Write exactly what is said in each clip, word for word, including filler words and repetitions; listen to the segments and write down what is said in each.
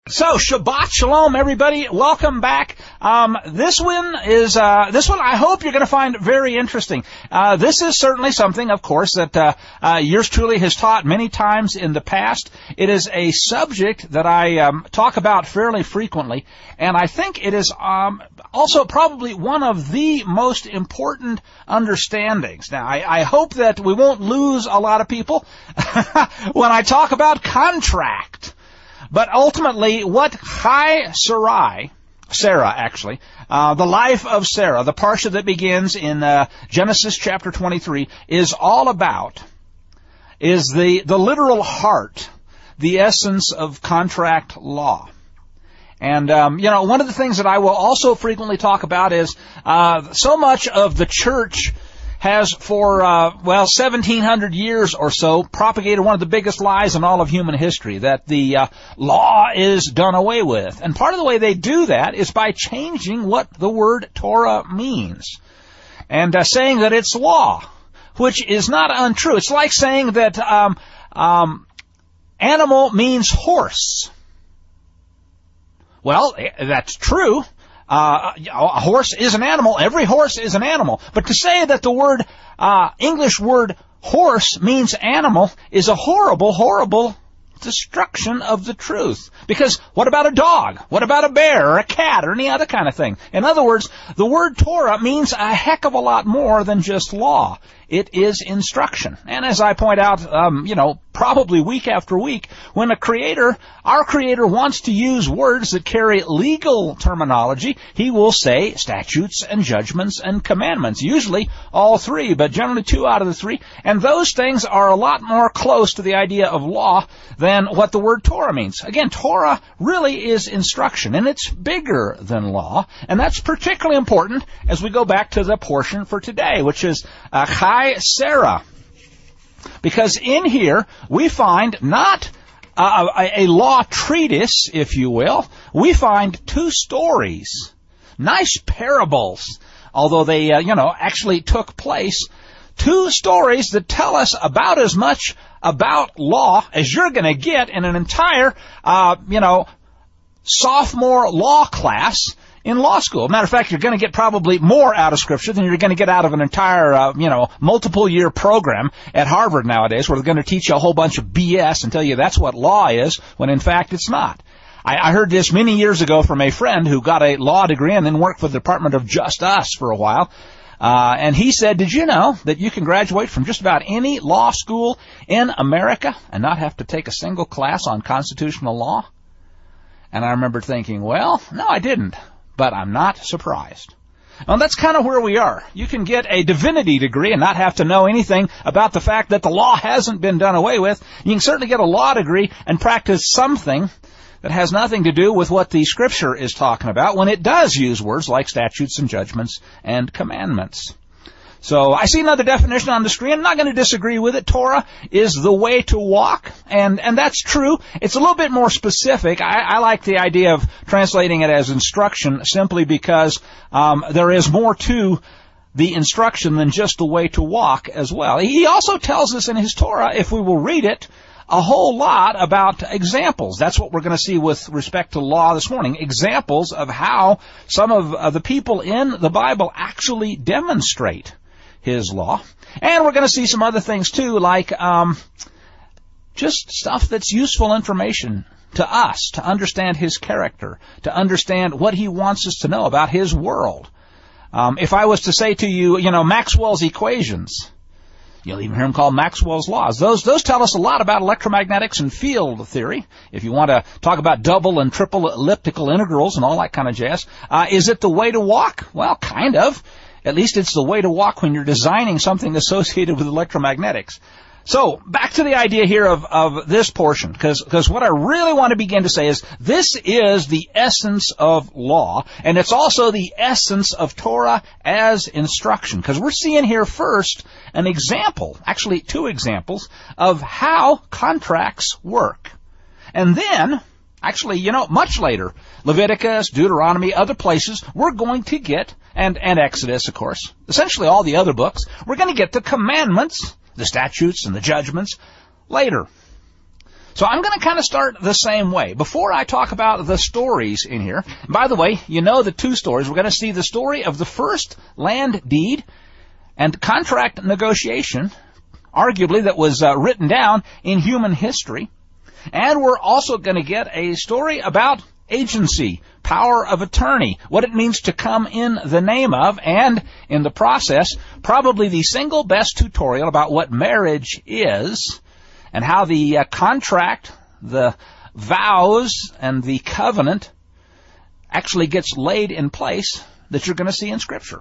So, Shabbat Shalom, everybody. Welcome back. Um, this one is, uh, this one I hope you're going to find very interesting. Uh, this is certainly something, of course, that, uh, uh, yours truly has taught many times in the past. It is a subject that I, um, talk about fairly frequently, and I think it is, um, also probably one of the most important understandings. Now, I, I hope that we won't lose a lot of people when I talk about contract. But ultimately, what Chai Sarai, Sarah actually, uh, the life of Sarah, the parsha that begins in uh, Genesis chapter twenty-three, is all about, is the, the literal heart, the essence of contract law. And, um, you know, one of the things that I will also frequently talk about is uh, so much of the church has for, uh, well, seventeen hundred years or so propagated one of the biggest lies in all of human history, that the uh, law is done away with. And part of the way they do that is by changing what the word Torah means and uh, saying that it's law, which is not untrue. It's like saying that um, um, animal means horse. Well, that's true. Uh, a horse is an animal. Every horse is an animal. But to say that the word, uh, English word horse means animal is a horrible, horrible destruction of the truth. Because what about a dog? What about a bear or a cat or any other kind of thing? In other words, the word Torah means a heck of a lot more than just law. It is instruction. And as I point out, um, you know, probably week after week, when a creator, our creator wants to use words that carry legal terminology, he will say statutes and judgments and commandments. Usually all three, but generally two out of the three. And those things are a lot more close to the idea of law than what the word Torah means. Again, Torah really is instruction, and it's bigger than law. And that's particularly important as we go back to the portion for today, which is uh, Chai Sarah. Because in here, we find not uh, a, a law treatise, if you will. We find two stories, nice parables, although they, uh, you know, actually took place. Two stories that tell us about as much about law as you're going to get in an entire, uh, you know, sophomore law class in law school. Matter of fact, you're going to get probably more out of Scripture than you're going to get out of an entire, uh, you know, multiple-year program at Harvard nowadays, where they're going to teach you a whole bunch of B S and tell you that's what law is, when in fact it's not. I, I heard this many years ago from a friend who got a law degree and then worked for the Department of Just Us for a while. Uh, and he said, did you know that you can graduate from just about any law school in America and not have to take a single class on constitutional law? And I remember thinking, well, no, I didn't. But I'm not surprised. Well, that's kind of where we are. You can get a divinity degree and not have to know anything about the fact that the law hasn't been done away with. You can certainly get a law degree and practice something that has nothing to do with what the Scripture is talking about when it does use words like statutes and judgments and commandments. So I see another definition on the screen. I'm not going to disagree with it. Torah is the way to walk, and and that's true. It's a little bit more specific. I, I like the idea of translating it as instruction simply because um, there is more to the instruction than just the way to walk as well. He also tells us in his Torah, if we will read it, a whole lot about examples. That's what we're going to see with respect to law this morning. Examples of how some of uh, the people in the Bible actually demonstrate his law. And we're going to see some other things too, like um, just stuff that's useful information to us to understand his character, to understand what he wants us to know about his world. Um, if I was to say to you, you know, Maxwell's equations, you'll even hear them called Maxwell's laws. Those those tell us a lot about electromagnetics and field theory. If you want to talk about double and triple elliptical integrals and all that kind of jazz, uh, is it the way to walk? Well, kind of. At least it's the way to walk when you're designing something associated with electromagnetics. So, back to the idea here of, of this portion, because because what I really want to begin to say is this is the essence of law, and it's also the essence of Torah as instruction, because we're seeing here first an example, actually two examples, of how contracts work. And then, actually, you know, much later, Leviticus, Deuteronomy, other places, we're going to get, and, and Exodus, of course, essentially all the other books, we're going to get the commandments, the statutes and the judgments later. So I'm going to kind of start the same way. Before I talk about the stories in here, by the way, you know the two stories. We're going to see the story of the first land deed and contract negotiation, arguably that was uh, written down in human history. And we're also going to get a story about agency, power of attorney, what it means to come in the name of, and in the process, probably the single best tutorial about what marriage is and how the uh, contract, the vows, and the covenant actually gets laid in place that you're going to see in Scripture.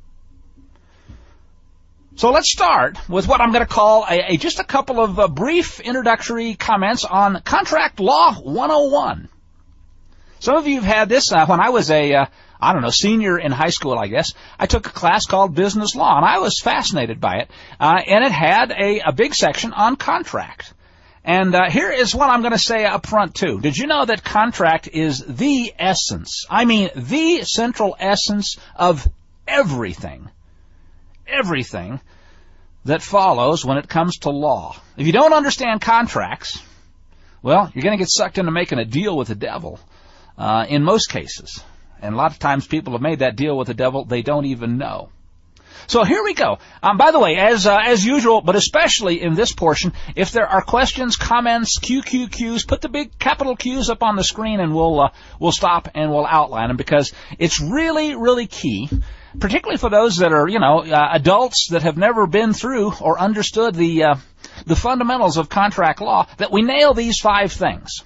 So let's start with what I'm going to call a, a just a couple of uh, brief introductory comments on Contract Law one oh one. Some of you have had this. Uh, when I was a, uh, I don't know, senior in high school, I guess, I took a class called Business Law, and I was fascinated by it. Uh, and it had a, a big section on contract. And uh, here is what I'm going to say up front, too. Did you know that contract is the essence, I mean the central essence of everything, everything that follows when it comes to law? If you don't understand contracts, well, you're going to get sucked into making a deal with the devil. Uh, in most cases. And a lot of times people have made that deal with the devil they don't even know. So here we go. Um, by the way, as uh, as usual, but especially in this portion, if there are questions, comments, Q Q Qs, put the big capital Qs up on the screen and we'll uh, we'll stop and we'll outline them, because it's really, really key, particularly for those that are, you know, uh, adults that have never been through or understood the uh, the fundamentals of contract law, that we nail these five things.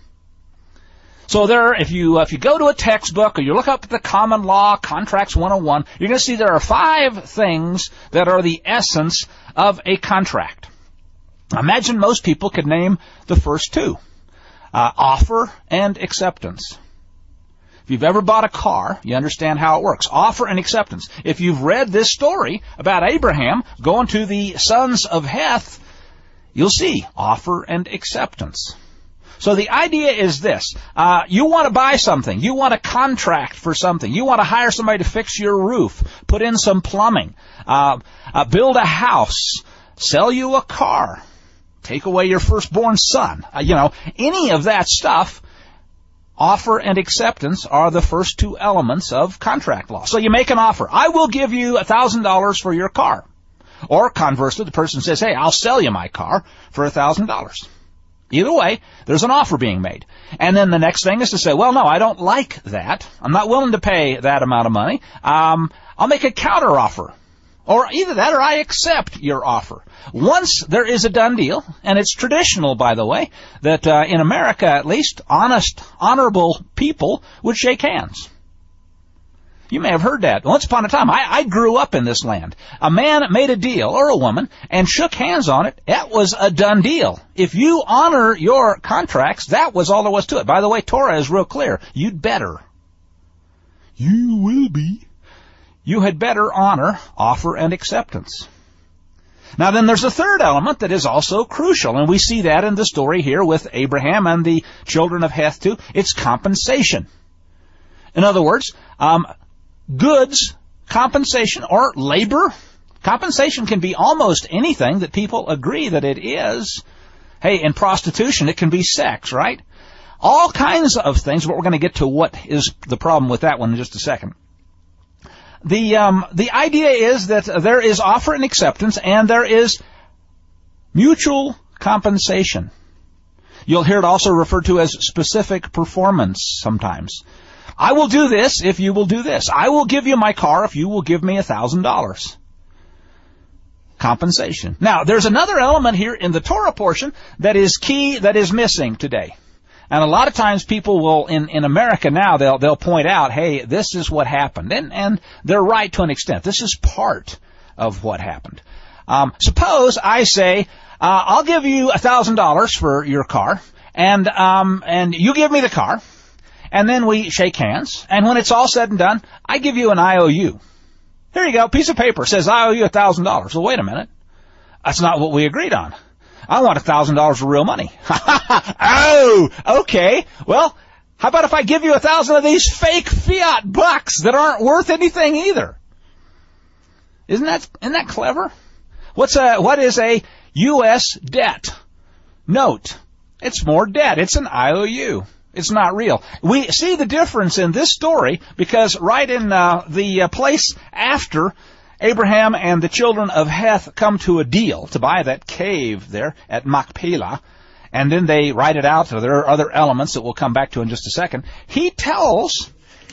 So there, if you uh, if you go to a textbook or you look up the Common Law Contracts one oh one, you're going to see there are five things that are the essence of a contract. Imagine most people could name the first two, uh, offer and acceptance. If you've ever bought a car, you understand how it works. Offer and acceptance. If you've read this story about Abraham going to the sons of Heth, you'll see offer and acceptance. So the idea is this. Uh, you want to buy something. You want a contract for something. You want to hire somebody to fix your roof, put in some plumbing, uh, uh, build a house, sell you a car, take away your firstborn son. Uh, you know, any of that stuff, offer and acceptance are the first two elements of contract law. So you make an offer. I will give you one thousand dollars for your car. Or conversely, the person says, hey, I'll sell you my car for one thousand dollars. Either way, there's an offer being made. And then the next thing is to say, well, no, I don't like that. I'm not willing to pay that amount of money. Um, I'll make a counter offer. Or either that or I accept your offer. Once there is a done deal, and it's traditional, by the way, that uh, in America at least, honest, honorable people would shake hands. You may have heard that. Once upon a time, I, I grew up in this land. A man made a deal, or a woman, and shook hands on it. That was a done deal. If you honor your contracts, that was all there was to it. By the way, Torah is real clear. You'd better. You will be. You had better honor offer and acceptance. Now then, there's a third element that is also crucial, and we see that in the story here with Abraham and the children of Heth too. It's compensation. In other words, um, goods, compensation, or labor. Compensation can be almost anything that people agree that it is. Hey, in prostitution, it can be sex, right? All kinds of things, but we're going to get to what is the problem with that one in just a second. The um, the idea is that there is offer and acceptance, and there is mutual compensation. You'll hear it also referred to as specific performance sometimes. I will do this if you will do this. I will give you my car if you will give me a thousand dollars. Compensation. Now, there's another element here in the Torah portion that is key, that is missing today. And a lot of times people will, in, in America now, they'll they'll point out, hey, this is what happened. And, and they're right to an extent. This is part of what happened. Um, suppose I say, uh, I'll give you a thousand dollars for your car, and um, and you give me the car. And then we shake hands, and when it's all said and done, I give you an I O U. Here you go, piece of paper says I owe you one thousand dollars. Well, wait a minute. That's not what we agreed on. I want one thousand dollars of real money. Oh, okay. Well, how about if I give you one thousand of these fake fiat bucks that aren't worth anything either? Isn't that, isn't that clever? What's a, what is a U S debt note? It's more debt. It's an I O U. It's not real. We see the difference in this story because right in uh, the uh, place after Abraham and the children of Heth come to a deal to buy that cave there at Machpelah, and then they write it out. So there are other elements that we'll come back to in just a second. He tells,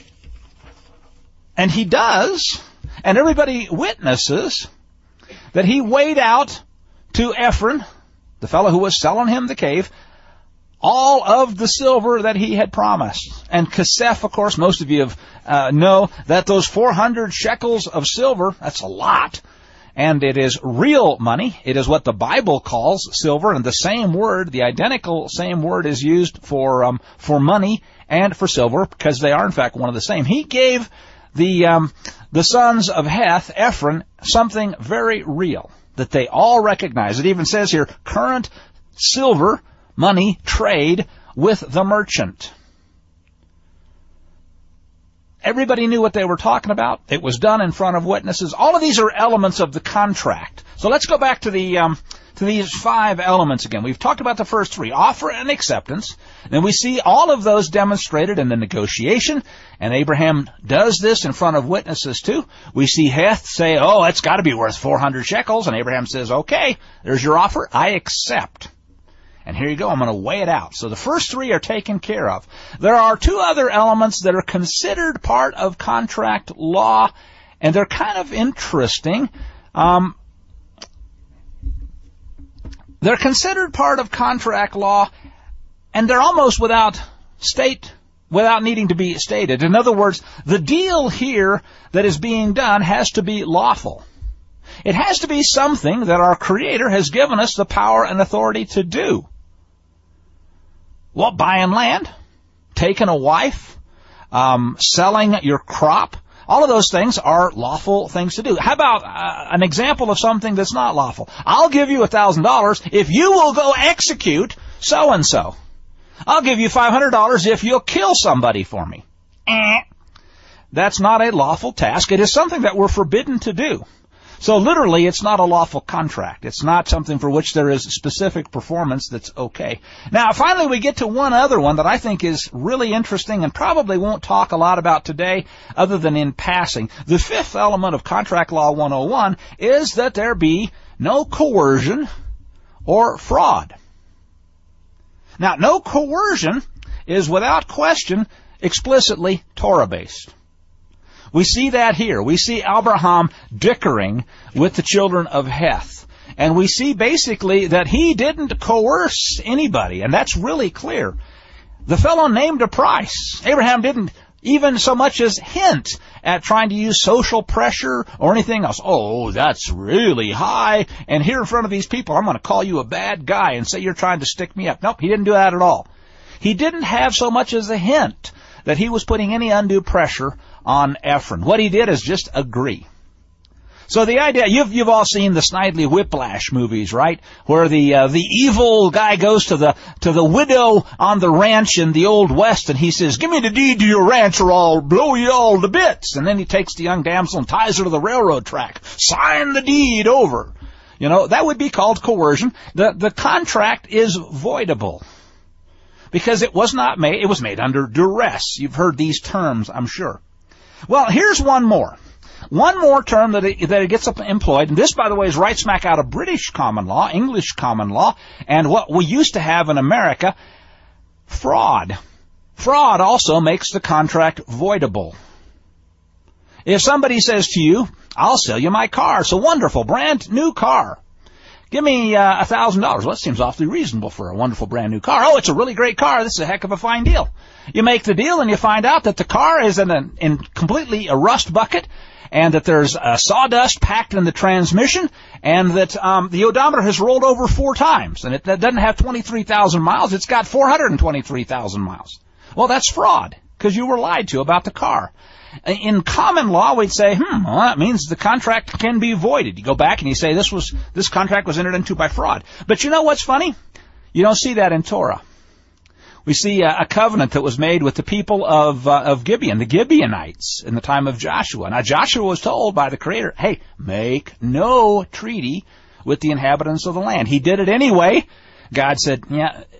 and he does, and everybody witnesses that he weighed out to Ephron, the fellow who was selling him the cave, all of the silver that he had promised. And Kesef, of course, most of you have, uh, know that those four hundred shekels of silver, that's a lot. And it is real money. It is what the Bible calls silver. And the same word, the identical same word is used for, um, for money and for silver because they are in fact one of the same. He gave the, um, the sons of Heth, Ephron, something very real that they all recognize. It even says here, current silver money trade with the merchant. Everybody knew what they were talking about. It was done in front of witnesses. All of these are elements of the contract. So let's go back to the um, to these five elements again. We've talked about the first three, offer and acceptance. Then we see all of those demonstrated in the negotiation, and Abraham does this in front of witnesses too. We see Heth say, oh, it's got to be worth four hundred shekels, and Abraham says, okay, there's your offer, I accept. And here you go, I'm going to weigh it out. So the first three are taken care of. There are two other elements that are considered part of contract law, and they're kind of interesting. Um, they're considered part of contract law, and they're almost without state, without needing to be stated. In other words, the deal here that is being done has to be lawful. It has to be something that our Creator has given us the power and authority to do. Well, buying land, taking a wife, um, selling your crop, all of those things are lawful things to do. How about uh, an example of something that's not lawful? I'll give you a thousand dollars if you will go execute so-and-so. I'll give you five hundred dollars if you'll kill somebody for me. Eh. That's not a lawful task. It is something that we're forbidden to do. So literally, it's not a lawful contract. It's not something for which there is specific performance that's okay. Now, finally, we get to one other one that I think is really interesting and probably won't talk a lot about today other than in passing. The fifth element of Contract Law one oh one is that there be no coercion or fraud. Now, no coercion is without question explicitly Torah-based. We see that here. We see Abraham dickering with the children of Heth. And we see basically that he didn't coerce anybody, and that's really clear. The fellow named a price. Abraham didn't even so much as hint at trying to use social pressure or anything else. Oh, that's really high, and here in front of these people, I'm going to call you a bad guy and say you're trying to stick me up. Nope, he didn't do that at all. He didn't have so much as a hint that he was putting any undue pressure on Ephron. What he did is just agree. So the idea, you've you've all seen the Snidely Whiplash movies, right? Where the uh, the evil guy goes to the to the widow on the ranch in the Old West, and he says, "Give me the deed to your ranch, or I'll blow you all to bits." And then he takes the young damsel and ties her to the railroad track. Sign the deed over. You know, that would be called coercion. The the contract is voidable. Because it was not made, it was made under duress. You've heard these terms, I'm sure. Well, here's one more. One more term that it, that it gets employed, and this, by the way, is right smack out of British common law, English common law, and what we used to have in America, fraud. Fraud also makes the contract voidable. If somebody says to you, I'll sell you my car, it's a wonderful, brand new car. Give me uh, a thousand dollars. Well, that seems awfully reasonable for a wonderful brand new car. Oh, it's a really great car. This is a heck of a fine deal. You make the deal and you find out that the car is in, a, in completely a rust bucket, and that there's uh, sawdust packed in the transmission, and that um, the odometer has rolled over four times, and it, it doesn't have twenty-three thousand miles. It's got four hundred twenty-three thousand miles. Well, that's fraud, because you were lied to about the car. In common law, we'd say, hmm, well, that means the contract can be voided. You go back and you say this was this contract was entered into by fraud. But you know what's funny? You don't see that in Torah. We see a, a covenant that was made with the people of uh, of Gibeon, the Gibeonites, in the time of Joshua. Now, Joshua was told by the Creator, hey, make no treaty with the inhabitants of the land. He did it anyway. God said, yeah,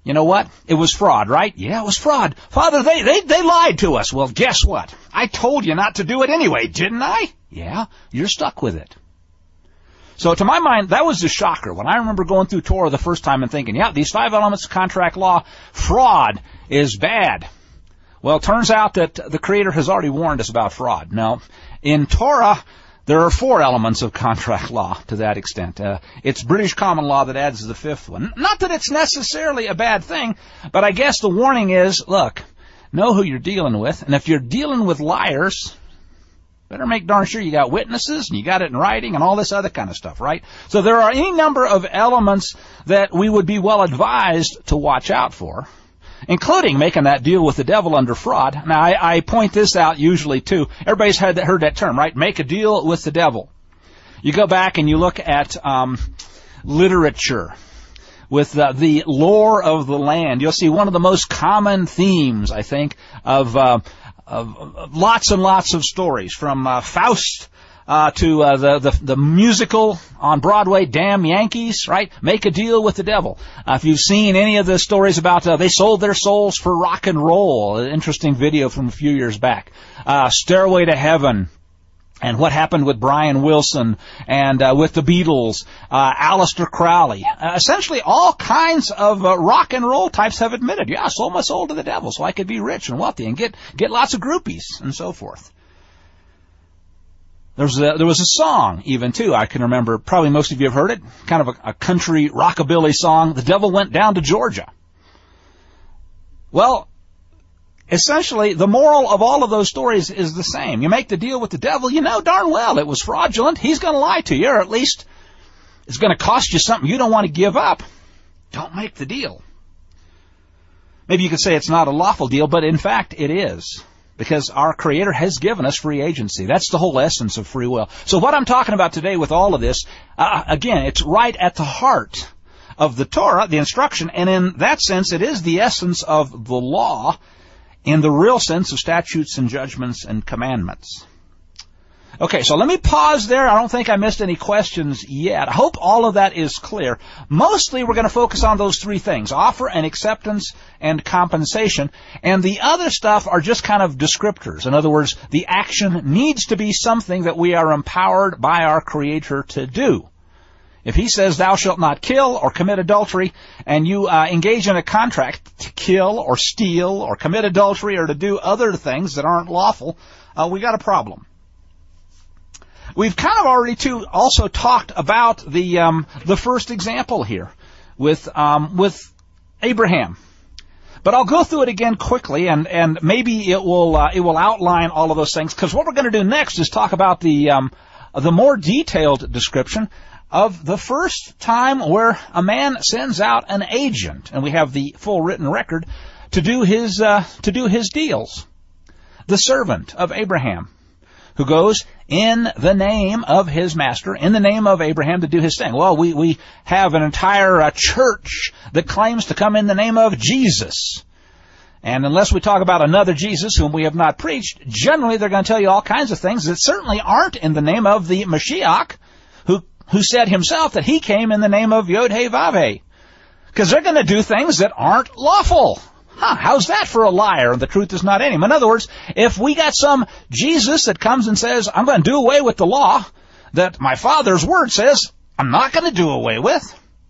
You know what? It was fraud, right? Yeah, it was fraud. Father, they, they, they lied to us. Well, guess what? I told you not to do it anyway, didn't I? Yeah, you're stuck with it. So to my mind, that was the shocker. When I remember going through Torah the first time and thinking, yeah, these five elements of contract law, fraud is bad. Well, it turns out that the Creator has already warned us about fraud. Now, in Torah, there are four elements of contract law to that extent. Uh, it's British common law that adds the fifth one. Not that it's necessarily a bad thing, but I guess the warning is, look, know who you're dealing with. And if you're dealing with liars, better make darn sure you got witnesses and you got it in writing and all this other kind of stuff, right? So there are any number of elements that we would be well advised to watch out for, including making that deal with the devil under fraud. Now, I, I point this out usually, too. Everybody's heard that, heard that term, right? Make a deal with the devil. You go back and you look at um, literature with uh, the lore of the land. You'll see one of the most common themes, I think, of, uh, of, of lots and lots of stories, from uh, Faust Uh, to uh, the, the the musical on Broadway, Damn Yankees, right? Make a deal with the devil. Uh, if you've seen any of the stories about uh, they sold their souls for rock and roll, an interesting video from a few years back. Uh, Stairway to Heaven, and what happened with Brian Wilson, and uh, with the Beatles, uh, Aleister Crowley. Uh, essentially, all kinds of uh, rock and roll types have admitted, yeah, I sold my soul to the devil so I could be rich and wealthy and get get lots of groupies and so forth. There was, a, there was a song, even, too, I can remember. Probably most of you have heard it. Kind of a, a country rockabilly song. The devil went down to Georgia. Well, essentially, the moral of all of those stories is the same. You make the deal with the devil, you know darn well it was fraudulent. He's going to lie to you, or at least it's going to cost you something you don't want to give up. Don't make the deal. Maybe you could say it's not a lawful deal, but in fact it is. Because our Creator has given us free agency. That's the whole essence of free will. So what I'm talking about today with all of this, uh, again, it's right at the heart of the Torah, the instruction, and in that sense, it is the essence of the law in the real sense of statutes and judgments and commandments. Okay, so let me pause there. I don't think I missed any questions yet. I hope all of that is clear. Mostly we're going to focus on those three things, offer and acceptance and compensation. And the other stuff are just kind of descriptors. In other words, the action needs to be something that we are empowered by our Creator to do. If He says, thou shalt not kill or commit adultery, and you uh, engage in a contract to kill or steal or commit adultery or to do other things that aren't lawful, uh, we got a problem. We've kind of already, too, also talked about the um, the first example here with um, with Abraham. But I'll go through it again quickly, and, and maybe it will uh, it will outline all of those things. Because what we're going to do next is talk about the um, the more detailed description of the first time where a man sends out an agent, and we have the full written record to do his uh, to do his deals. The servant of Abraham, who goes in the name of his master, in the name of Abraham, to do his thing. Well, we, we have an entire uh, church that claims to come in the name of Jesus. And unless we talk about another Jesus whom we have not preached, generally they're going to tell you all kinds of things that certainly aren't in the name of the Mashiach, who, who said himself that he came in the name of Yod-Heh-Vav-Heh. Because they're going to do things that aren't lawful. Huh, how's that for a liar? The truth is not in him. In other words, if we got some Jesus that comes and says, I'm going to do away with the law that my Father's word says I'm not going to do away with,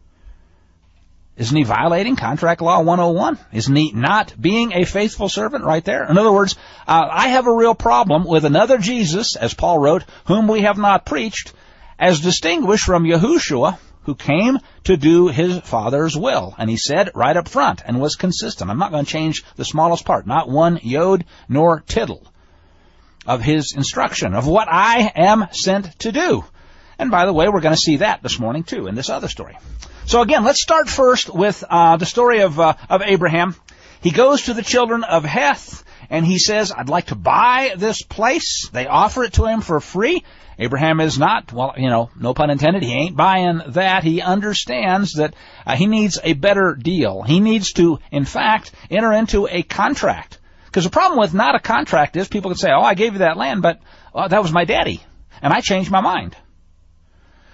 isn't he violating contract law one oh one? Isn't he not being a faithful servant right there? In other words, uh, I have a real problem with another Jesus, as Paul wrote, whom we have not preached, as distinguished from Yahushua, who came to do his Father's will. And he said right up front and was consistent. I'm not going to change the smallest part, not one yod nor tittle of his instruction, of what I am sent to do. And by the way, we're going to see that this morning too in this other story. So again, let's start first with uh, the story of, uh, of Abraham. He goes to the children of Heth and he says, I'd like to buy this place. They offer it to him for free. Abraham is not, well, you know, no pun intended, he ain't buying that. He understands that uh, he needs a better deal. He needs to, in fact, enter into a contract. Because the problem with not a contract is people can say, oh, I gave you that land, but uh, that was my daddy, and I changed my mind.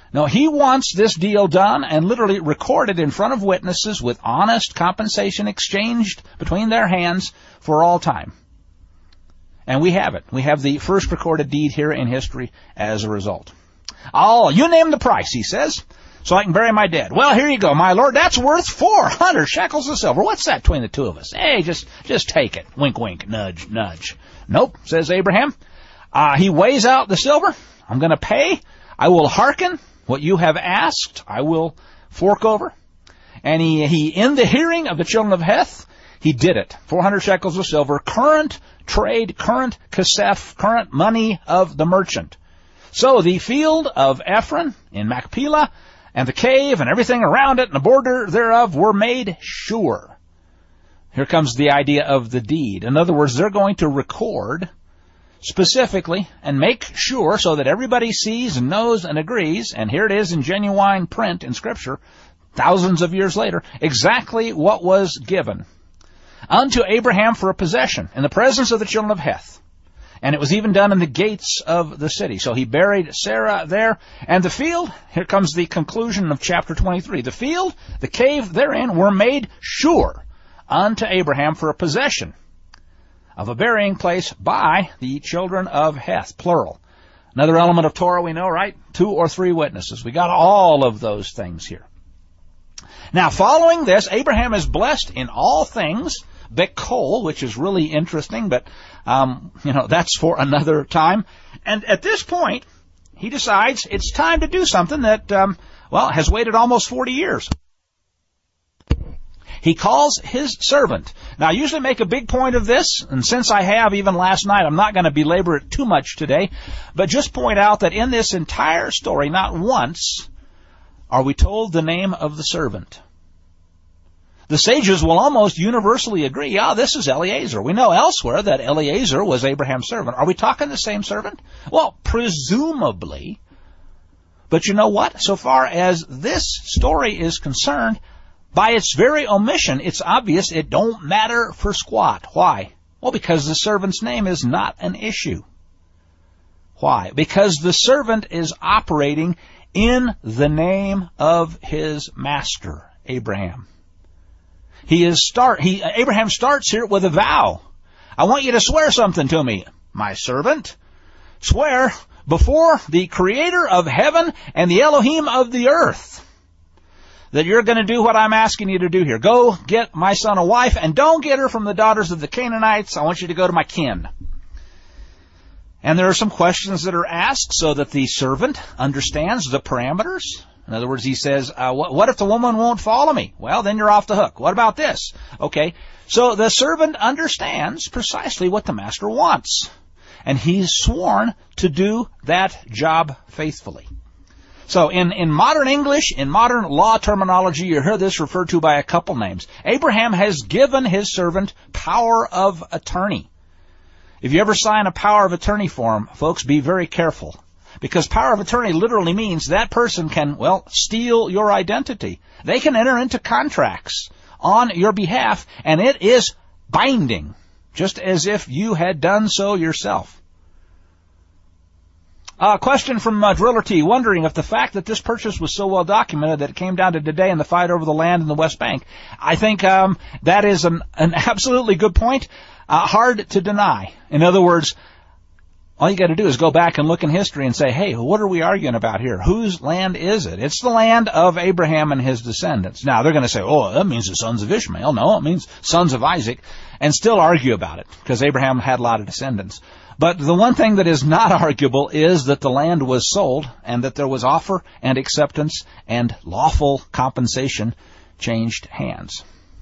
No, he wants this deal done and literally recorded in front of witnesses with honest compensation exchanged between their hands for all time. And we have it. We have the first recorded deed here in history as a result. Oh, you name the price, he says, so I can bury my dead. Well, here you go, my lord. That's worth four hundred shekels of silver. What's that between the two of us? Hey, just just take it. Wink, wink, nudge, nudge. Nope, says Abraham. Uh, he weighs out the silver. I'm going to pay. I will hearken. What you have asked, I will fork over. And he, he, in the hearing of the children of Heth, he did it. four hundred shekels of silver, current trade, current kesef, current money of the merchant. So the field of Ephron in Machpelah and the cave and everything around it and the border thereof were made sure. Here comes the idea of the deed. In other words, they're going to record specifically and make sure so that everybody sees and knows and agrees, and here it is in genuine print in Scripture, thousands of years later, exactly what was given unto Abraham for a possession in the presence of the children of Heth. And it was even done in the gates of the city. So he buried Sarah there. And the field, here comes the conclusion of chapter twenty-three. The field, the cave therein were made sure unto Abraham for a possession of a burying place by the children of Heth, plural. Another element of Torah we know, right? Two or three witnesses. We got all of those things here. Now, following this, Abraham is blessed in all things, Bekol, which is really interesting, but, um, you know, that's for another time. And at this point, he decides it's time to do something that, um, well, has waited almost forty years. He calls his servant. Now, I usually make a big point of this, and since I have even last night, I'm not going to belabor it too much today, but just point out that in this entire story, not once are we told the name of the servant. The sages will almost universally agree, yeah, this is Eliezer. We know elsewhere that Eliezer was Abraham's servant. Are we talking the same servant? Well, presumably. But you know what? So far as this story is concerned, by its very omission, it's obvious it don't matter for squat. Why? Well, because the servant's name is not an issue. Why? Because the servant is operating in the name of his master, Abraham. He is start. He Abraham starts here with a vow. I want you to swear something to me, my servant. Swear before the Creator of heaven and the Elohim of the earth that you're going to do what I'm asking you to do here. Go get my son a wife, and don't get her from the daughters of the Canaanites. I want you to go to my kin. And there are some questions that are asked so that the servant understands the parameters. In other words, he says, uh, what, what if the woman won't follow me? Well, then you're off the hook. What about this? Okay, so the servant understands precisely what the master wants. And he's sworn to do that job faithfully. So in, in modern English, in modern law terminology, you hear this referred to by a couple names. Abraham has given his servant power of attorney. If you ever sign a power of attorney form, folks, be very careful. Because power of attorney literally means that person can, well, steal your identity. They can enter into contracts on your behalf, and it is binding, just as if you had done so yourself. A uh, question from uh, Driller T, wondering if the fact that this purchase was so well documented that it came down to today in the fight over the land in the West Bank. I think um, that is an, an absolutely good point, uh, hard to deny. In other words, all you got to do is go back and look in history and say, hey, what are we arguing about here? Whose land is it? It's the land of Abraham and his descendants. Now, they're going to say, oh, that means the sons of Ishmael. No, it means sons of Isaac, and still argue about it because Abraham had a lot of descendants. But the one thing that is not arguable is that the land was sold and that there was offer and acceptance and lawful compensation changed hands.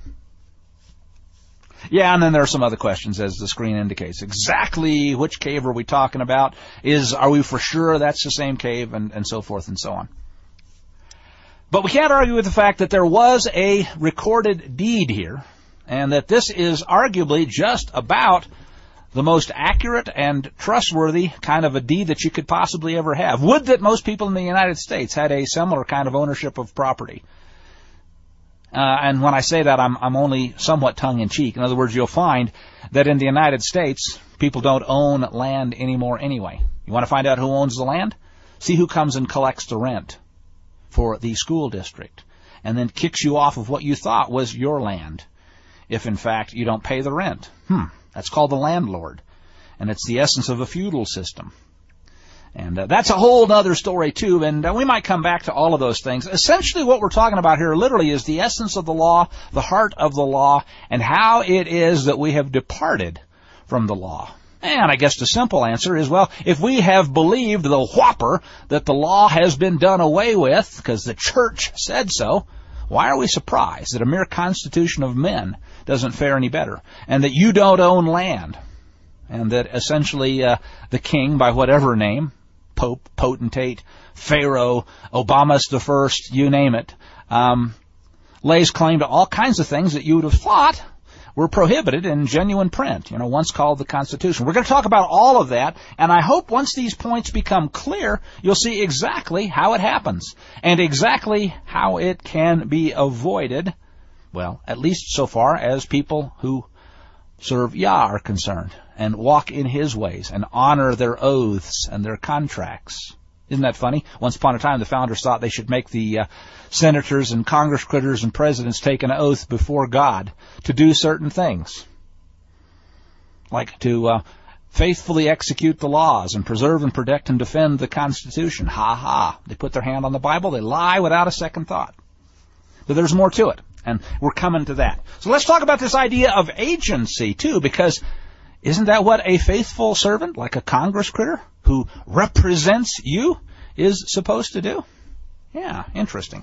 Yeah, and then there are some other questions, as the screen indicates. Exactly which cave are we talking about? Is Are we for sure that's the same cave? And, and so forth and so on. But we can't argue with the fact that there was a recorded deed here, and that this is arguably just about the most accurate and trustworthy kind of a deed that you could possibly ever have. Would that most people in the United States had a similar kind of ownership of property. Uh, and when I say that, I'm, I'm only somewhat tongue-in-cheek. In other words, you'll find that in the United States, people don't own land anymore anyway. You want to find out who owns the land? See who comes and collects the rent. for the school district, and then kicks you off of what you thought was your land, if in fact you don't pay the rent. Hmm, that's called the landlord, and it's the essence of a feudal system. And uh, that's a whole other story, too, and uh, we might come back to all of those things. Essentially, what we're talking about here literally is the essence of the law, the heart of the law, and how it is that we have departed from the law. And I guess the simple answer is, well, if we have believed the whopper that the law has been done away with because the church said so, why are we surprised that a mere constitution of men doesn't fare any better, and that you don't own land, and that essentially uh, the king, by whatever name, Pope, potentate, Pharaoh, Obamas the first, you name it, um, lays claim to all kinds of things that you would have thought were prohibited in genuine print, you know, once called the Constitution. We're going to talk about all of that, and I hope once these points become clear, you'll see exactly how it happens, and exactly how it can be avoided, well, at least so far as people who serve Yah are concerned, and walk in His ways, and honor their oaths and their contracts. Isn't that funny? Once upon a time, the founders thought they should make the uh, senators and Congress critters and presidents take an oath before God to do certain things, like to uh, faithfully execute the laws and preserve and protect and defend the Constitution. Ha ha. They put their hand on the Bible. They lie without a second thought. But there's more to it, and we're coming to that. So let's talk about this idea of agency, too, because isn't that what a faithful servant, like a Congress critter, who represents you, is supposed to do? Yeah, interesting.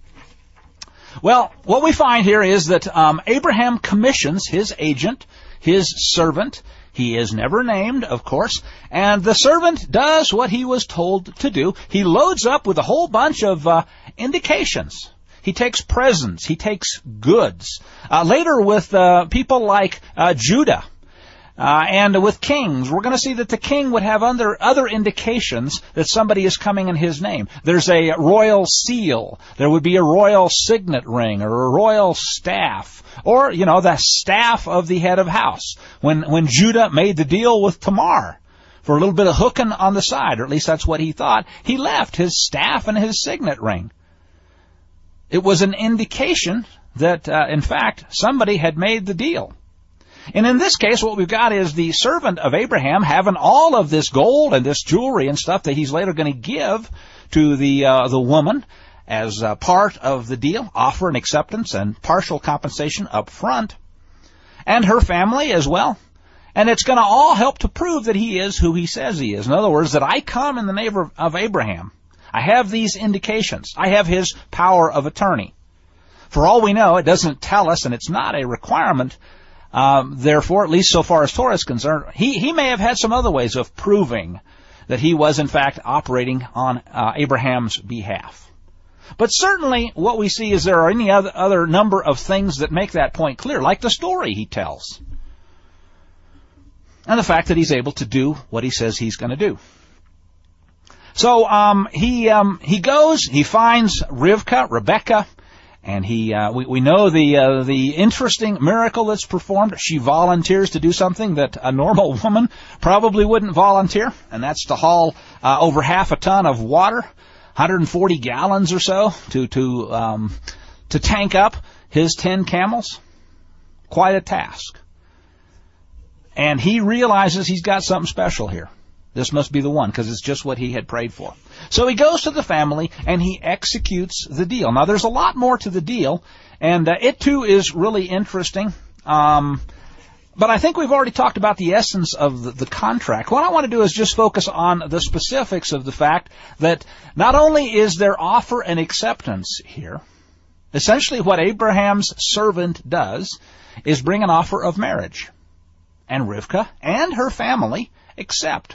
Well, what we find here is that um, Abraham commissions his agent, his servant. He is never named, of course, and the servant does what he was told to do. He loads up with a whole bunch of uh, indications. He takes presents. He takes goods. Uh, later with uh, people like uh, Judah, Uh, and with kings, we're going to see that the king would have other, other indications that somebody is coming in his name. There's a royal seal. There would be a royal signet ring or a royal staff. Or, you know, the staff of the head of house. When, when Judah made the deal with Tamar for a little bit of hooking on the side, or at least that's what he thought, he left his staff and his signet ring. It was an indication that, uh, in fact, somebody had made the deal. And in this case, what we've got is the servant of Abraham having all of this gold and this jewelry and stuff that he's later going to give to the uh, the woman as uh, part of the deal, offer and acceptance and partial compensation up front, and her family as well. And it's going to all help to prove that he is who he says he is. In other words, that I come in the name of Abraham. I have these indications. I have his power of attorney. For all we know, it doesn't tell us, and it's not a requirement. Um, therefore, at least so far as Torah is concerned, he, he may have had some other ways of proving that he was, in fact, operating on uh, Abraham's behalf. But certainly what we see is there are any other, other number of things that make that point clear, like the story he tells. And the fact that he's able to do what he says he's going to do. So um, he um, he goes, he finds Rivka, Rebecca, and he uh, we, we know the uh, the interesting miracle that's performed. She volunteers to do something that a normal woman probably wouldn't volunteer, and that's to haul uh, over half a ton of water, one hundred forty gallons or so, to to um, to tank up his ten camels. Quite a task. And he realizes he's got something special here. This must be the one, because it's just what he had prayed for. So he goes to the family, and he executes the deal. Now, there's a lot more to the deal, and uh, it, too, is really interesting. Um, but I think we've already talked about the essence of the, the contract. What I want to do is just focus on the specifics of the fact that not only is there offer and acceptance here, essentially what Abraham's servant does is bring an offer of marriage. And Rivka and her family accept.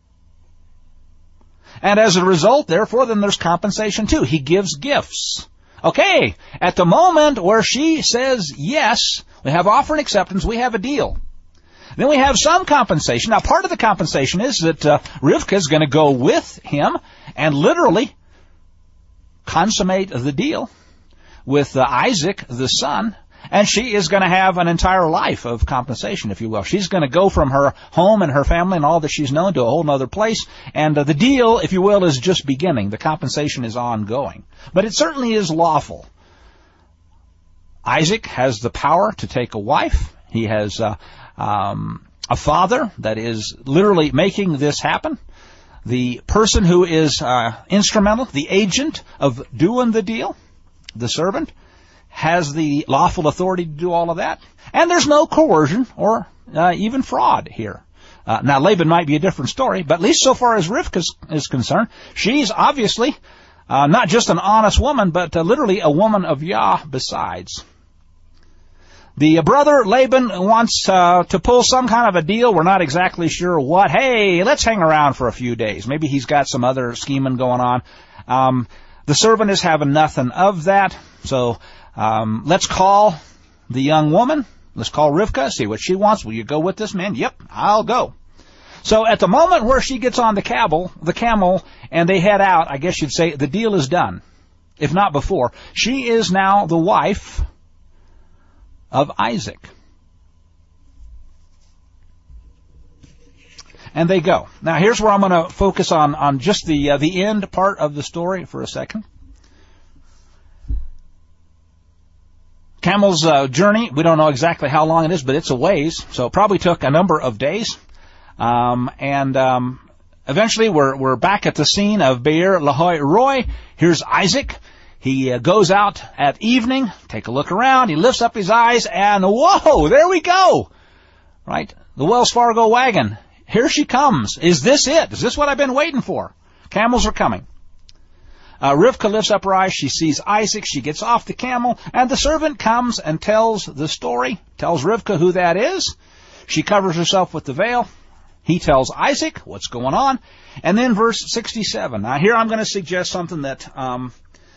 And as a result, therefore, then there's compensation too. He gives gifts. Okay, at the moment where she says yes, we have offer and acceptance, we have a deal. Then we have some compensation. Now, part of the compensation is that uh, Rivka is going to go with him and literally consummate the deal with uh, Isaac, the son. And she is going to have an entire life of compensation, if you will. She's going to go from her home and her family and all that she's known to a whole other place. And uh, the deal, if you will, is just beginning. The compensation is ongoing. But it certainly is lawful. Isaac has the power to take a wife. He has uh, um, a father that is literally making this happen. The person who is uh, instrumental, the agent of doing the deal, the servant, has the lawful authority to do all of that. And there's no coercion or uh, even fraud here. Uh, now, Laban might be a different story, but at least so far as Rivka is, is concerned, she's obviously uh, not just an honest woman, but uh, literally a woman of Yah besides. The brother Laban wants uh, to pull some kind of a deal. We're not exactly sure what. Hey, let's hang around for a few days. Maybe he's got some other scheming going on. Um, the servant is having nothing of that. So um, let's call the young woman. Let's call Rivka, see what she wants. Will you go with this man? Yep, I'll go. So at the moment where she gets on the camel, the camel, and they head out, I guess you'd say the deal is done. If not before, she is now the wife of Isaac. And they go. Now here's where I'm going to focus on, on just the, uh, the end part of the story for a second. Camel's uh, journey, we don't know exactly how long it is, but it's a ways, so it probably took a number of days. Um, and um, eventually we're, we're back at the scene of Beer Lahai Roi. Here's Isaac. He uh, goes out at evening, take a look around, he lifts up his eyes, and whoa, there we go! Right? The Wells Fargo wagon. Here she comes. Is this it? Is this what I've been waiting for? Camels are coming. Uh, Rivka lifts up her eyes, she sees Isaac, she gets off the camel, and the servant comes and tells the story, tells Rivka who that is. She covers herself with the veil. He tells Isaac what's going on. And then verse sixty-seven. Now here I'm going to suggest something that... Um,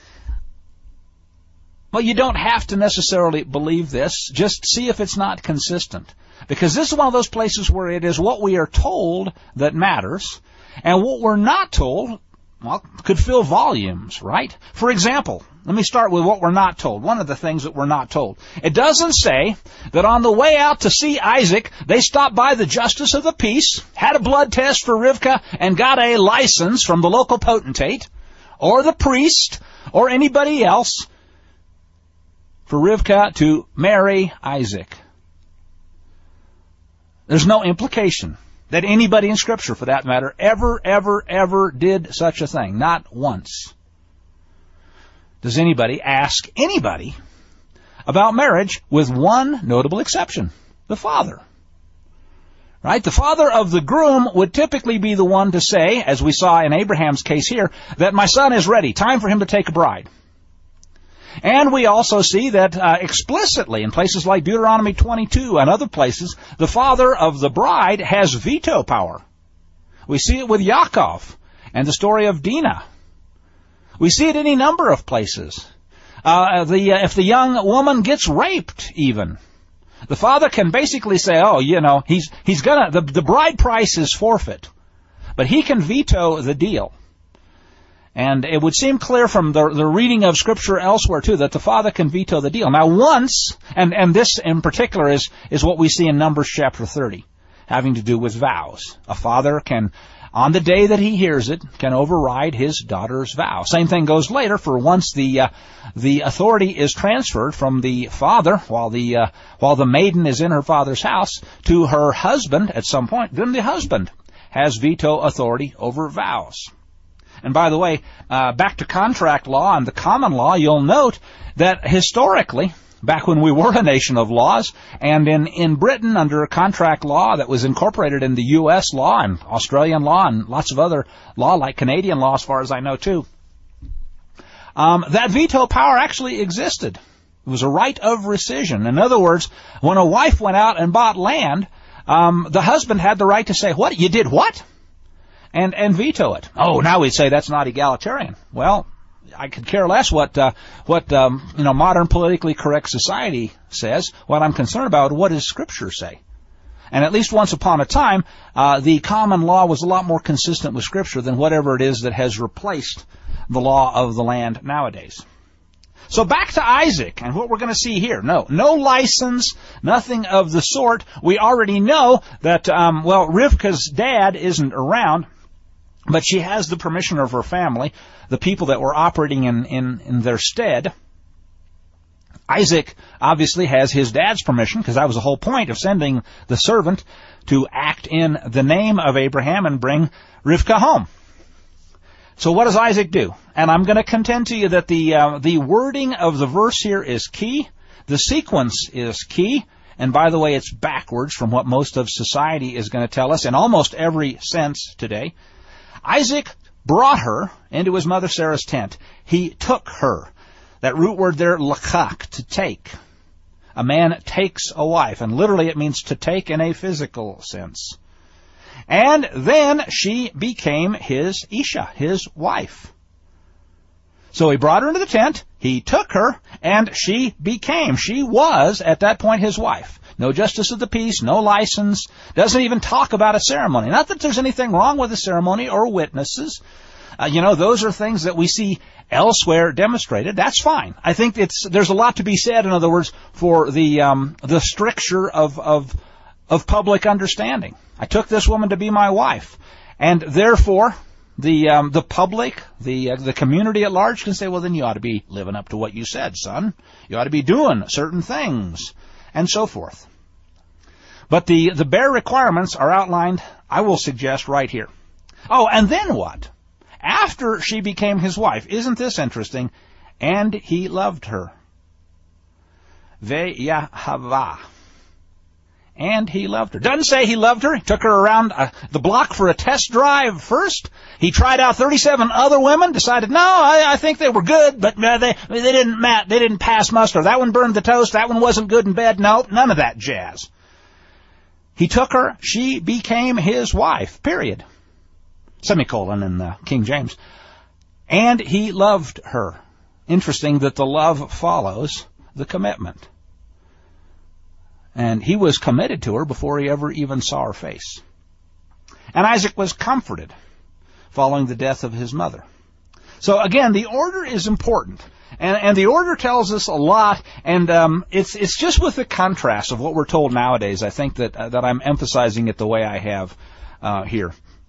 Well, you don't have to necessarily believe this. Just see if it's not consistent. Because this is one of those places where it is what we are told that matters. And what we're not told, well, could fill volumes, right? For example, let me start with what we're not told. One of the things that we're not told. It doesn't say that on the way out to see Isaac, they stopped by the justice of the peace, had a blood test for Rivka, and got a license from the local potentate, or the priest, or anybody else, for Rivka to marry Isaac. There's no implication that anybody in Scripture, for that matter, ever, ever, ever did such a thing. Not once does anybody ask anybody about marriage, with one notable exception: the father. Right? The father of the groom would typically be the one to say, as we saw in Abraham's case here, that my son is ready. Time for him to take a bride. And we also see that uh, explicitly in places like Deuteronomy twenty-two and other places, the father of the bride has veto power. We see it with Yaakov and the story of Dinah. We see it in any number of places. Uh, the uh, if the young woman gets raped, even, the father can basically say, "Oh, you know, he's he's gonna the the bride price is forfeit," but he can veto the deal. And it would seem clear from the, the reading of Scripture elsewhere, too, that the father can veto the deal. Now, once, and, and this in particular is, is what we see in Numbers chapter thirty, having to do with vows. A father can, on the day that he hears it, can override his daughter's vow. Same thing goes later, for once the uh, the authority is transferred from the father, while the uh, while the maiden is in her father's house, to her husband at some point, then the husband has veto authority over vows. And by the way, uh, back to contract law and the common law, you'll note that historically, back when we were a nation of laws, and in, in Britain under contract law that was incorporated in the U S law and Australian law and lots of other law, like Canadian law as far as I know too, um, that veto power actually existed. It was a right of rescission. In other words, when a wife went out and bought land, um, the husband had the right to say, "What? You did what?" And, and veto it. Oh, now we'd say that's not egalitarian. Well, I could care less what, uh, what, um, you know, modern politically correct society says. What I'm concerned about, what does Scripture say? And at least once upon a time, uh, the common law was a lot more consistent with Scripture than whatever it is that has replaced the law of the land nowadays. So back to Isaac and what we're going to see here. No, no license, nothing of the sort. We already know that, um, well, Rivka's dad isn't around, but she has the permission of her family, the people that were operating in, in, in their stead. Isaac obviously has his dad's permission, because that was the whole point of sending the servant to act in the name of Abraham and bring Rivka home. So what does Isaac do? And I'm going to contend to you that the uh, the wording of the verse here is key. The sequence is key. And by the way, it's backwards from what most of society is going to tell us in almost every sense today. Isaac brought her into his mother Sarah's tent. He took her. That root word there, lakak, to take. A man takes a wife, and literally it means to take in a physical sense. And then she became his Isha, his wife. So he brought her into the tent, he took her, and she became, she was at that point his wife. No justice of the peace, no license, doesn't even talk about a ceremony. Not that there's anything wrong with a ceremony or witnesses. Uh, you know, those are things that we see elsewhere demonstrated. That's fine. I think it's there's a lot to be said, in other words, for the um, the stricture of, of of public understanding. I took this woman to be my wife, and therefore the um, the public, the uh, the community at large can say, well, then you ought to be living up to what you said, son. You ought to be doing certain things, and so forth. But the the bare requirements are outlined, I will suggest, right here. Oh, and then what? After she became his wife, isn't this interesting? And he loved her. Ve'yahava. And he loved her. Doesn't say he loved her. He took her around uh, the block for a test drive first. He tried out thirty-seven other women, decided, no, I, I think they were good, but uh, they they didn't mat, they didn't pass muster. That one burned the toast. That one wasn't good in bed. No, none of that jazz. He took her. She became his wife, period. Semicolon in the King James. And he loved her. Interesting that the love follows the commitment. And he was committed to her before he ever even saw her face. And Isaac was comforted following the death of his mother. So again, the order is important. And, and the order tells us a lot, and um, it's it's just with the contrast of what we're told nowadays, I think that uh, that I'm emphasizing it the way I have uh, here.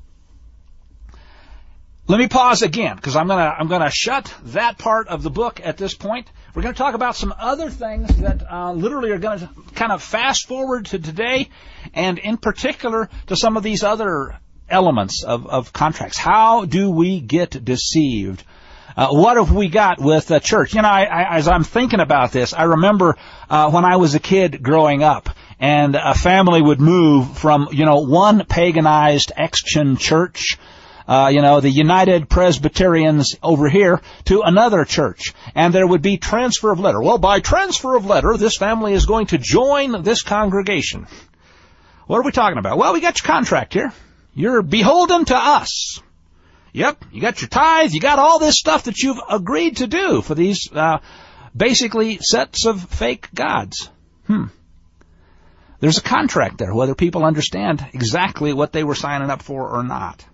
Let me pause again, because I'm gonna I'm gonna shut that part of the book at this point. We're going to talk about some other things that uh, literally are going to kind of fast forward to today, and in particular to some of these other elements of, of contracts. How do we get deceived? Uh, what have we got with the church? You know, I, I, as I'm thinking about this, I remember uh, when I was a kid growing up, and a family would move from, you know, one paganized ex-Chen church, Uh, you know, the United Presbyterians over here, to another church. And there would be transfer of letter. Well, by transfer of letter, this family is going to join this congregation. What are we talking about? Well, we got your contract here. You're beholden to us. Yep, you got your tithe. You got all this stuff that you've agreed to do for these uh, basically sets of fake gods. Hmm. There's a contract there, whether people understand exactly what they were signing up for or not.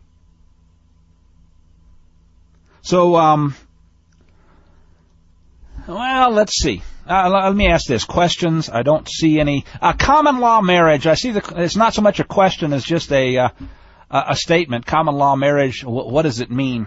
So, um, well, let's see. Uh, let me ask this. Questions? I don't see any. Uh, common law marriage. I see the, it's not so much a question as just a, uh, a statement. Common law marriage, what does it mean?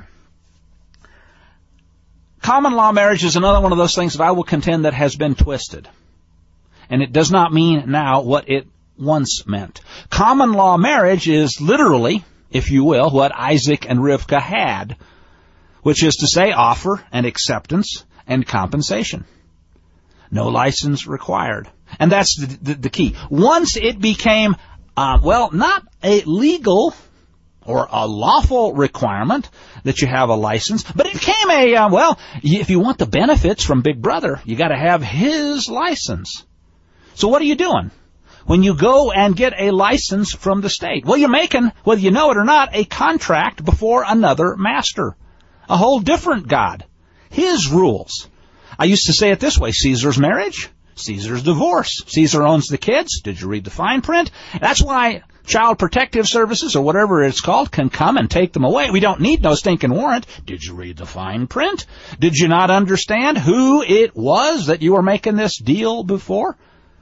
Common law marriage is another one of those things that I will contend that has been twisted. And it does not mean now what it once meant. Common law marriage is literally, if you will, what Isaac and Rivka had, which is to say offer and acceptance and compensation. No license required. And that's the, the, the key. Once it became, uh, well, not a legal or a lawful requirement that you have a license, but it became a, uh, well, if you want the benefits from Big Brother, you got to have his license. So what are you doing when you go and get a license from the state? Well, you're making, whether you know it or not, a contract before another master. A whole different God. His rules. I used to say it this way. Caesar's marriage, Caesar's divorce. Caesar owns the kids. Did you read the fine print? That's why Child Protective Services, or whatever it's called, can come and take them away. We don't need no stinking warrant. Did you read the fine print? Did you not understand who it was that you were making this deal before?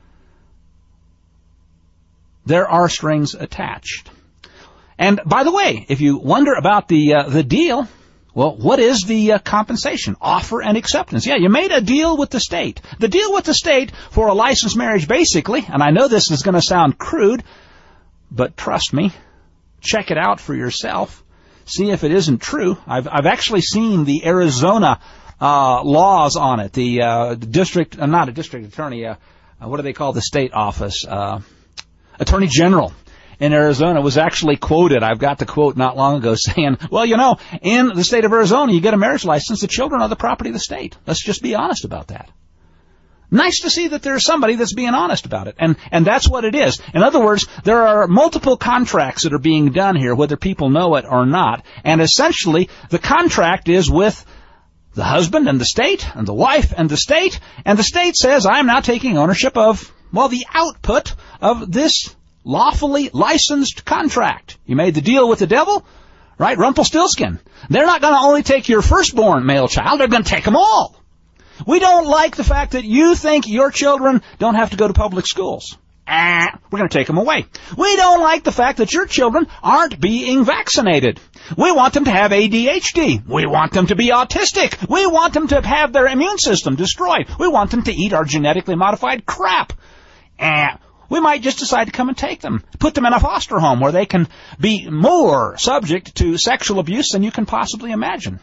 There are strings attached. And by the way, if you wonder about the uh, the deal, well, what is the uh, compensation? Offer and acceptance. Yeah, you made a deal with the state. The deal with the state for a licensed marriage, basically, and I know this is going to sound crude, but trust me, check it out for yourself. See if it isn't true. I've I've actually seen the Arizona uh, laws on it. The uh, district, uh, not a district attorney, uh, uh, what do they call the state office? Uh, Attorney General in Arizona was actually quoted. I've got the quote not long ago saying, well, you know, in the state of Arizona, you get a marriage license, the children are the property of the state. Let's just be honest about that. Nice to see that there's somebody that's being honest about it. And, and that's what it is. In other words, there are multiple contracts that are being done here, whether people know it or not. And essentially, the contract is with the husband and the state, and the wife and the state. And the state says, I'm now taking ownership of, well, the output of this lawfully licensed contract. You made the deal with the devil, right? Rumpelstiltskin. They're not going to only take your firstborn male child, they're going to take them all. We don't like the fact that you think your children don't have to go to public schools. Ah, we're going to take them away. We don't like the fact that your children aren't being vaccinated. We want them to have A D H D. We want them to be autistic. We want them to have their immune system destroyed. We want them to eat our genetically modified crap. Ah, we might just decide to come and take them, put them in a foster home where they can be more subject to sexual abuse than you can possibly imagine.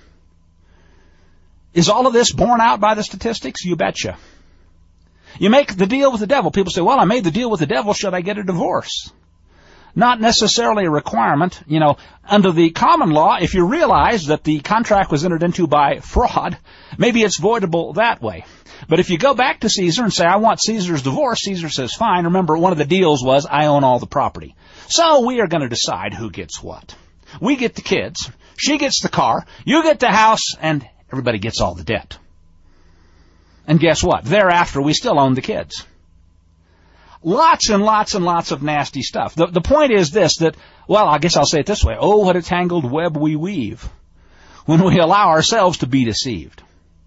Is all of this borne out by the statistics? You betcha. You make the deal with the devil. People say, well, I made the deal with the devil. Should I get a divorce? Not necessarily a requirement. You know, under the common law, if you realize that the contract was entered into by fraud, maybe it's voidable that way. But if you go back to Caesar and say, I want Caesar's divorce, Caesar says, fine. Remember, one of the deals was, I own all the property. So we are going to decide who gets what. We get the kids. She gets the car. You get the house. And everybody gets all the debt. And guess what? Thereafter, we still own the kids. Lots and lots and lots of nasty stuff. The, the point is this, that, well, I guess I'll say it this way. Oh, what a tangled web we weave when we allow ourselves to be deceived.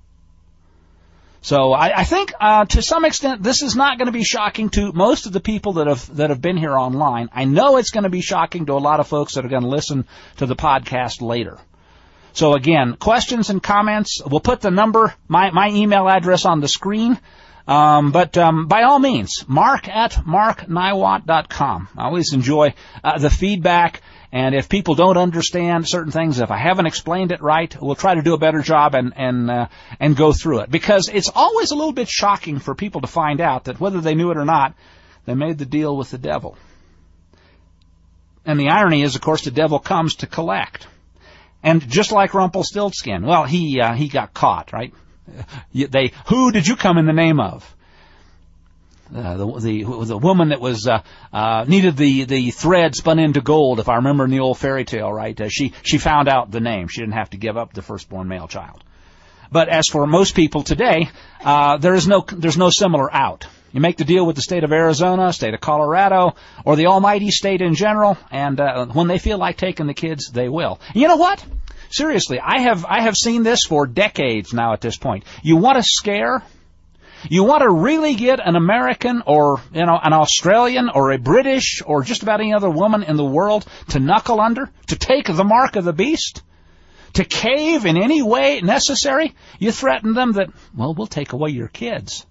So I, I think, uh, to some extent, this is not going to be shocking to most of the people that have that have been here online. I know it's going to be shocking to a lot of folks that are going to listen to the podcast later. So again, questions and comments, we'll put the number, my, my email address on the screen. Um, but um, by all means, mark at mark niwot dot com. I always enjoy uh, the feedback. And if people don't understand certain things, if I haven't explained it right, we'll try to do a better job and and uh, and go through it. Because it's always a little bit shocking for people to find out that whether they knew it or not, they made the deal with the devil. And the irony is, of course, the devil comes to collect. And just like Rumpelstiltskin, well, he uh, he got caught, right? They, who did you come in the name of? Uh, the, the the woman that was uh, uh, needed the the thread spun into gold, if I remember in the old fairy tale, right? Uh, she she found out the name. She didn't have to give up the firstborn male child. But as for most people today, uh, there is no there's no similar out. You make the deal with the state of Arizona, state of Colorado, or the almighty state in general, and uh, when they feel like taking the kids, they will. You know what? Seriously, I have I have seen this for decades now at this point. You want to scare? You want to really get an American or, you know, an Australian or a British or just about any other woman in the world to knuckle under, to take the mark of the beast, to cave in any way necessary? You threaten them that, well, we'll take away your kids.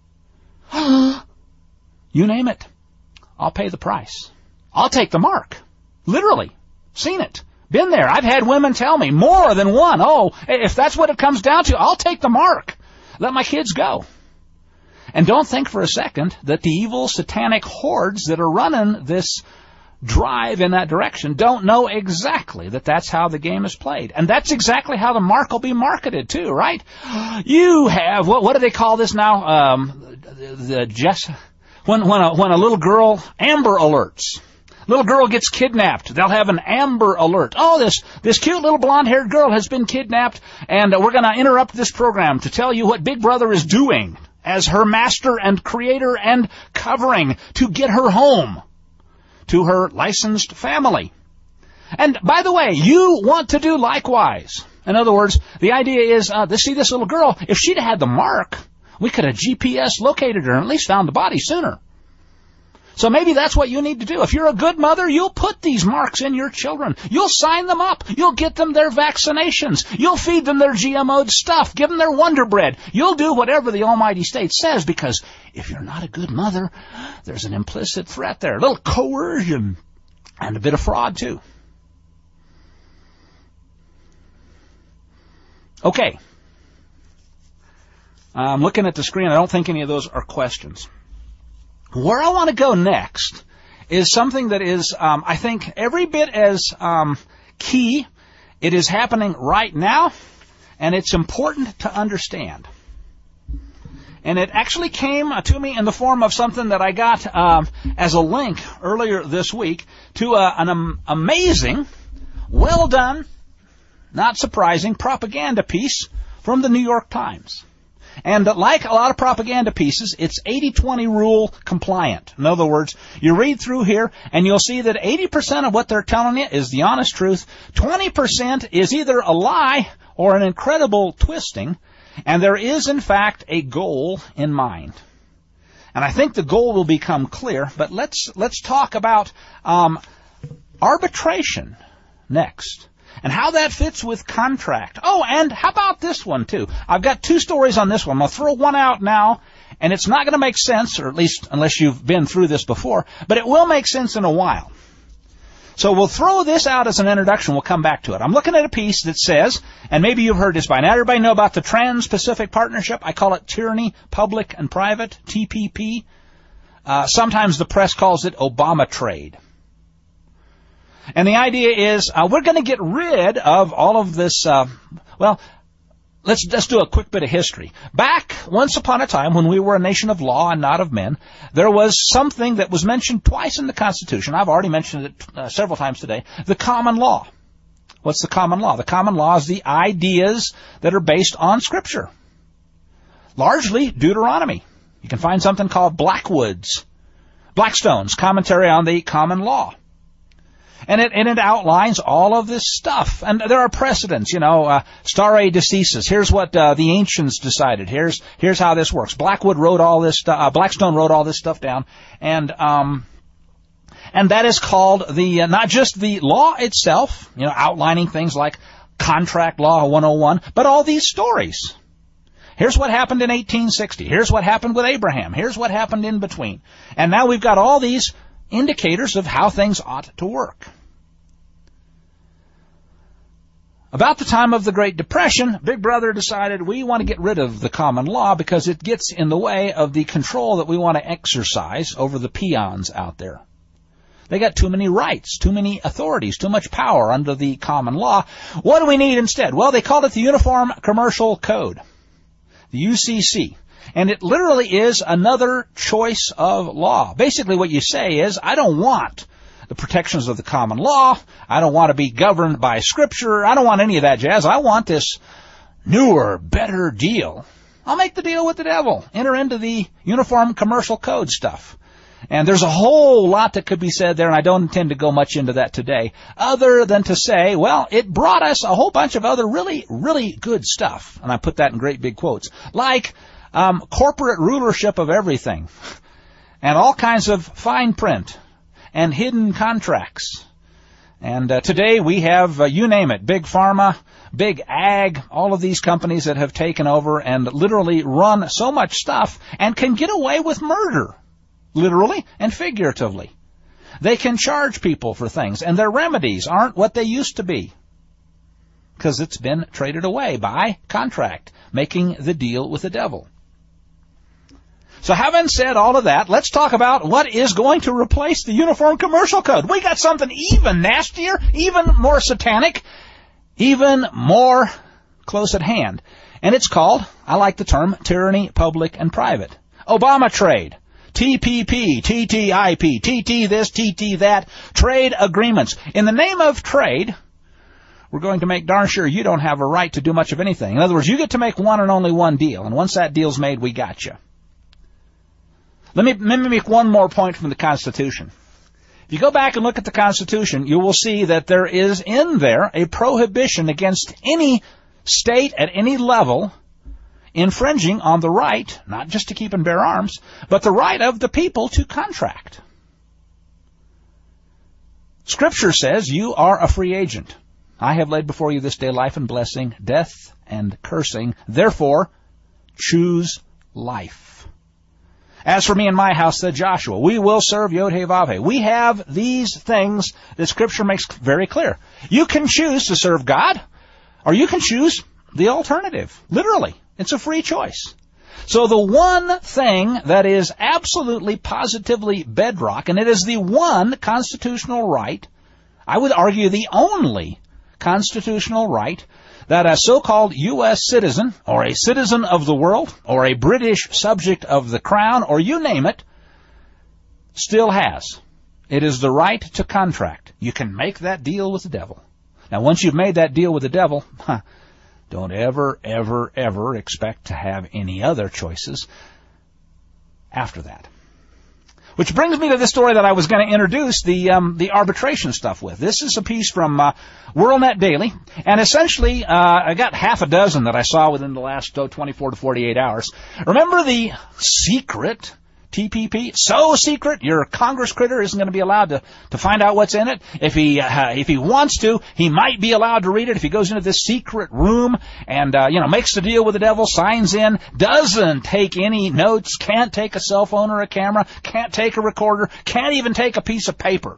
You name it. I'll pay the price. I'll take the mark. Literally. Seen it. Been there. I've had women tell me more than one. Oh, if that's what it comes down to, I'll take the mark. Let my kids go. And don't think for a second that the evil satanic hordes that are running this drive in that direction don't know exactly that that's how the game is played. And that's exactly how the mark will be marketed too, right? You have, what, what do they call this now? Um, the, the just, when, when a, when a little girl, Amber Alerts. Little girl gets kidnapped. They'll have an Amber Alert. Oh, this, this cute little blonde-haired girl has been kidnapped, and we're going to interrupt this program to tell you what Big Brother is doing as her master and creator and covering to get her home, to her licensed family. And by the way, you want to do likewise. In other words, the idea is, uh, to see this little girl, if she'd had the mark, we could have G P S located her and at least found the body sooner. So maybe that's what you need to do. If you're a good mother, you'll put these marks in your children. You'll sign them up. You'll get them their vaccinations. You'll feed them their G M O'd stuff. Give them their Wonder Bread. You'll do whatever the Almighty State says, because if you're not a good mother, there's an implicit threat there. A little coercion and a bit of fraud, too. Okay. I'm looking at the screen. I don't think any of those are questions. Where I want to go next is something that is, um, I think, every bit as um, key. It is happening right now, and it's important to understand. And it actually came to me in the form of something that I got um, as a link earlier this week to uh, an um, amazing, well done, not surprising, propaganda piece from the New York Times. And like a lot of propaganda pieces, it's eighty twenty rule compliant. In other words, you read through here and you'll see that eighty percent of what they're telling you is the honest truth. twenty percent is either a lie or an incredible twisting. And there is, in fact, a goal in mind. And I think the goal will become clear. But let's let's talk about um, arbitration next. And how that fits with contract. Oh, and how about this one, too? I've got two stories on this one. I'm going to throw one out now, and it's not going to make sense, or at least unless you've been through this before, but it will make sense in a while. So we'll throw this out as an introduction. We'll come back to it. I'm looking at a piece that says, and maybe you've heard this by now, everybody know about the Trans-Pacific Partnership? I call it Tyranny, Public and Private, T P P. Uh, sometimes the press calls it Obama trade. And the idea is uh, we're going to get rid of all of this, uh, well, let's just do a quick bit of history. Back once upon a time when we were a nation of law and not of men, there was something that was mentioned twice in the Constitution. I've already mentioned it uh, several times today. The common law. What's the common law? The common law is the ideas that are based on Scripture. Largely Deuteronomy. You can find something called Blackwood's, Blackstone's Commentary on the Common Law. And it, and it outlines all of this stuff. And there are precedents, you know, uh, stare decisis. Here's what uh, the ancients decided. Here's here's how this works. Blackwood wrote all this stuff. Uh, Blackstone wrote all this stuff down. And um, and that is called the uh, not just the law itself, you know, outlining things like contract law one oh one, but all these stories. Here's what happened in eighteen sixty. Here's what happened with Abraham. Here's what happened in between. And now we've got all these indicators of how things ought to work. About the time of the Great Depression, Big Brother decided we want to get rid of the common law because it gets in the way of the control that we want to exercise over the peons out there. They got too many rights, too many authorities, too much power under the common law. What do we need instead? Well, they called it the Uniform Commercial Code, the U C C. And it literally is another choice of law. Basically what you say is, I don't want the protections of the common law. I don't want to be governed by Scripture. I don't want any of that jazz. I want this newer, better deal. I'll make the deal with the devil. Enter into the Uniform Commercial Code stuff. And there's a whole lot that could be said there, and I don't intend to go much into that today, other than to say, well, it brought us a whole bunch of other really, really good stuff. And I put that in great big quotes. Like Um, corporate rulership of everything, and all kinds of fine print, and hidden contracts. And uh, today we have, uh, you name it, Big Pharma, Big Ag, all of these companies that have taken over and literally run so much stuff and can get away with murder, literally and figuratively. They can charge people for things, and their remedies aren't what they used to be, because it's been traded away by contract, making the deal with the devil. So having said all of that, let's talk about what is going to replace the Uniform Commercial Code. We got something even nastier, even more satanic, even more close at hand. And it's called, I like the term, Tyranny, Public and Private. Obama trade. T P P, T T I P, T T this, T T that. Trade agreements. In the name of trade, we're going to make darn sure you don't have a right to do much of anything. In other words, you get to make one and only one deal. And once that deal's made, we got you. Let me, let me make one more point from the Constitution. If you go back and look at the Constitution, you will see that there is in there a prohibition against any state at any level infringing on the right, not just to keep and bear arms, but the right of the people to contract. Scripture says you are a free agent. I have laid before you this day life and blessing, death and cursing. Therefore, choose life. As for me and my house, said Joshua, we will serve Yod-Heh-Vav-Heh. We have these things that Scripture makes very clear. You can choose to serve God, or you can choose the alternative. Literally. It's a free choice. So the one thing that is absolutely, positively bedrock, and it is the one constitutional right, I would argue the only constitutional right, that a so-called U S citizen, or a citizen of the world, or a British subject of the crown, or you name it, still has. It is the right to contract. You can make that deal with the devil. Now, once you've made that deal with the devil, huh, don't ever, ever, ever expect to have any other choices after that. Which brings me to the story that I was going to introduce the um, the arbitration stuff with. This is a piece from uh, WorldNet Daily, and essentially uh, I got half a dozen that I saw within the last oh, twenty-four to forty-eight hours. Remember the secret T P P? So secret, your Congress critter isn't going to be allowed to, to find out what's in it. If he uh, if he wants to, he might be allowed to read it. If he goes into this secret room and uh, you know makes the deal with the devil, signs in, doesn't take any notes, can't take a cell phone or a camera, can't take a recorder, can't even take a piece of paper,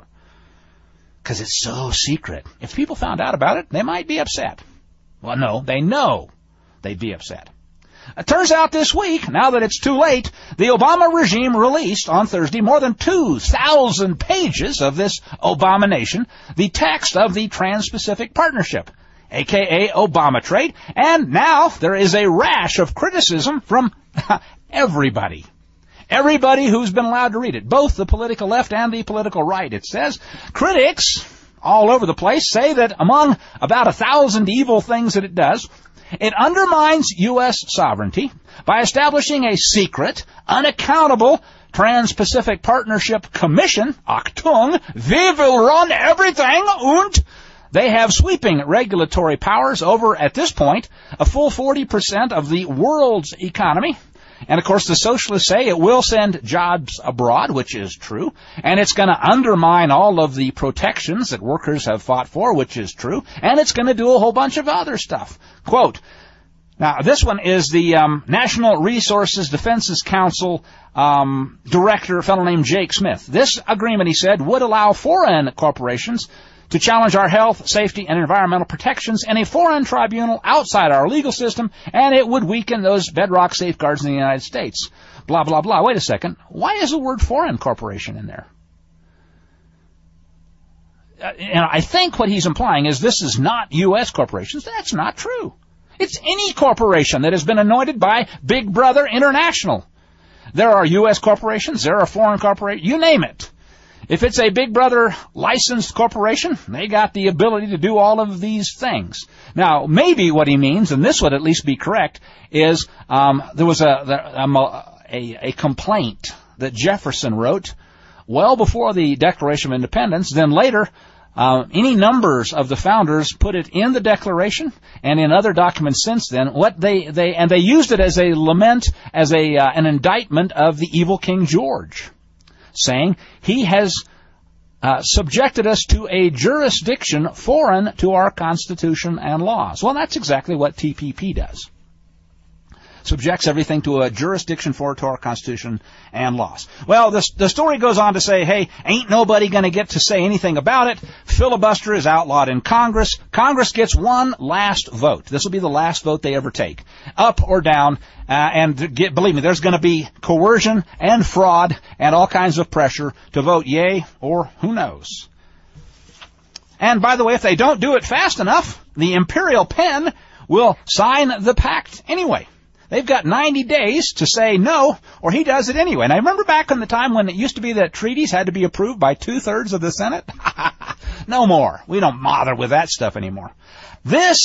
because it's so secret. If people found out about it, they might be upset. Well, no, they know they'd be upset. It turns out this week, now that it's too late, the Obama regime released on Thursday more than two thousand pages of this abomination, the text of the Trans-Pacific Partnership, aka Obama Trade, and now there is a rash of criticism from everybody. Everybody who's been allowed to read it, both the political left and the political right. It says, critics all over the place say that among about a thousand evil things that it does, it undermines U S sovereignty by establishing a secret, unaccountable Trans-Pacific Partnership Commission, Achtung, we will run everything, und they have sweeping regulatory powers over, at this point, a full forty percent of the world's economy. And, of course, the socialists say it will send jobs abroad, which is true, and it's going to undermine all of the protections that workers have fought for, which is true, and it's going to do a whole bunch of other stuff. Quote, now, this one is the um, National Resources Defenses Council um, director, a fellow named Jake Smith. This agreement, he said, would allow foreign corporations to challenge our health, safety, and environmental protections in a foreign tribunal outside our legal system, and it would weaken those bedrock safeguards in the United States. Blah, blah, blah. Wait a second. Why is the word foreign corporation in there? Uh, and I think what he's implying is this is not U S corporations. That's not true. It's any corporation that has been anointed by Big Brother International. There are U S corporations. There are foreign corporations. You name it. If it's a Big Brother licensed corporation, they got the ability to do all of these things. Now, maybe what he means, and this would at least be correct, is um, there was a, a, a complaint that Jefferson wrote well before the Declaration of Independence. Then later, uh, any numbers of the founders put it in the Declaration and in other documents since then. What they they and they used it as a lament, as a uh, an indictment of the evil King George, saying he has uh, subjected us to a jurisdiction foreign to our Constitution and laws. Well, that's exactly what T P P does. Subjects everything to a jurisdiction foreign to our Constitution and laws. Well, the, the story goes on to say, hey, ain't nobody going to get to say anything about it. Filibuster is outlawed in Congress. Congress gets one last vote. This will be the last vote they ever take, up or down. Uh, and get, believe me, there's going to be coercion and fraud and all kinds of pressure to vote yay or who knows. And by the way, if they don't do it fast enough, the imperial pen will sign the pact anyway. They've got ninety days to say no, or he does it anyway. And I remember back in the time when it used to be that treaties had to be approved by two-thirds of the Senate. No more. We don't bother with that stuff anymore. This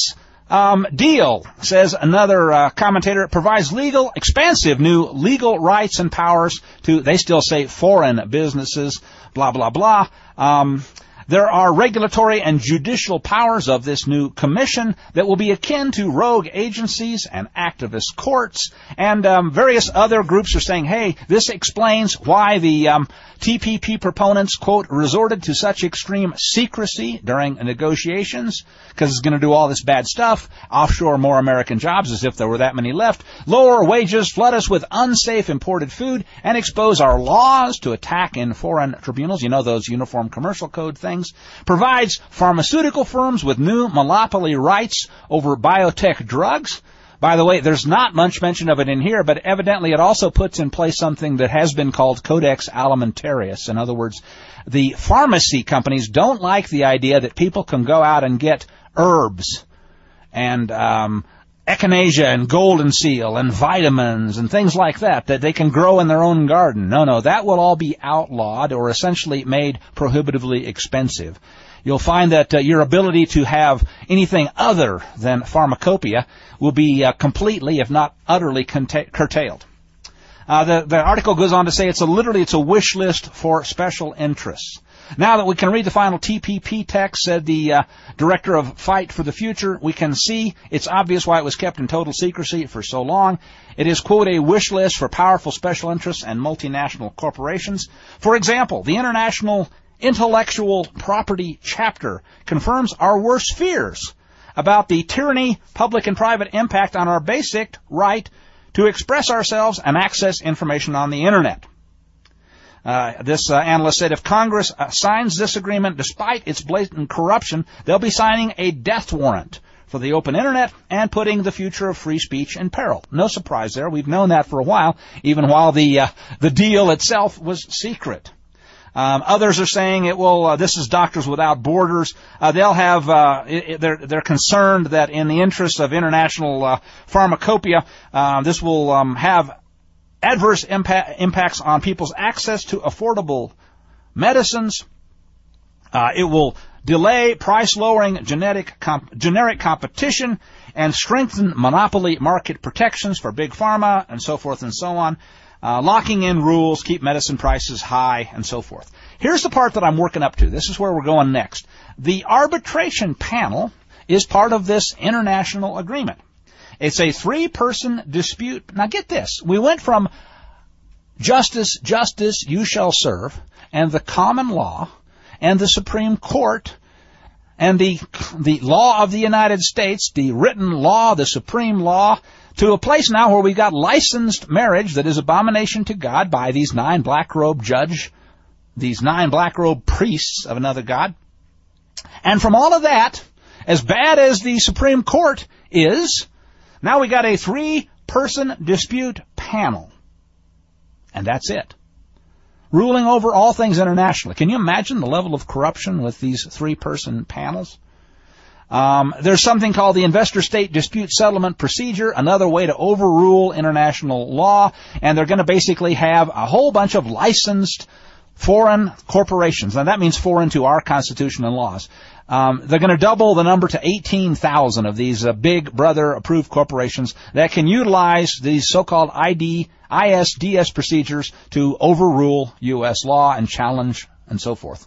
Um, deal, says another uh, commentator, it provides legal, expansive new legal rights and powers to, they still say foreign businesses, blah, blah, blah. Um, There are regulatory and judicial powers of this new commission that will be akin to rogue agencies and activist courts. And um, various other groups are saying, hey, this explains why the um, T P P proponents, quote, resorted to such extreme secrecy during negotiations, because it's going to do all this bad stuff, offshore more American jobs as if there were that many left, lower wages, flood us with unsafe imported food, and expose our laws to attack in foreign tribunals. You know, those Uniform Commercial Code things. Provides pharmaceutical firms with new monopoly rights over biotech drugs. By the way, there's not much mention of it in here, but evidently it also puts in place something that has been called Codex Alimentarius. In other words, the pharmacy companies don't like the idea that people can go out and get herbs and um echinacea and golden seal and vitamins and things like that that they can grow in their own garden. No, no, that will all be outlawed or essentially made prohibitively expensive. You'll find that uh, your ability to have anything other than pharmacopoeia will be uh, completely, if not utterly, cont- curtailed. Uh, the, the article goes on to say it's a literally it's a wish list for special interests. Now that we can read the final T P P text, said the uh, director of Fight for the Future, we can see it's obvious why it was kept in total secrecy for so long. It is, quote, a wish list for powerful special interests and multinational corporations. For example, the International Intellectual Property Chapter confirms our worst fears about the tyranny, public and private impact on our basic right to express ourselves and access information on the Internet. Uh, this uh, analyst said if Congress uh, signs this agreement despite its blatant corruption, they'll be signing a death warrant for the open Internet and putting the future of free speech in peril. No surprise there. We've known that for a while, even while the uh, the deal itself was secret. Um, others are saying it will. Uh, this is Doctors Without Borders. Uh, they'll have. Uh, it, they're they're concerned that in the interest of international uh, pharmacopoeia, uh, this will um, have adverse impact, impacts on people's access to affordable medicines. Uh, it will delay price-lowering genetic comp- generic competition and strengthen monopoly market protections for big pharma and so forth and so on. Uh, locking in rules, keep medicine prices high, and so forth. Here's the part that I'm working up to. This is where we're going next. The arbitration panel is part of this international agreement. It's a three-person dispute. Now get this. We went from justice, justice, you shall serve, and the common law, and the Supreme Court, and the the law of the United States, the written law, the supreme law, to a place now where we've got licensed marriage that is abomination to God by these nine black-robe judge, these nine black-robe priests of another God. And from all of that, as bad as the Supreme Court is, now we got a three-person dispute panel. And that's it. Ruling over all things internationally. Can you imagine the level of corruption with these three-person panels? Um, there's something called the Investor-State Dispute Settlement Procedure, another way to overrule international law, and they're going to basically have a whole bunch of licensed foreign corporations. Now, that means foreign to our Constitution and laws. Um, they're going to double the number to eighteen thousand of these uh, big brother-approved corporations that can utilize these so-called I D, I S D S procedures to overrule U S law and challenge and so forth.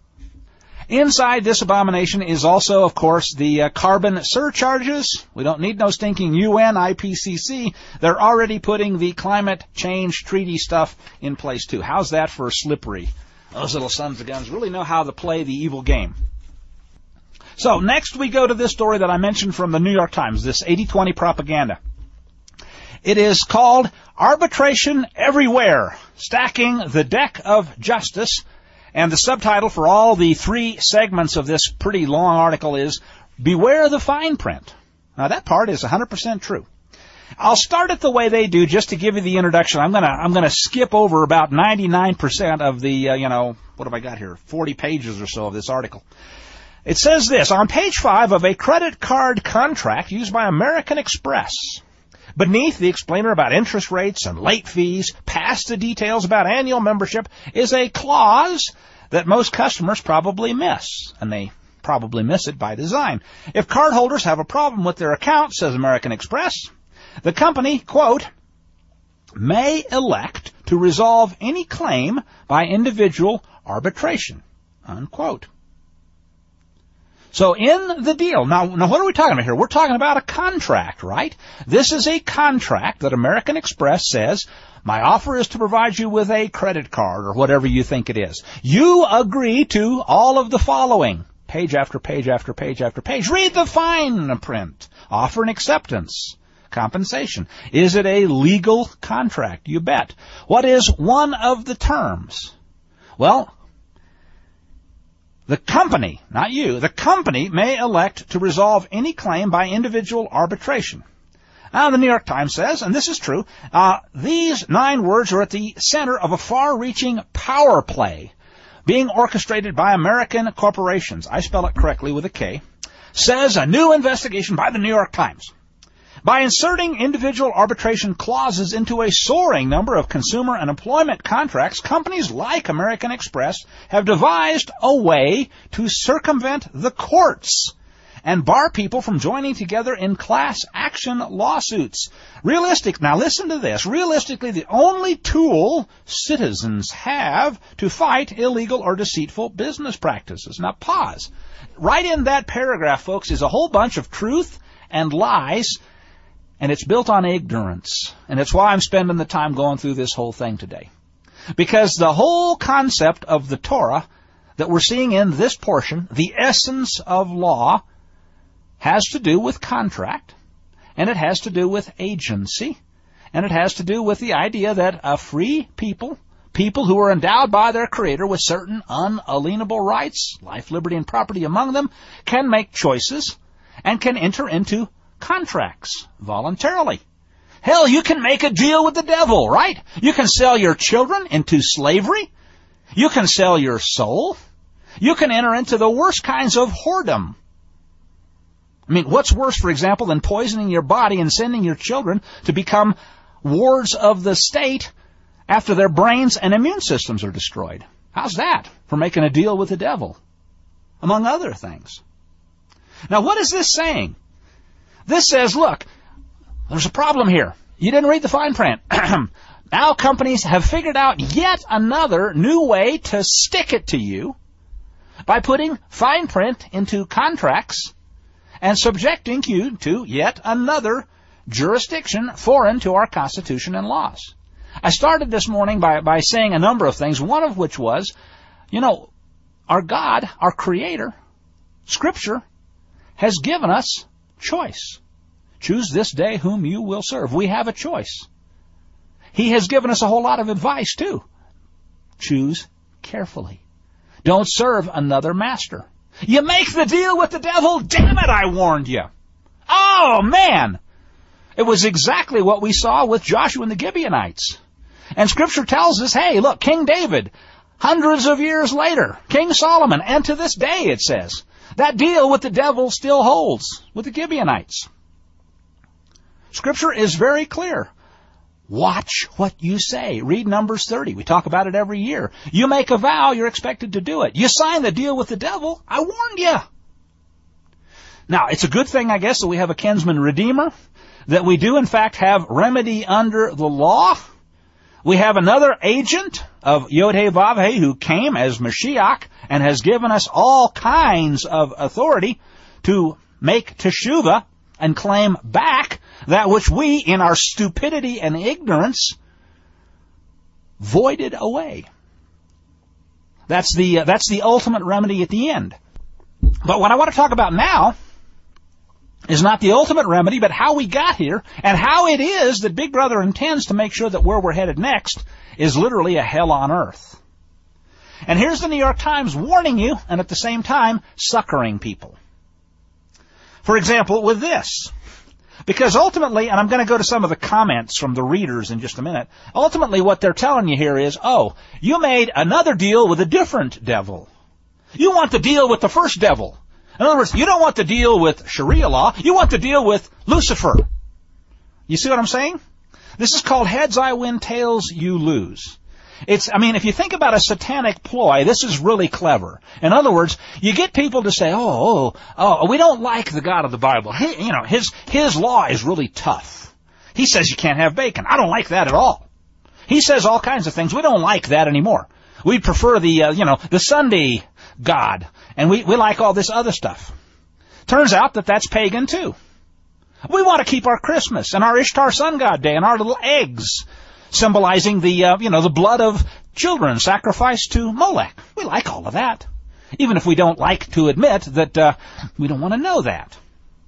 Inside this abomination is also, of course, the uh, carbon surcharges. We don't need no stinking U N I P C C. They're already putting the climate change treaty stuff in place, too. How's that for slippery? Those little sons of guns really know how to play the evil game. So next we go to this story that I mentioned from the New York Times, this eighty twenty propaganda. It is called Arbitration Everywhere, Stacking the Deck of Justice. And the subtitle for all the three segments of this pretty long article is Beware the Fine Print. Now that part is one hundred percent true. I'll start it the way they do just to give you the introduction. I'm gonna I'm gonna skip over about ninety-nine percent of the uh, you know what have I got here forty pages or so of this article. It says this on page five of a credit card contract used by American Express. Beneath the explainer about interest rates and late fees, past the details about annual membership, is a clause that most customers probably miss. And they probably miss it by design. If cardholders have a problem with their account, says American Express, the company, quote, may elect to resolve any claim by individual arbitration, unquote. So in the deal, now, now what are we talking about here? We're talking about a contract, right? This is a contract that American Express says, my offer is to provide you with a credit card or whatever you think it is. You agree to all of the following, page after page after page after page. Read the fine print. Offer and acceptance. Compensation. Is it a legal contract? You bet. What is one of the terms? Well, the company, not you, the company may elect to resolve any claim by individual arbitration. Now, the New York Times says, and this is true, uh, these nine words are at the center of a far-reaching power play being orchestrated by American corporations. I spell it correctly with a K. Says a new investigation by the New York Times. By inserting individual arbitration clauses into a soaring number of consumer and employment contracts, companies like American Express have devised a way to circumvent the courts and bar people from joining together in class action lawsuits. Realistic, now listen to this, realistically the only tool citizens have to fight illegal or deceitful business practices. Now pause. Right in that paragraph, folks, is a whole bunch of truth and lies. And it's built on ignorance. And it's why I'm spending the time going through this whole thing today. Because the whole concept of the Torah that we're seeing in this portion, the essence of law, has to do with contract. And it has to do with agency. And it has to do with the idea that a free people, people who are endowed by their Creator with certain unalienable rights, life, liberty, and property among them, can make choices and can enter into contracts voluntarily. Hell, you can make a deal with the devil, right? You can sell your children into slavery. You can sell your soul. You can enter into the worst kinds of whoredom. I mean, what's worse, for example, than poisoning your body and sending your children to become wards of the state after their brains and immune systems are destroyed? How's that for making a deal with the devil? Among other things. Now, what is this saying? This says, look, there's a problem here. You didn't read the fine print. Now companies have figured out yet another new way to stick it to you by putting fine print into contracts and subjecting you to yet another jurisdiction foreign to our Constitution and laws. I started this morning by, by saying a number of things, one of which was, you know, our God, our Creator, Scripture, has given us choice. Choose this day whom you will serve. We have a choice. He has given us a whole lot of advice, too. Choose carefully. Don't serve another master. You make the deal with the devil, damn it, I warned you. Oh, man! It was exactly what we saw with Joshua and the Gibeonites. And Scripture tells us, hey, look, King David, hundreds of years later, King Solomon, and to this day, it says, that deal with the devil still holds with the Gibeonites. Scripture is very clear. Watch what you say. Read Numbers thirty. We talk about it every year. You make a vow, you're expected to do it. You sign the deal with the devil, I warned you. Now, it's a good thing, I guess, that we have a kinsman redeemer, that we do, in fact, have remedy under the law. We have another agent of Yod-Heh-Vav-Heh who came as Mashiach and has given us all kinds of authority to make teshuvah and claim back that which we, in our stupidity and ignorance, voided away. That's the, uh, that's the ultimate remedy at the end. But what I want to talk about now is not the ultimate remedy, but how we got here and how it is that Big Brother intends to make sure that where we're headed next is literally a hell on earth. And here's the New York Times warning you and at the same time succoring people. For example, with this. Because ultimately, and I'm going to go to some of the comments from the readers in just a minute, ultimately what they're telling you here is, oh, you made another deal with a different devil. You want to deal with the first devil. In other words, you don't want to deal with Sharia law. You want to deal with Lucifer. You see what I'm saying? This is called heads I win, tails you lose. It's, I mean, if you think about a satanic ploy, this is really clever. In other words, you get people to say, oh, oh, oh, we don't like the God of the Bible. He, you know, his, his law is really tough. He says you can't have bacon. I don't like that at all. He says all kinds of things. We don't like that anymore. We prefer the, uh, you know, the Sunday God. And we, we like all this other stuff. Turns out that that's pagan too. We want to keep our Christmas and our Ishtar Sun God Day and our little eggs symbolizing the, uh, you know, the blood of children sacrificed to Molech. We like all of that, even if we don't like to admit that uh, we don't want to know that.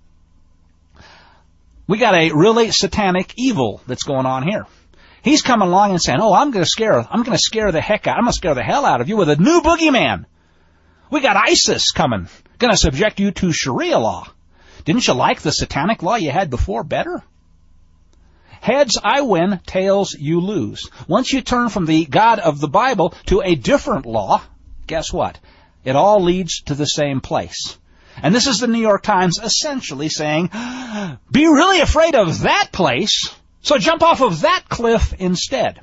We got a really satanic evil that's going on here. He's coming along and saying, "Oh, I'm going to scare, I'm going to scare the heck out, I'm going to scare the hell out of you with a new boogeyman. We got ISIS coming, going to subject you to Sharia law. Didn't you like the satanic law you had before better? Heads, I win. Tails, you lose. Once you turn from the God of the Bible to a different law, guess what? It all leads to the same place. And this is the New York Times essentially saying, be really afraid of that place, so jump off of that cliff instead.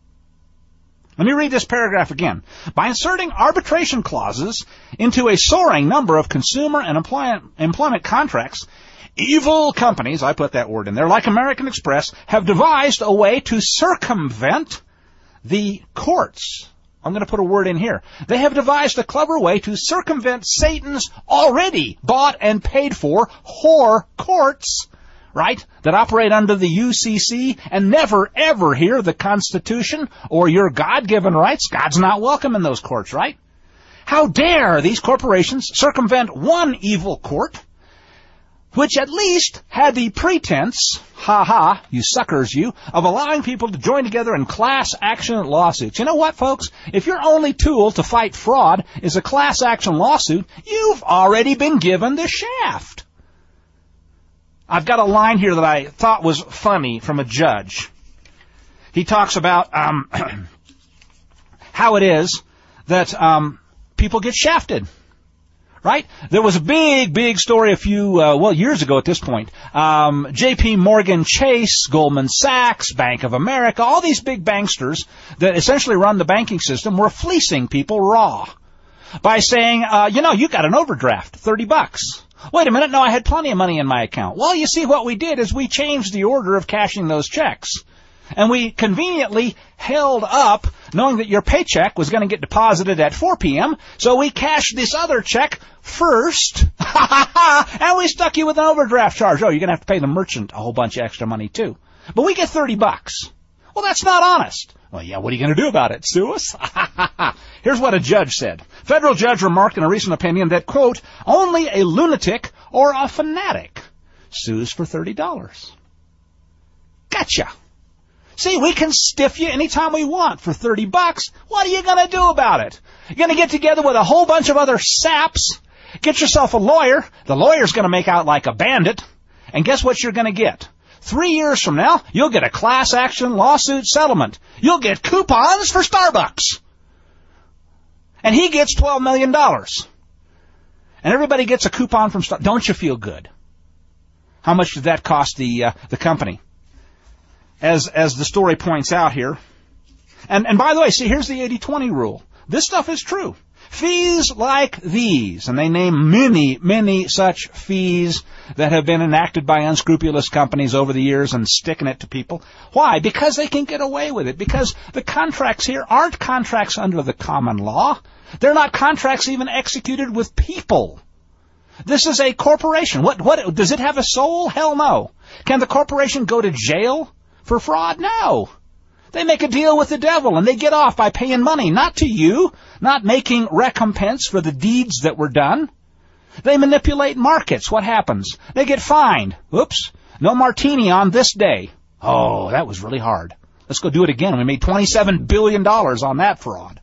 Let me read this paragraph again. By inserting arbitration clauses into a soaring number of consumer and employment, employment contracts, evil companies, I put that word in there, like American Express, have devised a way to circumvent the courts. I'm going to put a word in here. They have devised a clever way to circumvent Satan's already bought and paid for whore courts, right, that operate under the U C C and never, ever hear the Constitution or your God-given rights. God's not welcome in those courts, right? How dare these corporations circumvent one evil court, which at least had the pretense, ha-ha, you suckers you, of allowing people to join together in class action lawsuits. You know what, folks? If your only tool to fight fraud is a class action lawsuit, you've already been given the shaft. I've got a line here that I thought was funny from a judge. He talks about um, how it is that um, people get shafted, right? There was a big, big story a few, uh, well, years ago at this point. Um, J P Morgan Chase, Goldman Sachs, Bank of America, all these big banksters that essentially run the banking system were fleecing people raw by saying, uh, you know, you got an overdraft, thirty bucks. Wait a minute, no, I had plenty of money in my account. Well, you see, what we did is we changed the order of cashing those checks. And we conveniently held up, knowing that your paycheck was going to get deposited at four p.m., so we cashed this other check first, and we stuck you with an overdraft charge. Oh, you're going to have to pay the merchant a whole bunch of extra money, too. But we get thirty bucks. Well, that's not honest. Well, yeah, what are you going to do about it? Sue us? Here's what a judge said. Federal judge remarked in a recent opinion that, quote, only a lunatic or a fanatic sues for thirty dollars. Gotcha. See, we can stiff you anytime we want for thirty bucks. What are you going to do about it? You're going to get together with a whole bunch of other saps, get yourself a lawyer. The lawyer's going to make out like a bandit. And guess what you're going to get? Three years from now, you'll get a class action lawsuit settlement. You'll get coupons for Starbucks. And he gets twelve million dollars. And everybody gets a coupon from Starbucks. Don't you feel good? How much did that cost the uh, the company? As as the story points out here. And and by the way, see, here's the eighty twenty rule. This stuff is true. Fees like these, and they name many, many such fees that have been enacted by unscrupulous companies over the years and sticking it to people. Why? Because they can get away with it. Because the contracts here aren't contracts under the common law. They're not contracts even executed with people. This is a corporation. What, what, does it have a soul? Hell no. Can the corporation go to jail for fraud? No. They make a deal with the devil, and they get off by paying money, not to you, not making recompense for the deeds that were done. They manipulate markets. What happens? They get fined. Oops, no martini on this day. Oh, that was really hard. Let's go do it again. We made twenty-seven billion dollars on that fraud.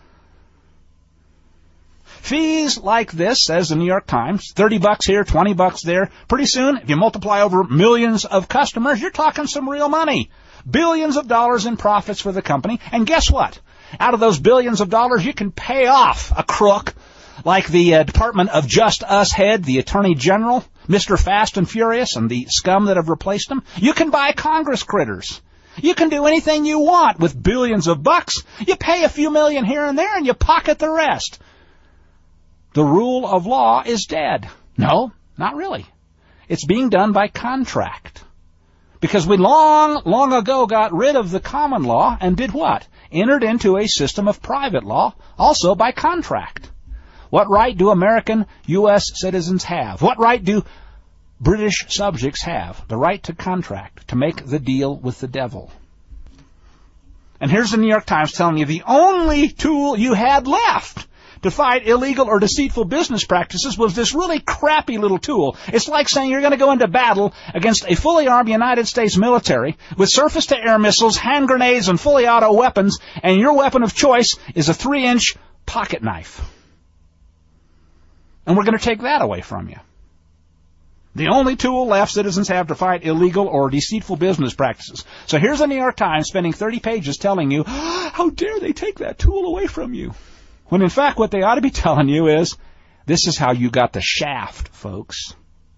Fees like this, says the New York Times, thirty bucks here, twenty bucks there. Pretty soon, if you multiply over millions of customers, you're talking some real money. Billions of dollars in profits for the company. And guess what? Out of those billions of dollars, you can pay off a crook like the uh, Department of Just Us head, the Attorney General, Mister Fast and Furious, and the scum that have replaced him. You can buy Congress critters. You can do anything you want with billions of bucks. You pay a few million here and there and you pocket the rest. The rule of law is dead. No, not really. It's being done by contract. Because we long, long ago got rid of the common law and did what? Entered into a system of private law, also by contract. What right do American U S citizens have? What right do British subjects have? The right to contract, to make the deal with the devil. And here's the New York Times telling you the only tool you had left to fight illegal or deceitful business practices was this really crappy little tool. It's like saying you're going to go into battle against a fully armed United States military with surface-to-air missiles, hand grenades, and fully auto weapons, and your weapon of choice is a three-inch pocket knife. And we're going to take that away from you. The only tool left citizens have to fight illegal or deceitful business practices. So here's the New York Times spending thirty pages telling you, how dare they take that tool away from you? When in fact what they ought to be telling you is, this is how you got the shaft, folks.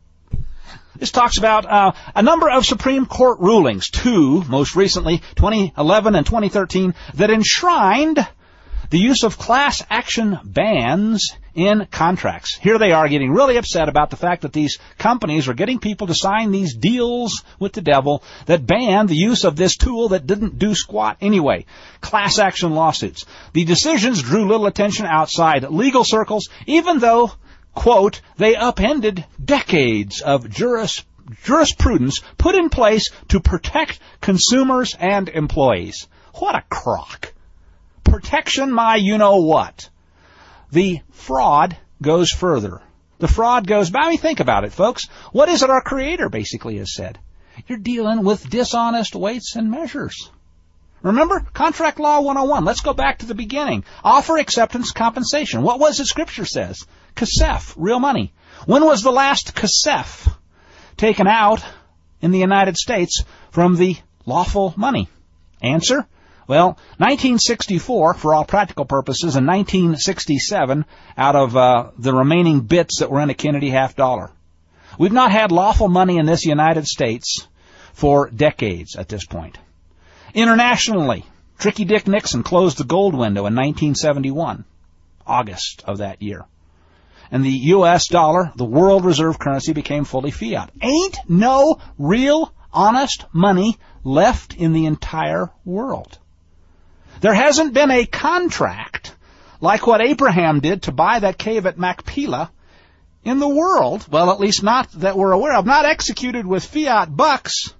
This talks about uh, a number of Supreme Court rulings, two, most recently, twenty eleven and twenty thirteen, that enshrined the use of class action bans in contracts. Here they are getting really upset about the fact that these companies are getting people to sign these deals with the devil that ban the use of this tool that didn't do squat anyway. Class action lawsuits. The decisions drew little attention outside legal circles, even though, quote, they upended decades of juris, jurisprudence put in place to protect consumers and employees. What a crock. Protection, my you-know-what. The fraud goes further. The fraud goes, I mean, think about it, folks. What is it our Creator basically has said? You're dealing with dishonest weights and measures. Remember? Contract Law one oh one. Let's go back to the beginning. Offer, acceptance, compensation. What was it Scripture says? Kasef, real money. When was the last kasef taken out in the United States from the lawful money? Answer? Well, nineteen sixty-four, for all practical purposes, and nineteen sixty-seven out of uh, the remaining bits that were in a Kennedy half dollar. We've not had lawful money in this United States for decades at this point. Internationally, Tricky Dick Nixon closed the gold window in nineteen seventy-one, August of that year. And the U S dollar, the world reserve currency, became fully fiat. Ain't no real, honest money left in the entire world. There hasn't been a contract like what Abraham did to buy that cave at Machpelah in the world, well, at least not that we're aware of, not executed with fiat bucks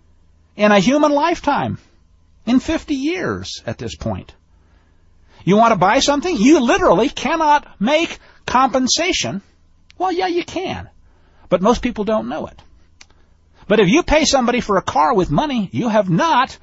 in a human lifetime, in fifty years at this point. You want to buy something? You literally cannot make compensation. Well, yeah, you can, but most people don't know it. But if you pay somebody for a car with money, you have not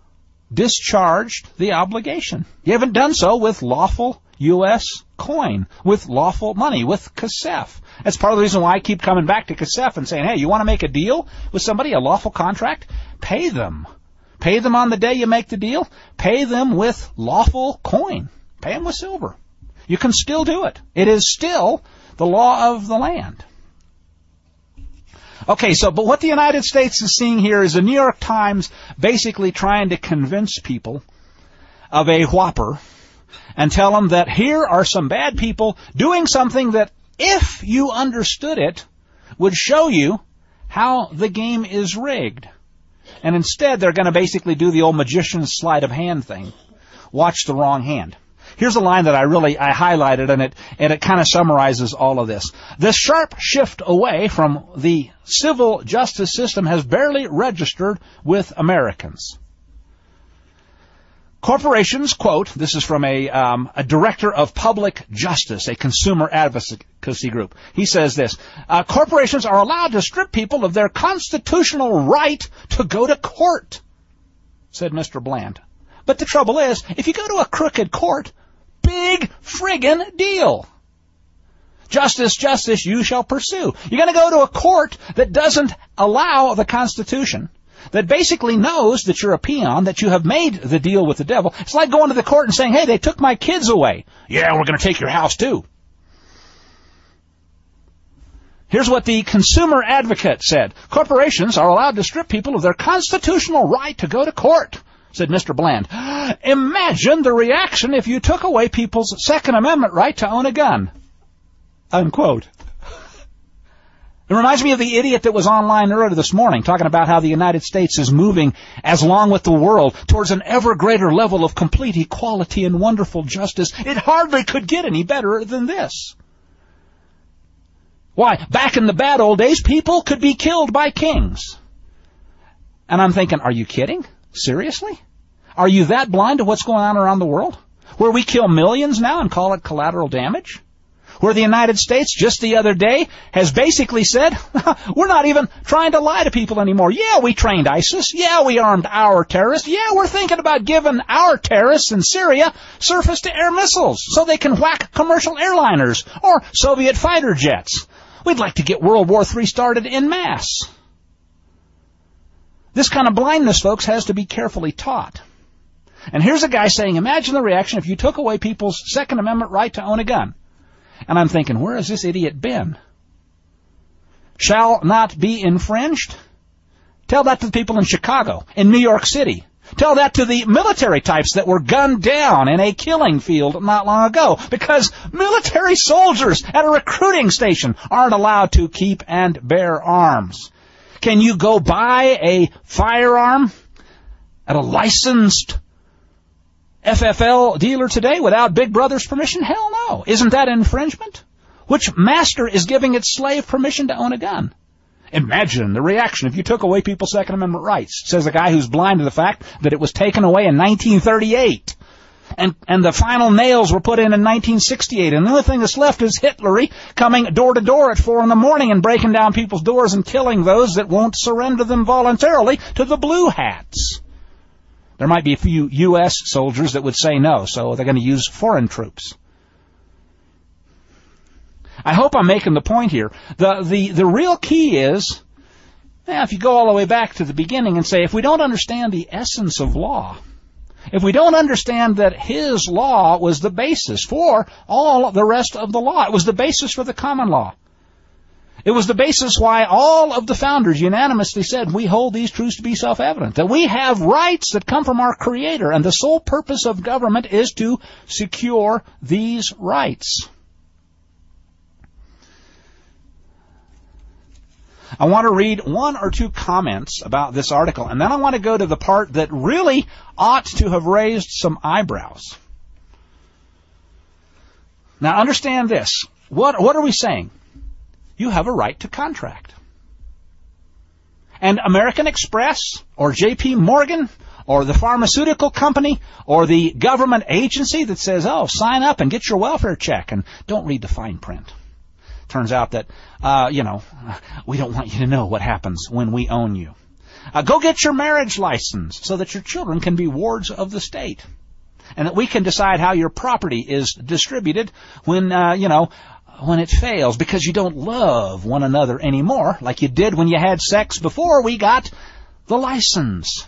discharged the obligation. You haven't done so with lawful U S coin, with lawful money, with kasef. That's part of the reason why I keep coming back to kasef and saying, hey, you want to make a deal with somebody, a lawful contract? Pay them. Pay them on the day you make the deal. Pay them with lawful coin. Pay them with silver. You can still do it. It is still the law of the land. Okay, so, but what the United States is seeing here is the New York Times basically trying to convince people of a whopper and tell them that here are some bad people doing something that, if you understood it, would show you how the game is rigged. And instead, they're going to basically do the old magician's sleight of hand thing. Watch the wrong hand. Here's a line that I really, I highlighted, and it, and it kind of summarizes all of this. This sharp shift away from the civil justice system has barely registered with Americans. Corporations, quote, this is from a, um, a director of public justice, a consumer advocacy group. He says this, uh, corporations are allowed to strip people of their constitutional right to go to court, said Mister Bland. But the trouble is, if you go to a crooked court, big friggin' deal. Justice, justice, you shall pursue. You're going to go to a court that doesn't allow the Constitution, that basically knows that you're a peon, that you have made the deal with the devil. It's like going to the court and saying, hey, they took my kids away. Yeah, we're going to take your house too. Here's what the Consumer Advocate said. Corporations are allowed to strip people of their constitutional right to go to court, said Mister Bland. Imagine the reaction if you took away people's Second Amendment right to own a gun. Unquote. It reminds me of the idiot that was online earlier this morning talking about how the United States is moving, as along with the world, towards an ever greater level of complete equality and wonderful justice. It hardly could get any better than this. Why, back in the bad old days, people could be killed by kings. And I'm thinking, are you kidding? Seriously? Are you that blind to what's going on around the world? Where we kill millions now and call it collateral damage? Where the United States, just the other day, has basically said, we're not even trying to lie to people anymore. Yeah, we trained ISIS. Yeah, we armed our terrorists. Yeah, we're thinking about giving our terrorists in Syria surface-to-air missiles so they can whack commercial airliners or Soviet fighter jets. We'd like to get World War Three started en masse. This kind of blindness, folks, has to be carefully taught. And here's a guy saying, imagine the reaction if you took away people's Second Amendment right to own a gun. And I'm thinking, where has this idiot been? Shall not be infringed? Tell that to the people in Chicago, in New York City. Tell that to the military types that were gunned down in a killing field not long ago, because military soldiers at a recruiting station aren't allowed to keep and bear arms. Can you go buy a firearm at a licensed F F L dealer today without Big Brother's permission? Hell no. Isn't that infringement? Which master is giving its slave permission to own a gun? Imagine the reaction if you took away people's Second Amendment rights, says a guy who's blind to the fact that it was taken away in nineteen thirty-eight. And, and the final nails were put in in nineteen sixty-eight. And the only thing that's left is Hitler coming door to door at four in the morning and breaking down people's doors and killing those that won't surrender them voluntarily to the blue hats. There might be a few U S soldiers that would say no, so they're going to use foreign troops. I hope I'm making the point here. The, the, the real key is, eh, if you go all the way back to the beginning and say, if we don't understand the essence of law, if we don't understand that His law was the basis for all the rest of the law, it was the basis for the common law. It was the basis why all of the founders unanimously said, we hold these truths to be self-evident, that we have rights that come from our Creator, and the sole purpose of government is to secure these rights. I want to read one or two comments about this article, and then I want to go to the part that really ought to have raised some eyebrows. Now, understand this. What, what are we saying? You have a right to contract. And American Express or J P Morgan or the pharmaceutical company or the government agency that says, oh, sign up and get your welfare check and don't read the fine print. Turns out that, uh, you know, we don't want you to know what happens when we own you. Uh, go get your marriage license so that your children can be wards of the state. And that we can decide how your property is distributed when, uh, you know, when it fails, because you don't love one another anymore like you did when you had sex before we got the license.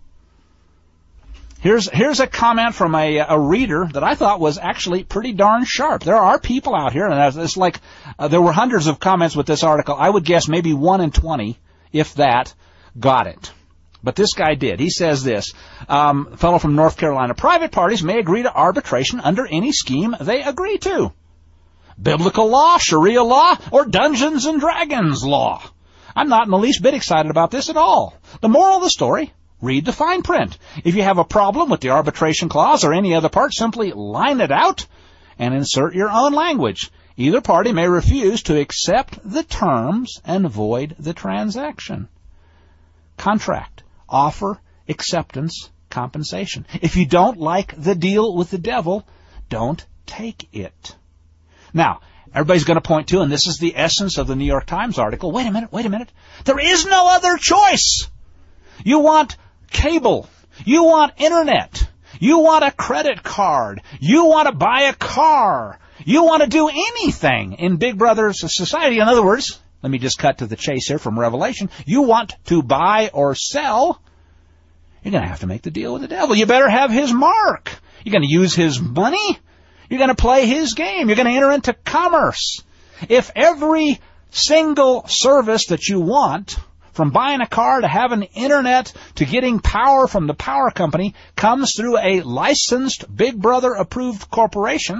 Here's here's a comment from a, a reader that I thought was actually pretty darn sharp. There are people out here, and it's like uh, there were hundreds of comments with this article. I would guess maybe one in twenty, if that, got it. But this guy did. He says this, um, a fellow from North Carolina, private parties may agree to arbitration under any scheme they agree to. Biblical law, Sharia law, or Dungeons and Dragons law. I'm not in the least bit excited about this at all. The moral of the story, read the fine print. If you have a problem with the arbitration clause or any other part, simply line it out and insert your own language. Either party may refuse to accept the terms and void the transaction. Contract, offer, acceptance, compensation. If you don't like the deal with the devil, don't take it. Now, everybody's going to point to, and this is the essence of the New York Times article, wait a minute, wait a minute. There is no other choice. You want cable. You want internet. You want a credit card. You want to buy a car. You want to do anything in Big Brother's society. In other words, let me just cut to the chase here from Revelation. You want to buy or sell, you're going to have to make the deal with the devil. You better have his mark. You're going to use his money. You're going to play his game. You're going to enter into commerce. If every single service that you want, from buying a car to having internet to getting power from the power company, comes through a licensed Big Brother approved corporation,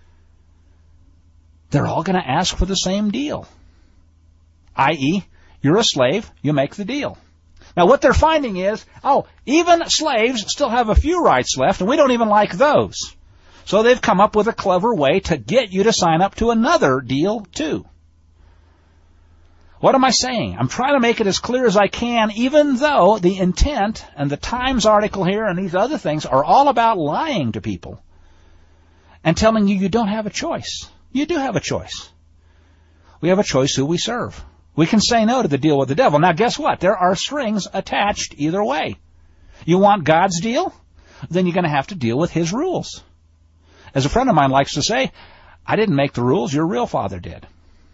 they're all going to ask for the same deal. that is, you're a slave, you make the deal. Now what they're finding is, oh, even slaves still have a few rights left, and we don't even like those. So they've come up with a clever way to get you to sign up to another deal too. What am I saying? I'm trying to make it as clear as I can, even though the intent and the Times article here and these other things are all about lying to people and telling you you don't have a choice. You do have a choice. We have a choice who we serve. We can say no to the deal with the devil. Now, guess what? There are strings attached either way. You want God's deal? Then you're going to have to deal with His rules. As a friend of mine likes to say, I didn't make the rules, your real father did.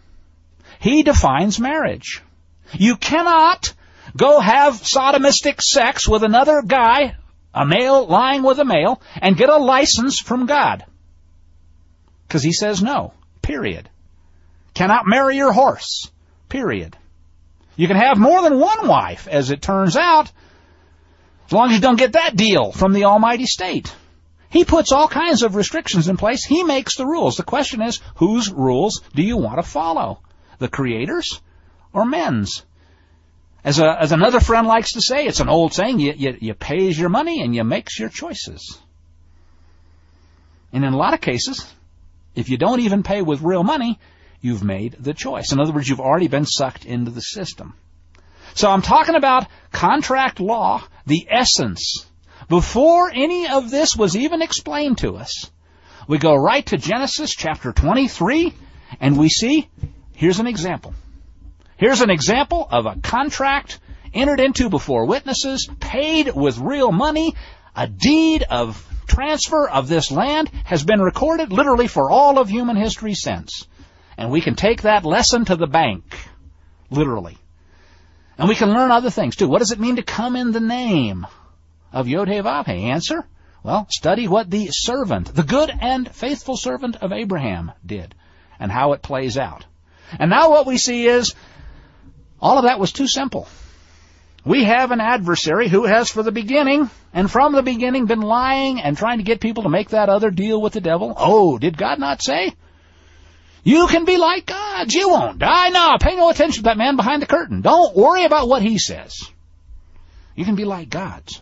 He defines marriage. You cannot go have sodomistic sex with another guy, a male lying with a male, and get a license from God. Because He says no, period. Cannot marry your horse, period. You can have more than one wife, as it turns out, as long as you don't get that deal from the almighty state. He puts all kinds of restrictions in place. He makes the rules. The question is, whose rules do you want to follow? The Creator's or men's? As a, as another friend likes to say, it's an old saying, you, you, you pays your money and you makes your choices. And in a lot of cases, if you don't even pay with real money, you've made the choice. In other words, you've already been sucked into the system. So I'm talking about contract law, the essence. Before any of this was even explained to us, we go right to Genesis chapter twenty-three, and we see, here's an example. Here's an example of a contract entered into before witnesses, paid with real money. A deed of transfer of this land has been recorded literally for all of human history since. And we can take that lesson to the bank, literally. And we can learn other things too. What does it mean to come in the name of Yod-Heh-Vav-Heh? Answer? Well, study what the servant, the good and faithful servant of Abraham did and how it plays out. And now what we see is all of that was too simple. We have an adversary who has for the beginning and from the beginning been lying and trying to get people to make that other deal with the devil. Oh, did God not say? You can be like God. You won't die. No, pay no attention to that man behind the curtain. Don't worry about what he says. You can be like God's.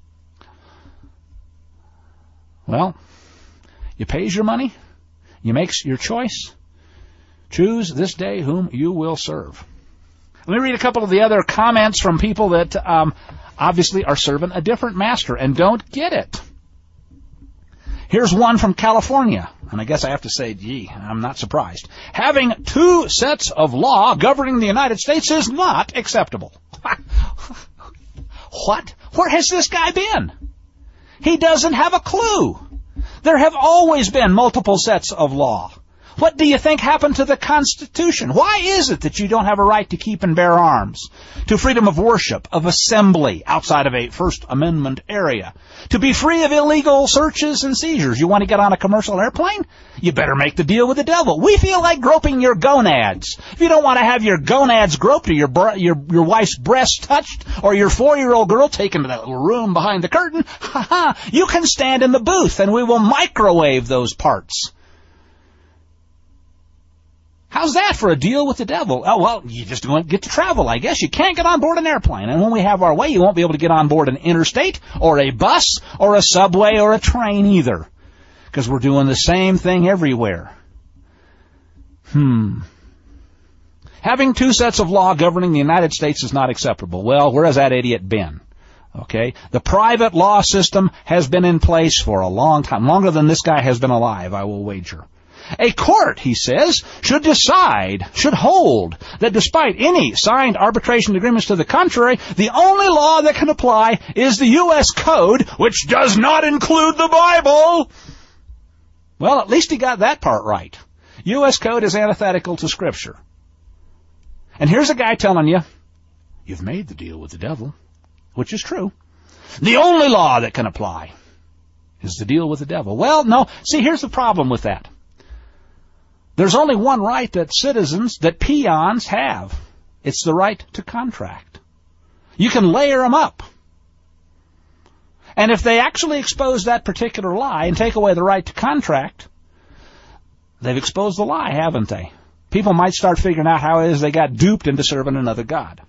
Well, you pays your money. You makes your choice. Choose this day whom you will serve. Let me read a couple of the other comments from people that um, obviously are serving a different master and don't get it. Here's one from California, and I guess I have to say, gee, I'm not surprised. Having two sets of law governing the United States is not acceptable. What? Where has this guy been? He doesn't have a clue. There have always been multiple sets of law. What do you think happened to the Constitution? Why is it that you don't have a right to keep and bear arms? To freedom of worship, of assembly outside of a First Amendment area? To be free of illegal searches and seizures? You want to get on a commercial airplane? You better make the deal with the devil. We feel like groping your gonads. If you don't want to have your gonads groped or your your, your wife's breast touched or your four-year-old girl taken to that little room behind the curtain, ha ha, you can stand in the booth and we will microwave those parts. How's that for a deal with the devil? Oh, well, you just don't get to travel, I guess. You can't get on board an airplane. And when we have our way, you won't be able to get on board an interstate or a bus or a subway or a train either. Because we're doing the same thing everywhere. Hmm. Having two sets of law governing the United States is not acceptable. Well, where has that idiot been? Okay. The private law system has been in place for a long time. Longer than this guy has been alive, I will wager. A court, he says, should decide, should hold, that despite any signed arbitration agreements to the contrary, the only law that can apply is the U S Code, which does not include the Bible. Well, at least he got that part right. U S Code is antithetical to Scripture. And here's a guy telling you, you've made the deal with the devil, which is true. The only law that can apply is the deal with the devil. Well, no. See, here's the problem with that. There's only one right that citizens, that peons have. It's the right to contract. You can layer them up. And if they actually expose that particular lie and take away the right to contract, they've exposed the lie, haven't they? People might start figuring out how it is they got duped into serving another god.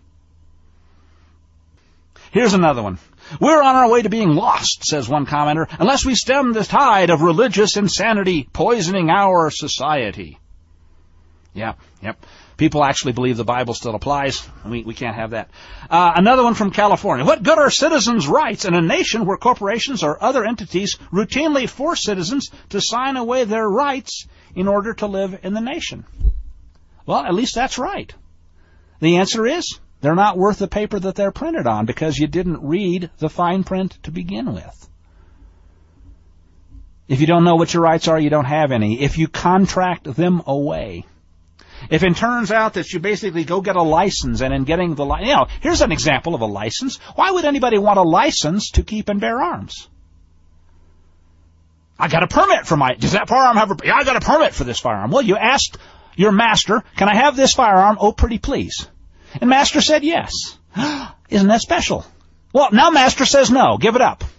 Here's another one. We're on our way to being lost, says one commenter, unless we stem the tide of religious insanity poisoning our society. Yeah, yep. People actually believe the Bible still applies. We, we can't have that. Uh, another one from California. What good are citizens' rights in a nation where corporations or other entities routinely force citizens to sign away their rights in order to live in the nation? Well, at least that's right. The answer is they're not worth the paper that they're printed on because you didn't read the fine print to begin with. If you don't know what your rights are, you don't have any. If you contract them away, if it turns out that you basically go get a license, and in getting the license, you know, here's an example of a license. Why would anybody want a license to keep and bear arms? I got a permit for my, does that firearm have a, yeah, I got a permit for this firearm. Well, you asked your master, can I have this firearm? Oh, pretty please. And master said yes. Isn't that special? Well, now master says no, give it up.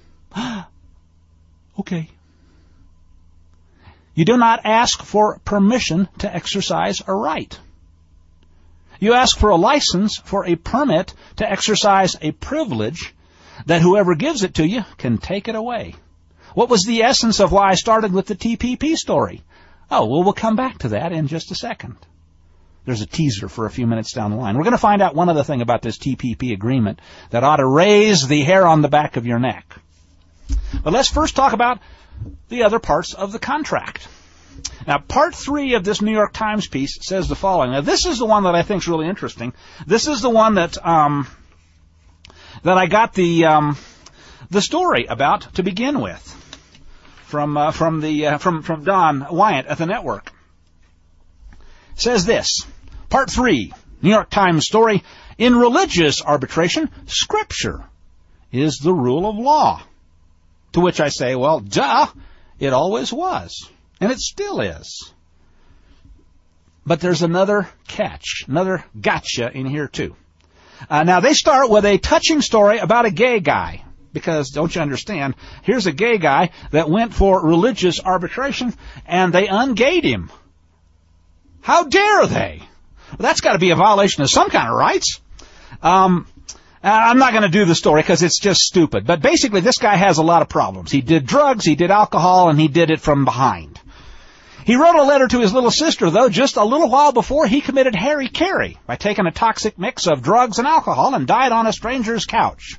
Okay. You do not ask for permission to exercise a right. You ask for a license, for a permit to exercise a privilege that whoever gives it to you can take it away. What was the essence of why I started with the T P P story? Oh, well, we'll come back to that in just a second. There's a teaser for a few minutes down the line. We're going to find out one other thing about this T P P agreement that ought to raise the hair on the back of your neck. But let's first talk about the other parts of the contract. Now, part three of this New York Times piece says the following. Now, this is the one that I think is really interesting. This is the one that um, that I got the um, the story about to begin with from uh, from the uh, from from Don Wyant at the network. It says this, part three, New York Times story. In religious arbitration, Scripture is the rule of law. To which I say, well, duh, it always was. And it still is. But there's another catch, another gotcha in here too. Uh, now they start with a touching story about a gay guy. Because, don't you understand, here's a gay guy that went for religious arbitration and they ungayed him. How dare they? Well, that's got to be a violation of some kind of rights. Um... I'm not going to do the story because it's just stupid. But basically, this guy has a lot of problems. He did drugs, he did alcohol, and he did it from behind. He wrote a letter to his little sister, though, just a little while before he committed hara-kiri by taking a toxic mix of drugs and alcohol and died on a stranger's couch.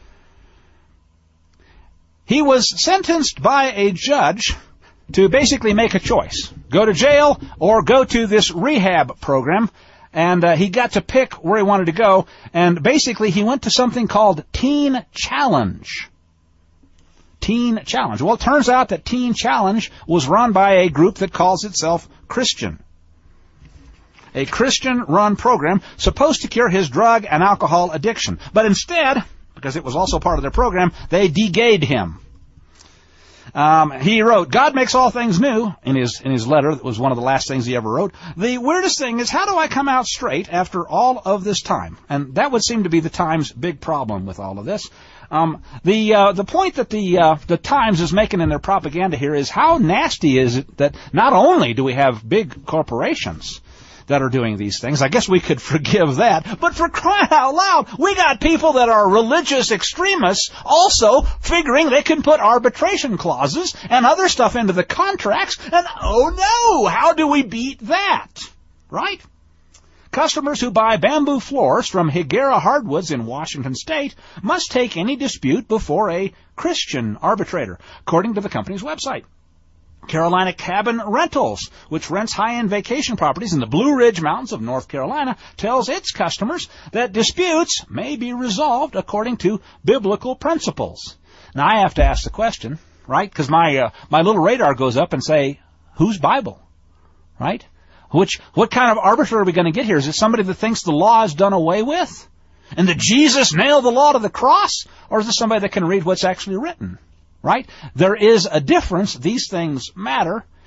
He was sentenced by a judge to basically make a choice. Go to jail or go to this rehab program. And uh, he got to pick where he wanted to go. And basically, he went to something called Teen Challenge. Teen Challenge. Well, it turns out that Teen Challenge was run by a group that calls itself Christian. A Christian-run program supposed to cure his drug and alcohol addiction. But instead, because it was also part of their program, they de-gayed him. Um, he wrote, God makes all things new, in his in his letter. That was one of the last things he ever wrote. The weirdest thing is, how do I come out straight after all of this time? And that would seem to be the Times' big problem with all of this. Um, the uh, the point that the uh, the Times is making in their propaganda here is how nasty is it that not only do we have big corporations that are doing these things. I guess we could forgive that. But for crying out loud, we got people that are religious extremists also figuring they can put arbitration clauses and other stuff into the contracts. And oh no, how do we beat that? Right? Customers who buy bamboo floors from Higuera Hardwoods in Washington State must take any dispute before a Christian arbitrator, according to the company's website. Carolina Cabin Rentals, which rents high-end vacation properties in the Blue Ridge Mountains of North Carolina, tells its customers that disputes may be resolved according to biblical principles. Now, I have to ask the question, right? Because my uh, my little radar goes up and say, whose Bible? Right? Which what kind of arbitrator are we going to get here? Is it somebody that thinks the law is done away with? And that Jesus nailed the law to the cross? Or is it somebody that can read what's actually written? Right? There is a difference. These things matter.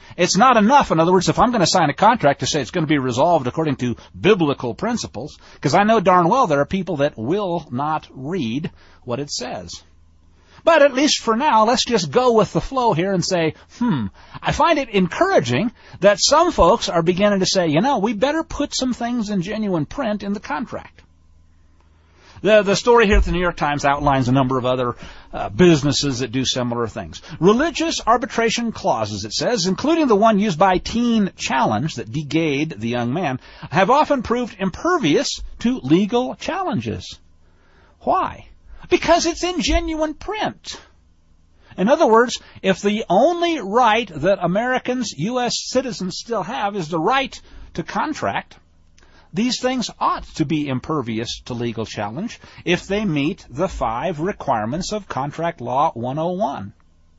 It's not enough. In other words, if I'm going to sign a contract to say it's going to be resolved according to biblical principles, because I know darn well there are people that will not read what it says. But at least for now, let's just go with the flow here and say, hmm, I find it encouraging that some folks are beginning to say, you know, we better put some things in genuine print in the contract. The, the story here at the New York Times outlines a number of other uh, businesses that do similar things. Religious arbitration clauses, it says, including the one used by Teen Challenge that degayed the young man, have often proved impervious to legal challenges. Why? Because it's in genuine print. In other words, if the only right that Americans, U S citizens still have is the right to contract, these things ought to be impervious to legal challenge if they meet the five requirements of Contract Law one oh one.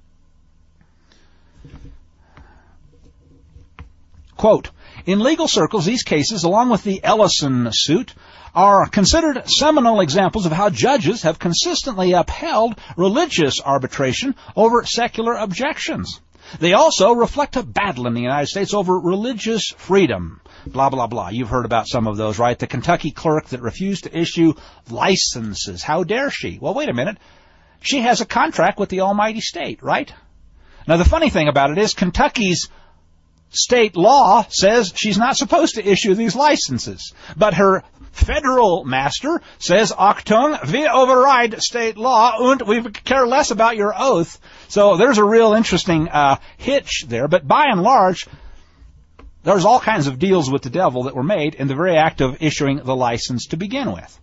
Quote, in legal circles, these cases, along with the Ellison suit, are considered seminal examples of how judges have consistently upheld religious arbitration over secular objections. They also reflect a battle in the United States over religious freedom. Blah, blah, blah. You've heard about some of those, right? The Kentucky clerk that refused to issue licenses. How dare she? Well, wait a minute. She has a contract with the almighty state, right? Now, the funny thing about it is Kentucky's state law says she's not supposed to issue these licenses. But her federal master says, Achtung, wir override state law und we care less about your oath. So there's a real interesting uh, hitch there. But by and large, there's all kinds of deals with the devil that were made in the very act of issuing the license to begin with.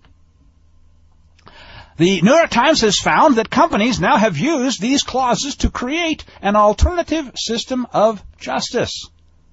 The New York Times has found that companies now have used these clauses to create an alternative system of justice.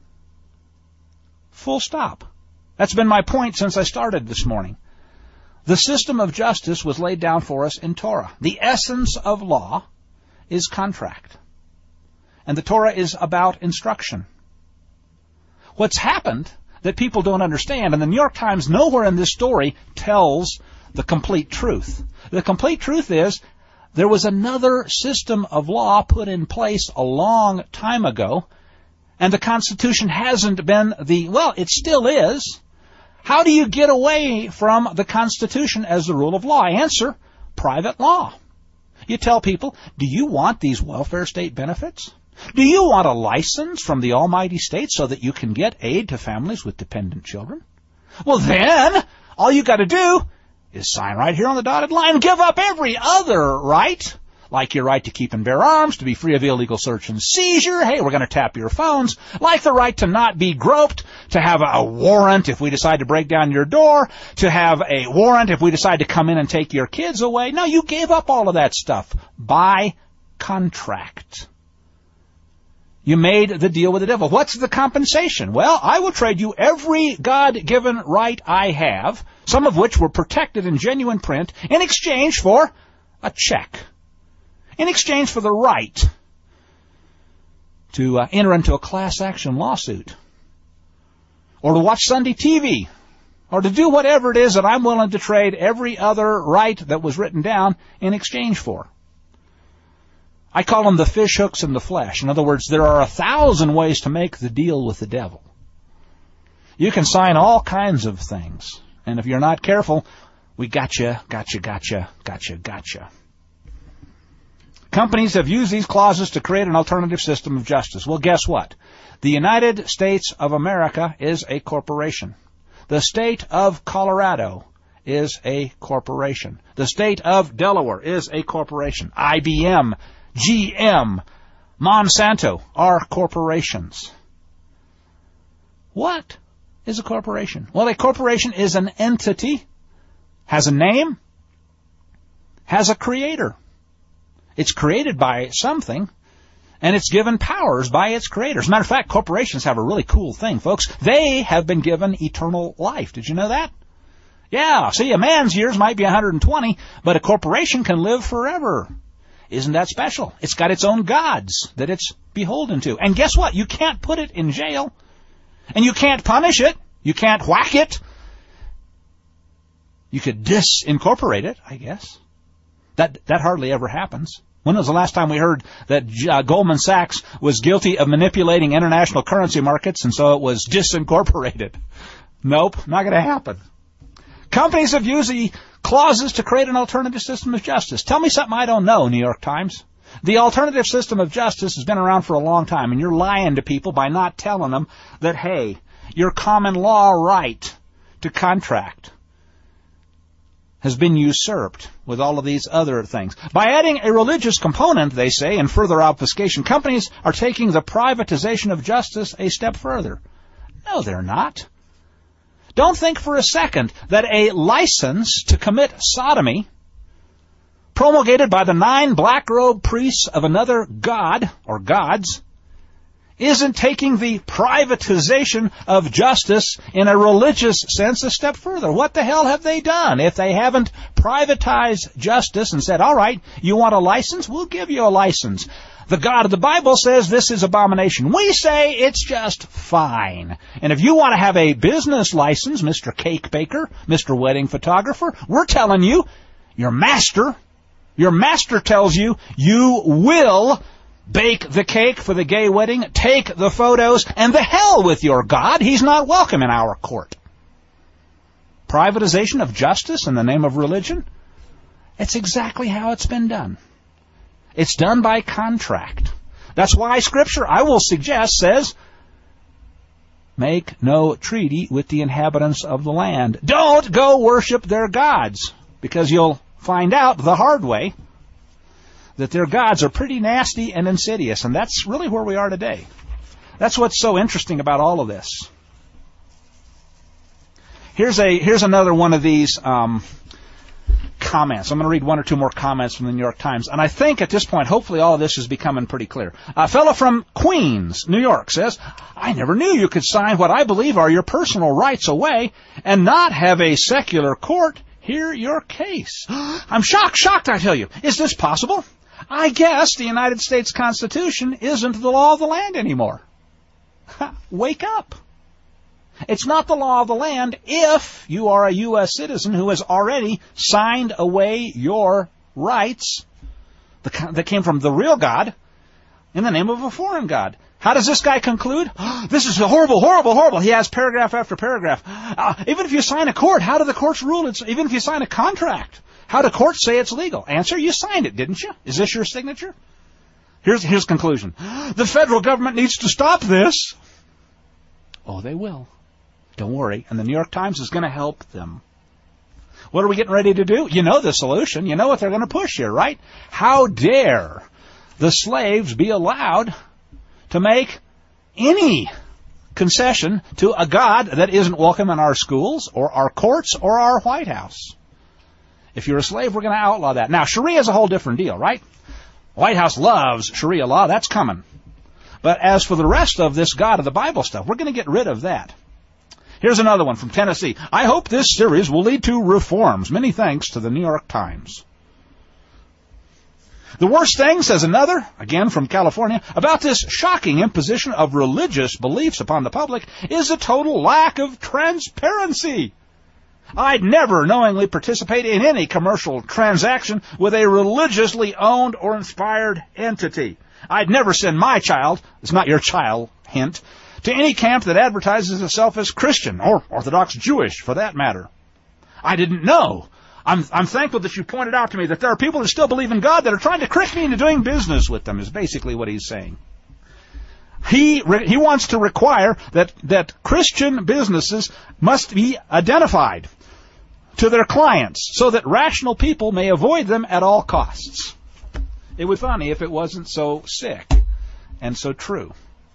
Full stop. That's been my point since I started this morning. The system of justice was laid down for us in Torah. The essence of law is contract. And the Torah is about instruction. What's happened that people don't understand, and the New York Times nowhere in this story tells the complete truth. The complete truth is there was another system of law put in place a long time ago, and the Constitution hasn't been the, well, it still is. How do you get away from the Constitution as the rule of law? Answer, private law. You tell people, do you want these welfare state benefits? Do you want a license from the almighty state so that you can get aid to families with dependent children? Well, then, all you got to do is sign right here on the dotted line and give up every other right, like your right to keep and bear arms, to be free of illegal search and seizure. Hey, we're going to tap your phones. Like the right to not be groped, to have a warrant if we decide to break down your door, to have a warrant if we decide to come in and take your kids away. No, you gave up all of that stuff by contract. You made the deal with the devil. What's the compensation? Well, I will trade you every God-given right I have, some of which were protected in genuine print, in exchange for a check. In exchange for the right to uh, enter into a class action lawsuit, or to watch Sunday T V, or to do whatever it is that I'm willing to trade every other right that was written down in exchange for. I call them the fish hooks in the flesh. In other words, there are a thousand ways to make the deal with the devil. You can sign all kinds of things. And if you're not careful, we gotcha, gotcha, gotcha, gotcha, gotcha. Companies have used these clauses to create an alternative system of justice. Well, guess what? The United States of America is a corporation. The state of Colorado is a corporation. The state of Delaware is a corporation. I B M, G M, Monsanto are corporations. What is a corporation? Well, a corporation is an entity, has a name, has a creator. It's created by something, and it's given powers by its creators. As a matter of fact, corporations have a really cool thing, folks. They have been given eternal life. Did you know that? Yeah, see, a man's years might be one hundred twenty, but a corporation can live forever. Isn't that special? It's got its own gods that it's beholden to. And guess what? You can't put it in jail. And you can't punish it. You can't whack it. You could disincorporate it, I guess. That that hardly ever happens. When was the last time we heard that uh, Goldman Sachs was guilty of manipulating international currency markets and so it was disincorporated? Nope, not going to happen. Companies have used the clauses to create an alternative system of justice. Tell me something I don't know, New York Times. The alternative system of justice has been around for a long time, and you're lying to people by not telling them that, hey, your common law right to contract has been usurped with all of these other things. By adding a religious component, they say, in further obfuscation, companies are taking the privatization of justice a step further. No, they're not. Don't think for a second that a license to commit sodomy, promulgated by the nine black-robed priests of another god, or gods, isn't taking the privatization of justice in a religious sense a step further. What the hell have they done if they haven't privatized justice and said, all right, you want a license? We'll give you a license. The God of the Bible says this is abomination. We say it's just fine. And if you want to have a business license, Mister Cake Baker, Mister Wedding Photographer, we're telling you, your master, your master tells you, you will bake the cake for the gay wedding, take the photos, and the hell with your God. He's not welcome in our court. Privatization of justice in the name of religion? It's exactly how it's been done. It's done by contract. That's why Scripture, I will suggest, says, make no treaty with the inhabitants of the land. Don't go worship their gods, because you'll find out the hard way that their gods are pretty nasty and insidious, and that's really where we are today. That's what's so interesting about all of this. Here's a here's another one of these um, comments. I'm going to read one or two more comments from the New York Times, and I think at this point, hopefully all of this is becoming pretty clear. A fellow from Queens, New York, says, I never knew you could sign what I believe are your personal rights away and not have a secular court hear your case. I'm shocked, shocked, I tell you. Is this possible? I guess the United States Constitution isn't the law of the land anymore. Wake up. It's not the law of the land if you are a U S citizen who has already signed away your rights that came from the real God in the name of a foreign God. How does this guy conclude? This is horrible, horrible, horrible. He has paragraph after paragraph. Uh, even if you sign a court, how do the courts rule it? Even if you sign a contract, how do courts say it's legal? Answer, you signed it, didn't you? Is this your signature? Here's his conclusion. The federal government needs to stop this. Oh, they will. Don't worry. And the New York Times is going to help them. What are we getting ready to do? You know the solution. You know what they're going to push here, right? How dare the slaves be allowed to make any concession to a God that isn't welcome in our schools or our courts or our White House? If you're a slave, we're going to outlaw that. Now, Sharia is a whole different deal, right? White House loves Sharia law. That's coming. But as for the rest of this God of the Bible stuff, we're going to get rid of that. Here's another one from Tennessee. I hope this series will lead to reforms. Many thanks to the New York Times. The worst thing, says another, again from California, about this shocking imposition of religious beliefs upon the public is a total lack of transparency. I'd never knowingly participate in any commercial transaction with a religiously owned or inspired entity. I'd never send my child, it's not your child, hint, to any camp that advertises itself as Christian or Orthodox Jewish, for that matter. I didn't know. I'm, I'm thankful that you pointed out to me that there are people that still believe in God that are trying to trick me into doing business with them, is basically what he's saying. He, he wants to require that, that Christian businesses must be identified to their clients so that rational people may avoid them at all costs. It would be funny if it wasn't so sick and so true.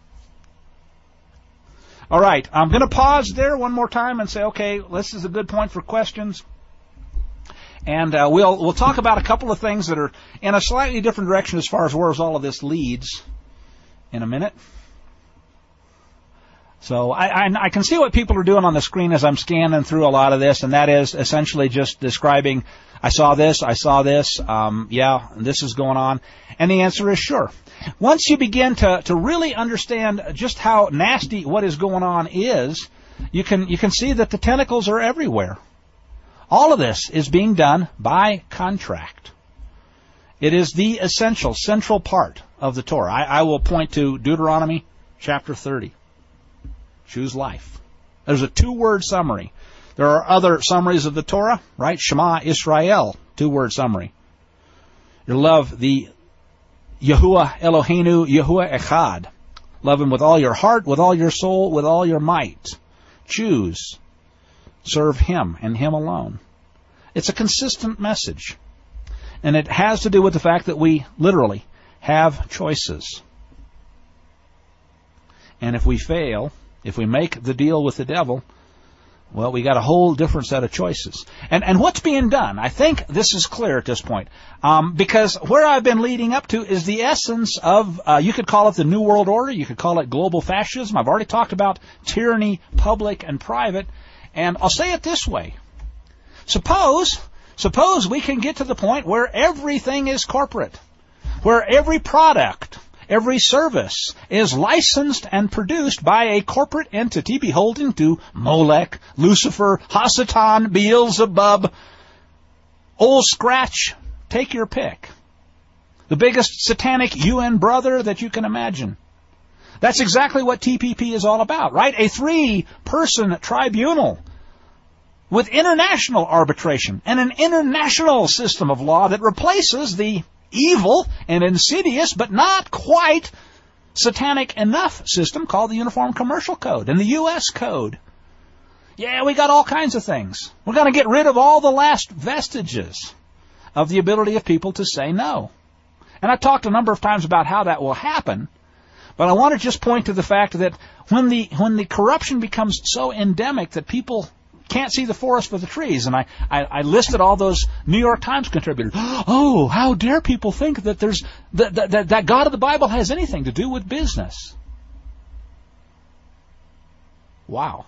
All right, I'm going to pause there one more time and say, okay, this is a good point for questions. And uh, we'll we'll talk about a couple of things that are in a slightly different direction as far as where all of this leads in a minute. So I, I, I can see what people are doing on the screen as I'm scanning through a lot of this, and that is essentially just describing, I saw this, I saw this, um, yeah, this is going on. And the answer is sure. Once you begin to, to really understand just how nasty what is going on is, you can you can see that the tentacles are everywhere. All of this is being done by contract. It is the essential, central part of the Torah. I, I will point to Deuteronomy chapter thirty. Choose life. There's a two-word summary. There are other summaries of the Torah, right? Shema Israel, two-word summary. You love the Yahuwah Eloheinu, Yahuwah Echad. Love Him with all your heart, with all your soul, with all your might. Choose. Serve Him and Him alone. It's a consistent message. And it has to do with the fact that we literally have choices. And if we fail, if we make the deal with the devil, well, we got a whole different set of choices. And and what's being done? I think this is clear at this point. Um, because where I've been leading up to is the essence of, uh, you could call it the New World Order, you could call it global fascism. I've already talked about tyranny, public and private. And I'll say it this way. Suppose, suppose we can get to the point where everything is corporate, where every product, every service is licensed and produced by a corporate entity beholden to Molech, Lucifer, Hasatan, Beelzebub, Old Scratch. Take your pick. The biggest satanic U N brother that you can imagine. That's exactly what T P P is all about, right? A three-person tribunal with international arbitration and an international system of law that replaces the evil and insidious, but not quite satanic enough system called the Uniform Commercial Code and the U S Code. Yeah, we got all kinds of things. We're going to get rid of all the last vestiges of the ability of people to say no. And I've talked a number of times about how that will happen, but I want to just point to the fact that when the when the corruption becomes so endemic that people can't see the forest for the trees. And I, I, I listed all those New York Times contributors. Oh, how dare people think that there's that, that, that God of the Bible has anything to do with business. Wow.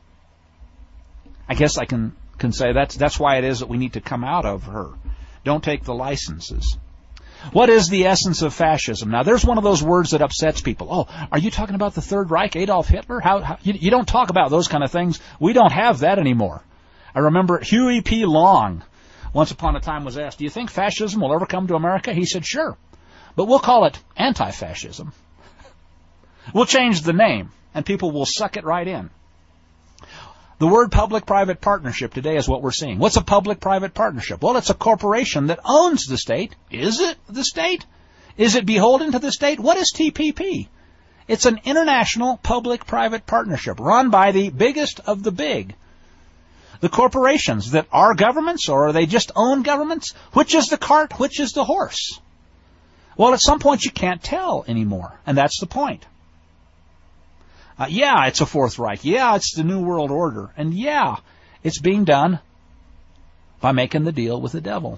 I guess I can, can say that's that's why it is that we need to come out of her. Don't take the licenses. What is the essence of fascism? Now, there's one of those words that upsets people. Oh, are you talking about the Third Reich, Adolf Hitler? How, how you, you don't talk about those kind of things. We don't have that anymore. I remember Huey P. Long, once upon a time, was asked, do you think fascism will ever come to America? He said, sure, but we'll call it anti-fascism. We'll change the name, and people will suck it right in. The word public-private partnership today is what we're seeing. What's a public-private partnership? Well, it's a corporation that owns the state. Is it the state? Is it beholden to the state? What is T P P? It's an international public-private partnership run by the biggest of the big. The corporations that are governments, or are they just own governments? Which is the cart? Which is the horse? Well, at some point you can't tell anymore, and that's the point. Uh, yeah, it's a Fourth Reich. Yeah, it's the New World Order. And yeah, it's being done by making the deal with the devil.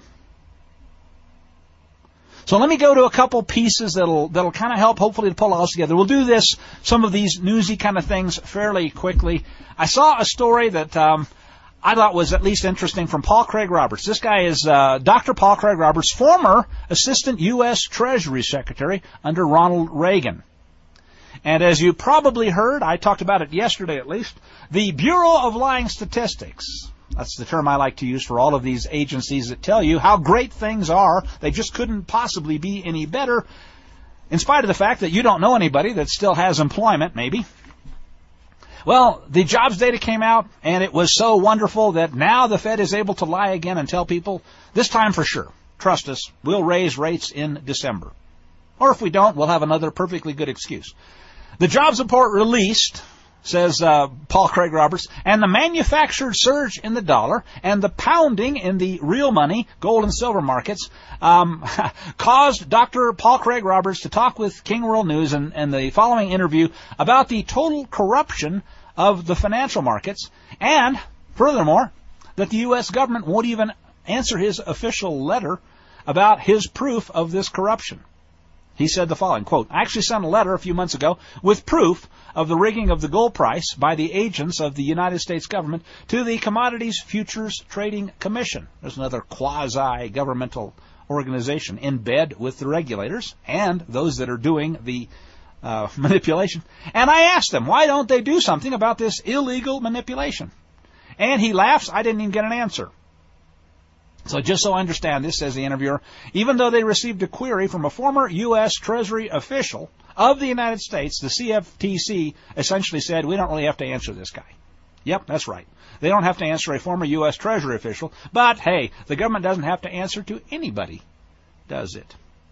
So let me go to a couple pieces that'll that'll kind of help, hopefully, to pull all this together. We'll do this, some of these newsy kind of things, fairly quickly. I saw a story that um, I thought was at least interesting from Paul Craig Roberts. This guy is uh, Doctor Paul Craig Roberts, former Assistant U S Treasury Secretary under Ronald Reagan. And as you probably heard, I talked about it yesterday at least, the Bureau of Lying Statistics, that's the term I like to use for all of these agencies that tell you how great things are, they just couldn't possibly be any better, in spite of the fact that you don't know anybody that still has employment, maybe. Well, the jobs data came out, and it was so wonderful that now the Fed is able to lie again and tell people, this time for sure, trust us, we'll raise rates in December. Or if we don't, we'll have another perfectly good excuse. The jobs report released, says uh, Paul Craig Roberts, and the manufactured surge in the dollar and the pounding in the real money, gold and silver markets, um, caused Doctor Paul Craig Roberts to talk with King World News in, in the following interview about the total corruption of the financial markets, and, furthermore, that the U S government won't even answer his official letter about his proof of this corruption. He said the following, quote, I actually sent a letter a few months ago with proof of the rigging of the gold price by the agents of the United States government to the Commodities Futures Trading Commission. There's another quasi-governmental organization in bed with the regulators and those that are doing the uh, manipulation. And I asked them, why don't they do something about this illegal manipulation? And he laughs. I didn't even get an answer. So just so I understand this, says the interviewer, even though they received a query from a former U S Treasury official of the United States, the C F T C essentially said, we don't really have to answer this guy. Yep, that's right. They don't have to answer a former U S Treasury official, but hey, the government doesn't have to answer to anybody, does it?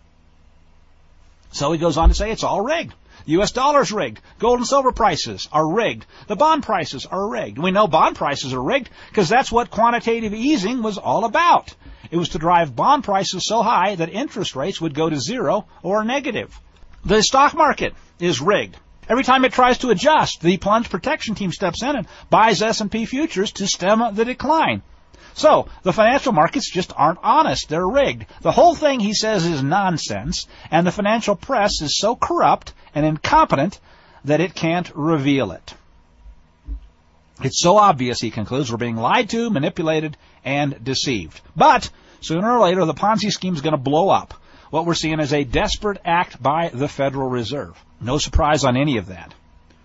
So he goes on to say it's all rigged. U S dollar's rigged. Gold and silver prices are rigged. The bond prices are rigged. We know bond prices are rigged because that's what quantitative easing was all about. It was to drive bond prices so high that interest rates would go to zero or negative. The stock market is rigged. Every time it tries to adjust, the plunge protection team steps in and buys S and P futures to stem the decline. So, the financial markets just aren't honest. They're rigged. The whole thing, he says, is nonsense, and the financial press is so corrupt and incompetent that it can't reveal it. It's so obvious, he concludes, we're being lied to, manipulated, and deceived. But, sooner or later, the Ponzi scheme is going to blow up. What we're seeing is a desperate act by the Federal Reserve. No surprise on any of that.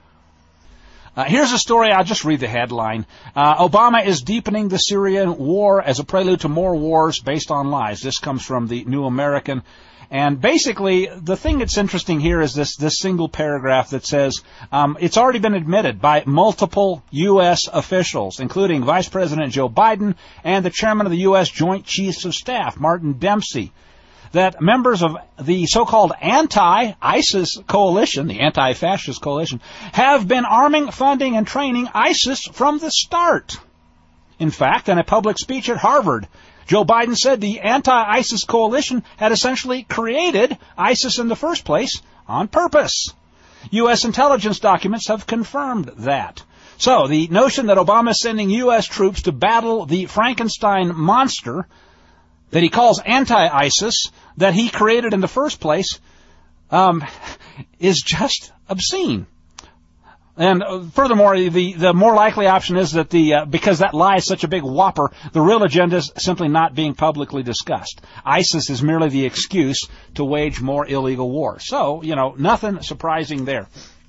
Uh, here's a story. I'll just read the headline. Uh, Obama is deepening the Syrian war as a prelude to more wars based on lies. This comes from the New American. And basically, the thing that's interesting here is this, this single paragraph that says, um, it's already been admitted by multiple U S officials, including Vice President Joe Biden and the chairman of the U S Joint Chiefs of Staff, Martin Dempsey, that members of the so-called anti-ISIS coalition, the anti-fascist coalition, have been arming, funding, and training ISIS from the start. In fact, in a public speech at Harvard, Joe Biden said the anti-ISIS coalition had essentially created ISIS in the first place on purpose. U S intelligence documents have confirmed that. So, the notion that Obama is sending U S troops to battle the Frankenstein monster that he calls anti-ISIS, that he created in the first place, um, is just obscene. And uh, furthermore, the, the more likely option is that the uh, because that lie is such a big whopper, the real agenda is simply not being publicly discussed. ISIS is merely the excuse to wage more illegal war. So, you know, nothing surprising there.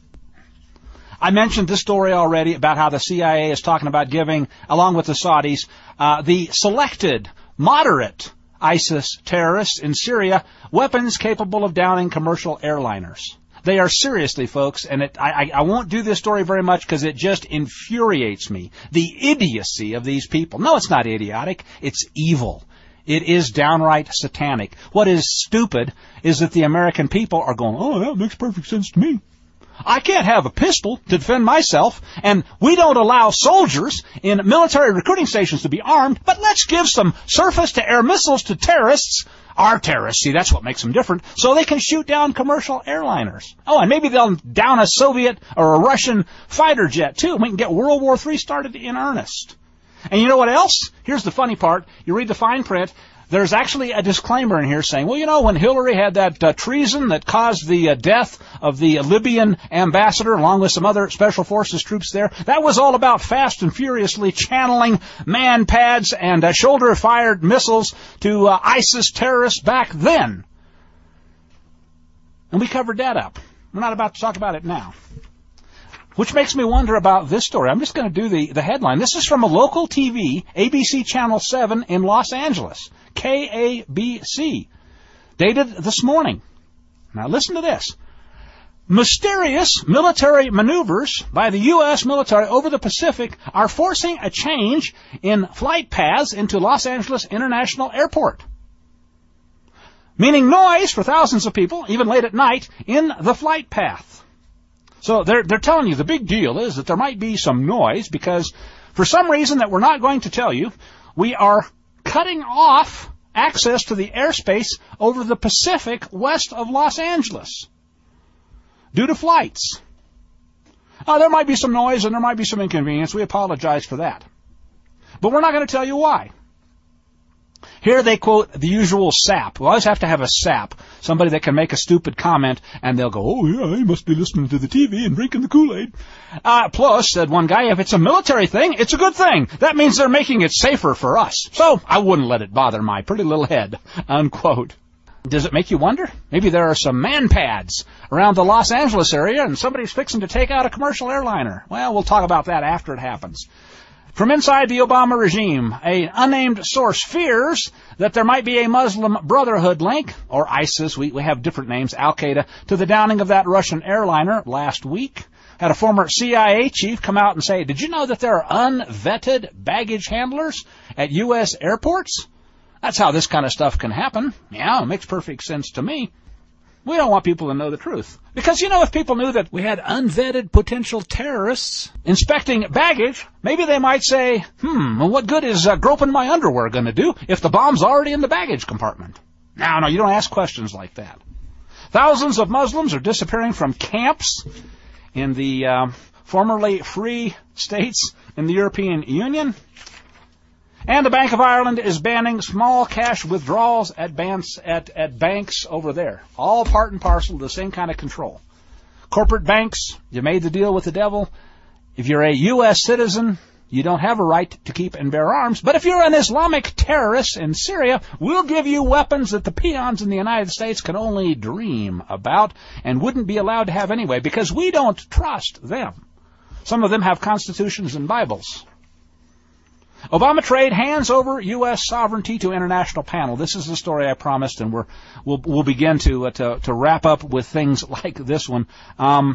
I mentioned this story already about how the C I A is talking about giving, along with the Saudis, uh, the selected moderate ISIS terrorists in Syria weapons capable of downing commercial airliners. They are seriously, folks, and it, I, I won't do this story very much because it just infuriates me. The idiocy of these people. No, it's not idiotic. It's evil. It is downright satanic. What is stupid is that the American people are going, oh, that makes perfect sense to me. I can't have a pistol to defend myself, and we don't allow soldiers in military recruiting stations to be armed, but let's give some surface-to-air missiles to terrorists, our terrorists, see, that's what makes them different, so they can shoot down commercial airliners. Oh, and maybe they'll down a Soviet or a Russian fighter jet, too, and we can get World War Three started in earnest. And you know what else? Here's the funny part. You read the fine print. There's actually a disclaimer in here saying, well, you know, when Hillary had that uh, treason that caused the uh, death of the uh, Libyan ambassador, along with some other special forces troops there, that was all about fast and furiously channeling man pads and uh, shoulder-fired missiles to uh, ISIS terrorists back then. And we covered that up. We're not about to talk about it now. Which makes me wonder about this story. I'm just going to do the, the headline. This is from a local T V, A B C Channel seven in Los Angeles. K A B C. Dated this morning. Now listen to this. Mysterious military maneuvers by the U S military over the Pacific are forcing a change in flight paths into Los Angeles International Airport. Meaning noise for thousands of people, even late at night, in the flight path. So they're, they're telling you the big deal is that there might be some noise because for some reason that we're not going to tell you, we are cutting off access to the airspace over the Pacific west of Los Angeles due to flights. Uh, there might be some noise and there might be some inconvenience. We apologize for that. But we're not going to tell you why. Here they quote the usual sap. We always have to have a sap, somebody that can make a stupid comment, and they'll go, oh, yeah, he must be listening to the T V and drinking the Kool-Aid. Uh, plus, said one guy, if it's a military thing, it's a good thing. That means they're making it safer for us. So I wouldn't let it bother my pretty little head, unquote. Does it make you wonder? Maybe there are some man pads around the Los Angeles area, and somebody's fixing to take out a commercial airliner. Well, we'll talk about that after it happens. From inside the Obama regime, an unnamed source fears that there might be a Muslim Brotherhood link, or ISIS, we, we have different names, Al-Qaeda, to the downing of that Russian airliner last week. Had a former C I A chief come out and say, did you know that there are unvetted baggage handlers at U S airports? That's how this kind of stuff can happen. Yeah, it makes perfect sense to me. We don't want people to know the truth. Because, you know, if people knew that we had unvetted potential terrorists inspecting baggage, maybe they might say, hmm, well, what good is uh, groping my underwear going to do if the bomb's already in the baggage compartment? No, no, you don't ask questions like that. Thousands of Muslims are disappearing from camps in the uh, formerly free states in the European Union. And the Bank of Ireland is banning small cash withdrawals at banks, at, at banks over there. All part and parcel of the same kind of control. Corporate banks, you made the deal with the devil. If you're a U S citizen, you don't have a right to keep and bear arms. But if you're an Islamic terrorist in Syria, we'll give you weapons that the peons in the United States can only dream about and wouldn't be allowed to have anyway, because we don't trust them. Some of them have constitutions and Bibles. Obama trade hands over U S sovereignty to international panel. This is the story I promised, and we're, we'll, we'll begin to, uh, to, to wrap up with things like this one. Um,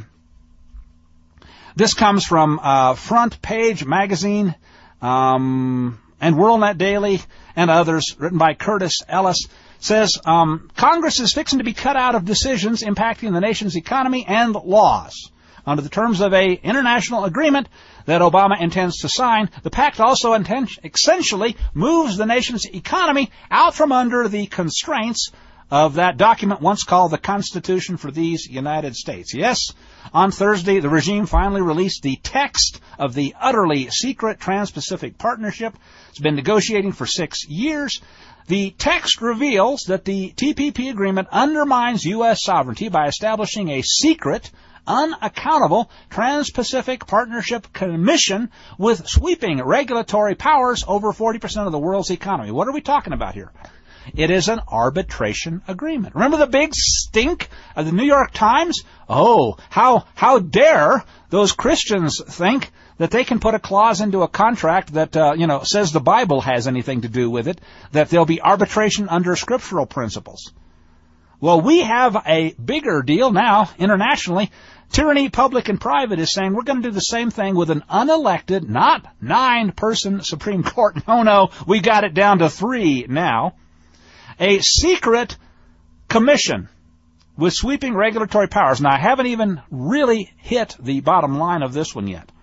this comes from, uh, Front Page Magazine, um, and WorldNet Daily and others, written by Curtis Ellis. Says, um, Congress is fixing to be cut out of decisions impacting the nation's economy and laws. Under the terms of a international agreement that Obama intends to sign, the pact also inten- essentially moves the nation's economy out from under the constraints of that document once called the Constitution for these United States. Yes, on Thursday, the regime finally released the text of the utterly secret Trans-Pacific Partnership. It's been negotiating for six years. The text reveals that the T P P agreement undermines U S sovereignty by establishing a secret, unaccountable Trans-Pacific Partnership Commission with sweeping regulatory powers over forty percent of the world's economy. What are we talking about here? It is an arbitration agreement. Remember the big stink of the New York Times? Oh, how how dare those Christians think that they can put a clause into a contract that, uh, you know, says the Bible has anything to do with it, that there'll be arbitration under scriptural principles. Well, we have a bigger deal now internationally. Tyranny, Public and Private is saying we're going to do the same thing with an unelected, not nine-person Supreme Court. No, no, we got it down to three now. A secret commission with sweeping regulatory powers. Now, I haven't even really hit the bottom line of this one yet.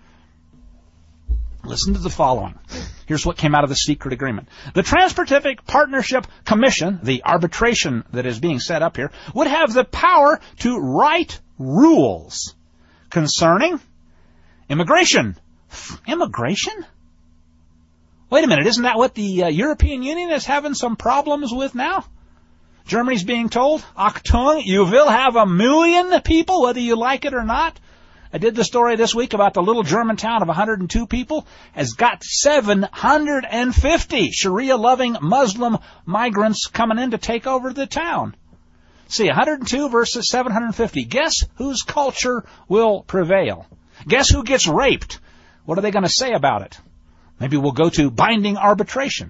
Listen to the following. Here's what came out of the secret agreement. The Trans-Pacific Partnership Commission, the arbitration that is being set up here, would have the power to write rules concerning immigration. Immigration? Wait a minute, isn't that what the uh, European Union is having some problems with now? Germany's being told, Achtung, you will have a million people, whether you like it or not. I did the story this week about the little German town of one hundred two people has got seven hundred fifty Sharia-loving Muslim migrants coming in to take over the town. See, one hundred two versus seven hundred fifty. Guess whose culture will prevail? Guess who gets raped? What are they going to say about it? Maybe we'll go to binding arbitration.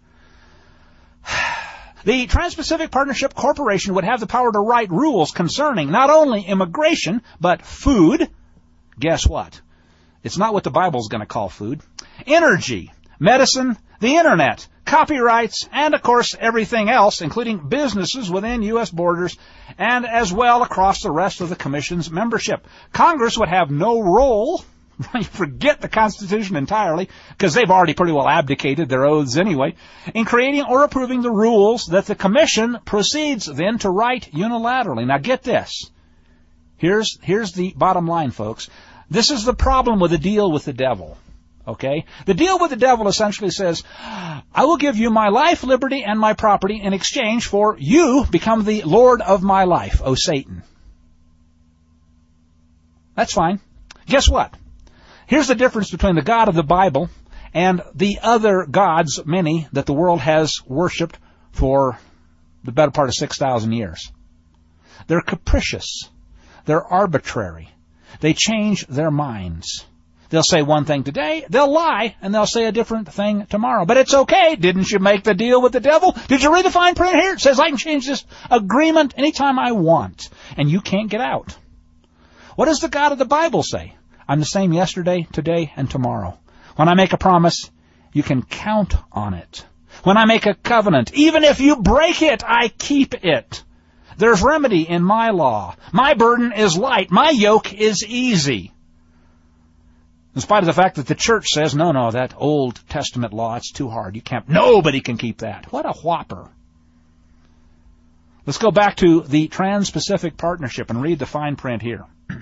The Trans-Pacific Partnership Corporation would have the power to write rules concerning not only immigration, but food. Guess what? It's not what the Bible's going to call food. Energy, medicine, the Internet, copyrights, and, of course, everything else, including businesses within U S borders and as well across the rest of the Commission's membership. Congress would have no role. Forget the Constitution entirely, because they've already pretty well abdicated their oaths anyway, in creating or approving the rules that the Commission proceeds then to write unilaterally. Now get this. Here's, here's the bottom line, folks. This is the problem with the deal with the devil. Okay? The deal with the devil essentially says, I will give you my life, liberty, and my property in exchange for you become the Lord of my life, O Satan. That's fine. Guess what? Here's the difference between the God of the Bible and the other gods, many, that the world has worshipped for the better part of six thousand years. They're capricious. They're arbitrary. They change their minds. They'll say one thing today, they'll lie, and they'll say a different thing tomorrow. But it's okay. Didn't you make the deal with the devil? Did you read the fine print here? It says I can change this agreement anytime I want, and you can't get out. What does the God of the Bible say? I'm the same yesterday, today, and tomorrow. When I make a promise, you can count on it. When I make a covenant, even if you break it, I keep it. There's remedy in my law. My burden is light. My yoke is easy. In spite of the fact that the church says, no, no, that Old Testament law, it's too hard. You can't, nobody can keep that. What a whopper. Let's go back to the Trans-Pacific Partnership and read the fine print here.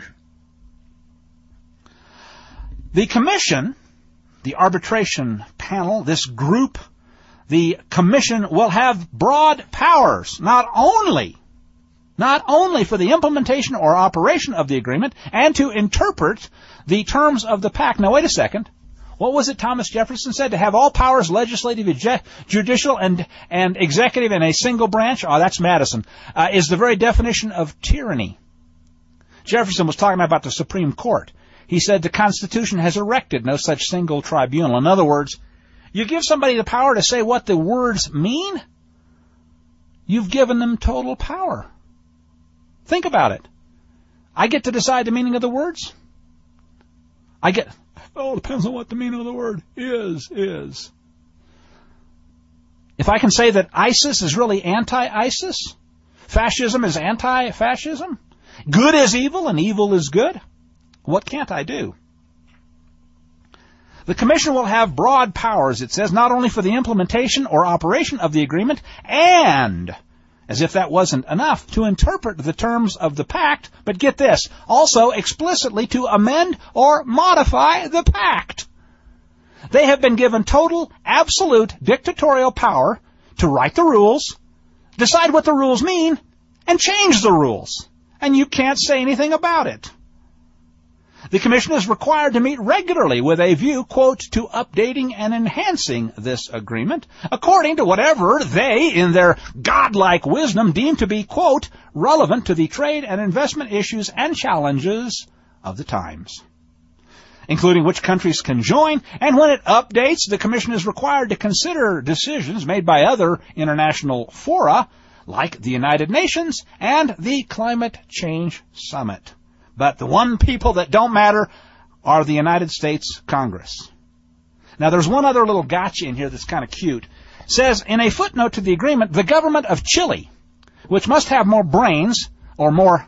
The commission, the arbitration panel, this group, the commission will have broad powers, not only, not only for the implementation or operation of the agreement and to interpret the terms of the pact. Now, wait a second. What was it Thomas Jefferson said? To have all powers, legislative, judicial, and, and executive in a single branch? Oh, that's Madison. Uh, is the very definition of tyranny. Jefferson was talking about the Supreme Court. He said the Constitution has erected no such single tribunal. In other words, you give somebody the power to say what the words mean, you've given them total power. Think about it. I get to decide the meaning of the words. I get, oh, it depends on what the meaning of the word is, is. If I can say that ISIS is really anti-ISIS, fascism is anti-fascism, good is evil and evil is good, what can't I do? The Commission will have broad powers, it says, not only for the implementation or operation of the agreement, and, as if that wasn't enough, to interpret the terms of the pact, but get this, also explicitly to amend or modify the pact. They have been given total, absolute, dictatorial power to write the rules, decide what the rules mean, and change the rules. And you can't say anything about it. The Commission is required to meet regularly with a view, quote, to updating and enhancing this agreement, according to whatever they, in their godlike wisdom, deem to be, quote, relevant to the trade and investment issues and challenges of the times, including which countries can join, and when it updates, the Commission is required to consider decisions made by other international fora, like the United Nations and the Climate Change Summit. But the one people that don't matter are the United States Congress. Now, there's one other little gotcha in here that's kind of cute. It says, in a footnote to the agreement, the government of Chile, which must have more brains or more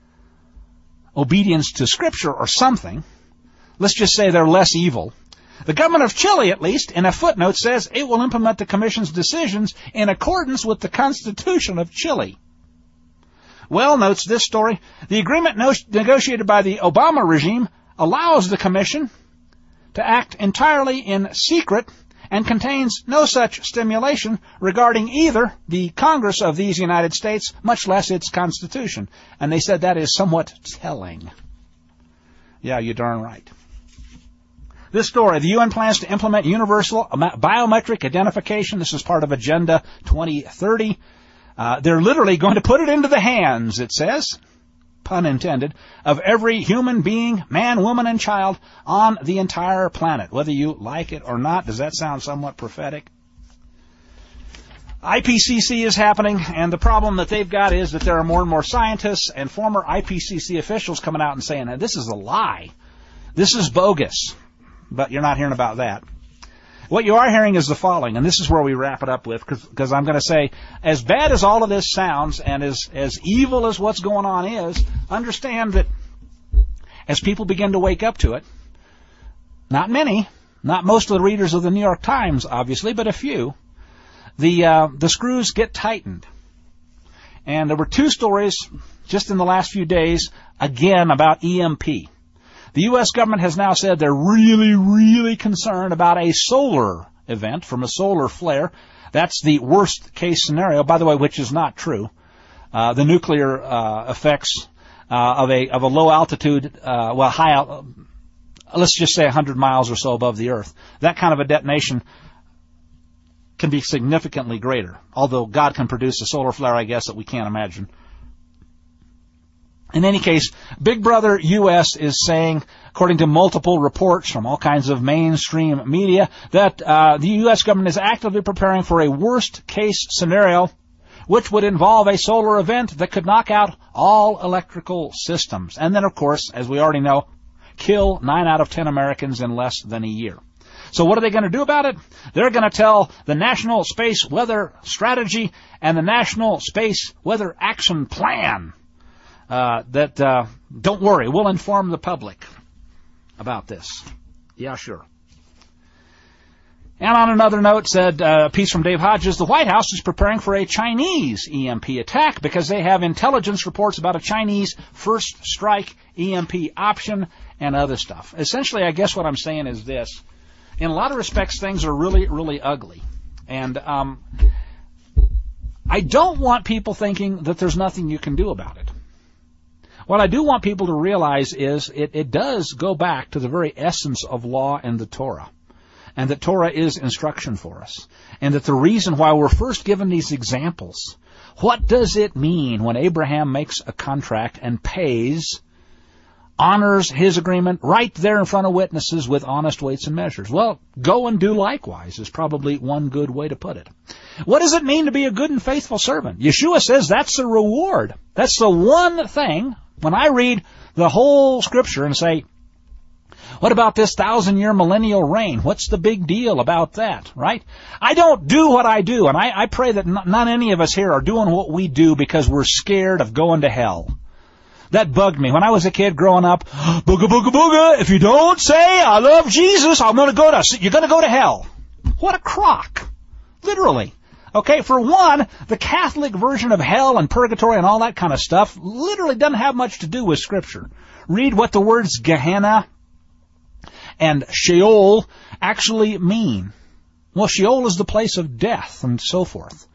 obedience to Scripture or something, let's just say they're less evil. The government of Chile, at least, in a footnote, says it will implement the Commission's decisions in accordance with the Constitution of Chile. Well, notes this story, the agreement no- negotiated by the Obama regime allows the Commission to act entirely in secret and contains no such stimulation regarding either the Congress of these United States, much less its Constitution. And they said that is somewhat telling. Yeah, you're darn right. This story, the U N plans to implement universal biometric identification. This is part of Agenda twenty thirty. Uh, they're literally going to put it into the hands, it says, pun intended, of every human being, man, woman, and child on the entire planet. Whether you like it or not, does that sound somewhat prophetic? I P C C is happening, and the problem that they've got is that there are more and more scientists and former I P C C officials coming out and saying, this is a lie. This is bogus. But you're not hearing about that. What you are hearing is the following, and this is where we wrap it up with, because I'm going to say, as bad as all of this sounds and as, as evil as what's going on is, understand that as people begin to wake up to it, not many, not most of the readers of the New York Times, obviously, but a few, the uh, the screws get tightened. And there were two stories just in the last few days, again, about E M P. The U S government has now said they're really, really concerned about a solar event from a solar flare. That's the worst case scenario, by the way, which is not true. Uh, the nuclear uh, effects uh, of a of a low altitude, uh, well, high, uh, let's just say one hundred miles or so above the Earth. That kind of a detonation can be significantly greater, although God can produce a solar flare, I guess, that we can't imagine. In any case, Big Brother U S is saying, according to multiple reports from all kinds of mainstream media, that uh, the U S government is actively preparing for a worst-case scenario, which would involve a solar event that could knock out all electrical systems. And then, of course, as we already know, kill nine out of ten Americans in less than a year. So what are they going to do about it? They're going to tell the National Space Weather Strategy and the National Space Weather Action Plan uh, that, uh, don't worry, we'll inform the public about this. Yeah, sure. And on another note, said uh, a piece from Dave Hodges, the White House is preparing for a Chinese E M P attack because they have intelligence reports about a Chinese first strike E M P option and other stuff. Essentially, I guess what I'm saying is this. In a lot of respects, things are really, really ugly. And um, I don't want people thinking that there's nothing you can do about it. What I do want people to realize is it, it does go back to the very essence of law and the Torah. And that Torah is instruction for us. And that the reason why we're first given these examples, what does it mean when Abraham makes a contract and pays, honors his agreement right there in front of witnesses with honest weights and measures? Well, go and do likewise is probably one good way to put it. What does it mean to be a good and faithful servant? Yeshua says that's the reward. That's the one thing when I read the whole Scripture and say, what about this thousand-year millennial reign? What's the big deal about that, right? I don't do what I do, and I, I pray that not, not any of us here are doing what we do because we're scared of going to hell. That bugged me. When I was a kid growing up, booga, booga, booga, if you don't say, I love Jesus, I'm going to go to, you're going to go to hell. What a crock. Literally. Okay, for one, the Catholic version of hell and purgatory and all that kind of stuff literally doesn't have much to do with Scripture. Read what the words Gehenna and Sheol actually mean. Well, Sheol is the place of death and so forth.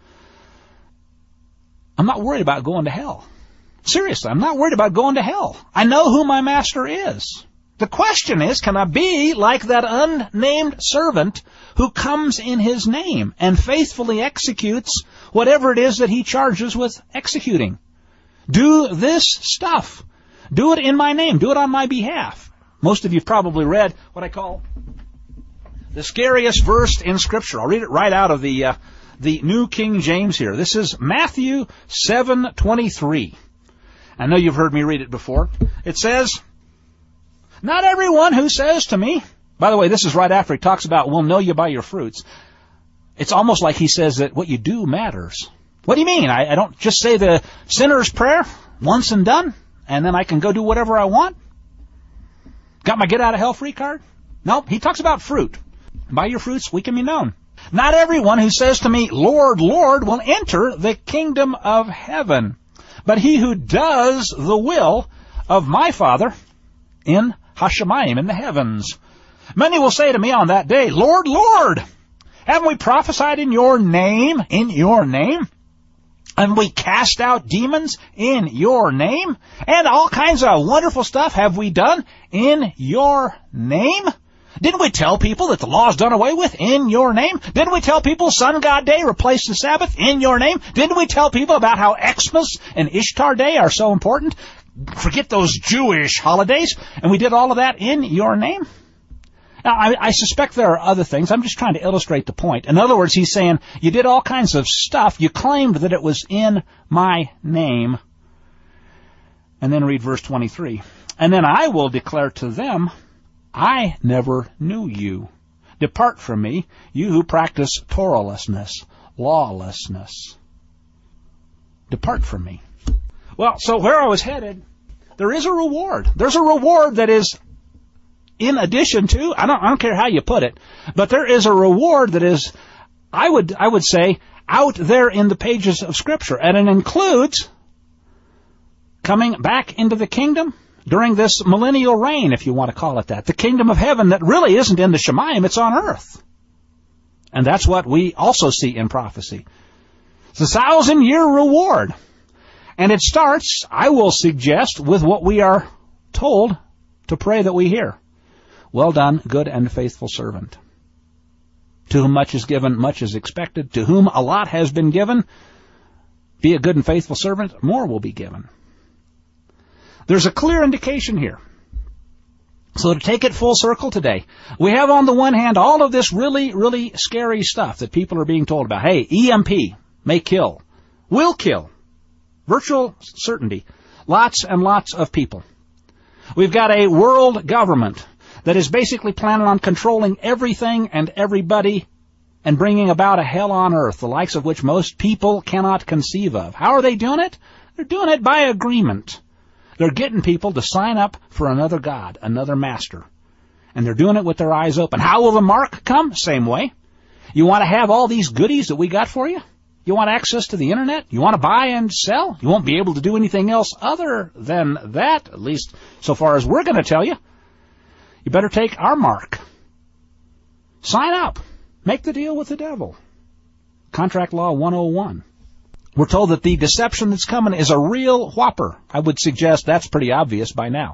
I'm not worried about going to hell. Seriously, I'm not worried about going to hell. I know who my master is. The question is, can I be like that unnamed servant who comes in his name and faithfully executes whatever it is that he charges with executing? Do this stuff. Do it in my name. Do it on my behalf. Most of you have probably read what I call the scariest verse in Scripture. I'll read it right out of the uh, the New King James here. This is Matthew seven twenty-three. I know you've heard me read it before. It says, not everyone who says to me, by the way, this is right after he talks about, we'll know you by your fruits. It's almost like he says that what you do matters. What do you mean? I, I don't just say the sinner's prayer once and done, and then I can go do whatever I want? Got my get-out-of-hell-free card? No, he talks about fruit. By your fruits we can be known. Not everyone who says to me, Lord, Lord, will enter the kingdom of heaven, but he who does the will of my Father in Hashemayim, in the heavens. Many will say to me on that day, Lord, Lord, haven't we prophesied in your name, in your name? And we cast out demons in your name? And all kinds of wonderful stuff have we done in your name? Didn't we tell people that the law is done away with in your name? Didn't we tell people Sun God Day replaced the Sabbath in your name? Didn't we tell people about how Xmas and Ishtar Day are so important? Forget those Jewish holidays. And we did all of that in your name? Now, I, I suspect there are other things. I'm just trying to illustrate the point. In other words, he's saying, you did all kinds of stuff. You claimed that it was in my name. And then read verse twenty-three. And then I will declare to them, I never knew you. Depart from me, you who practice Torahlessness, lawlessness. Depart from me. Well, so where I was headed, there is a reward. There's a reward that is in addition to, I don't, I don't care how you put it, but there is a reward that is, I would, I would say, out there in the pages of Scripture. And it includes coming back into the kingdom during this millennial reign, if you want to call it that. The kingdom of heaven that really isn't in the Shemayim, it's on earth. And that's what we also see in prophecy. It's a thousand-year reward. And it starts, I will suggest, with what we are told to pray that we hear. Well done, good and faithful servant. To whom much is given, much is expected. To whom a lot has been given, be a good and faithful servant, more will be given. There's a clear indication here. So to take it full circle today, we have on the one hand all of this really, really scary stuff that people are being told about. Hey, E M P may kill, will kill, virtual certainty, lots and lots of people. We've got a world government that is basically planning on controlling everything and everybody and bringing about a hell on earth, the likes of which most people cannot conceive of. How are they doing it? They're doing it by agreement. They're getting people to sign up for another god, another master. And they're doing it with their eyes open. How will the mark come? Same way. You want to have all these goodies that we got for you? You want access to the internet? You want to buy and sell? You won't be able to do anything else other than that, at least so far as we're going to tell you. You better take our mark. Sign up. Make the deal with the devil. Contract Law one oh one. We're told that the deception that's coming is a real whopper. I would suggest that's pretty obvious by now.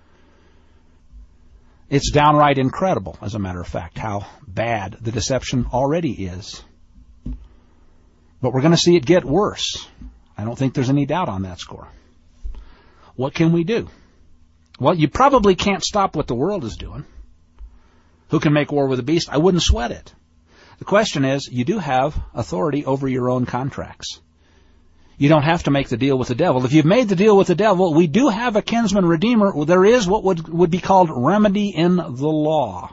It's downright incredible, as a matter of fact, how bad the deception already is. But we're going to see it get worse. I don't think there's any doubt on that score. What can we do? Well, you probably can't stop what the world is doing. Who can make war with the beast? I wouldn't sweat it. The question is, you do have authority over your own contracts. You don't have to make the deal with the devil. If you've made the deal with the devil, we do have a kinsman redeemer. There is what would, would be called remedy in the law.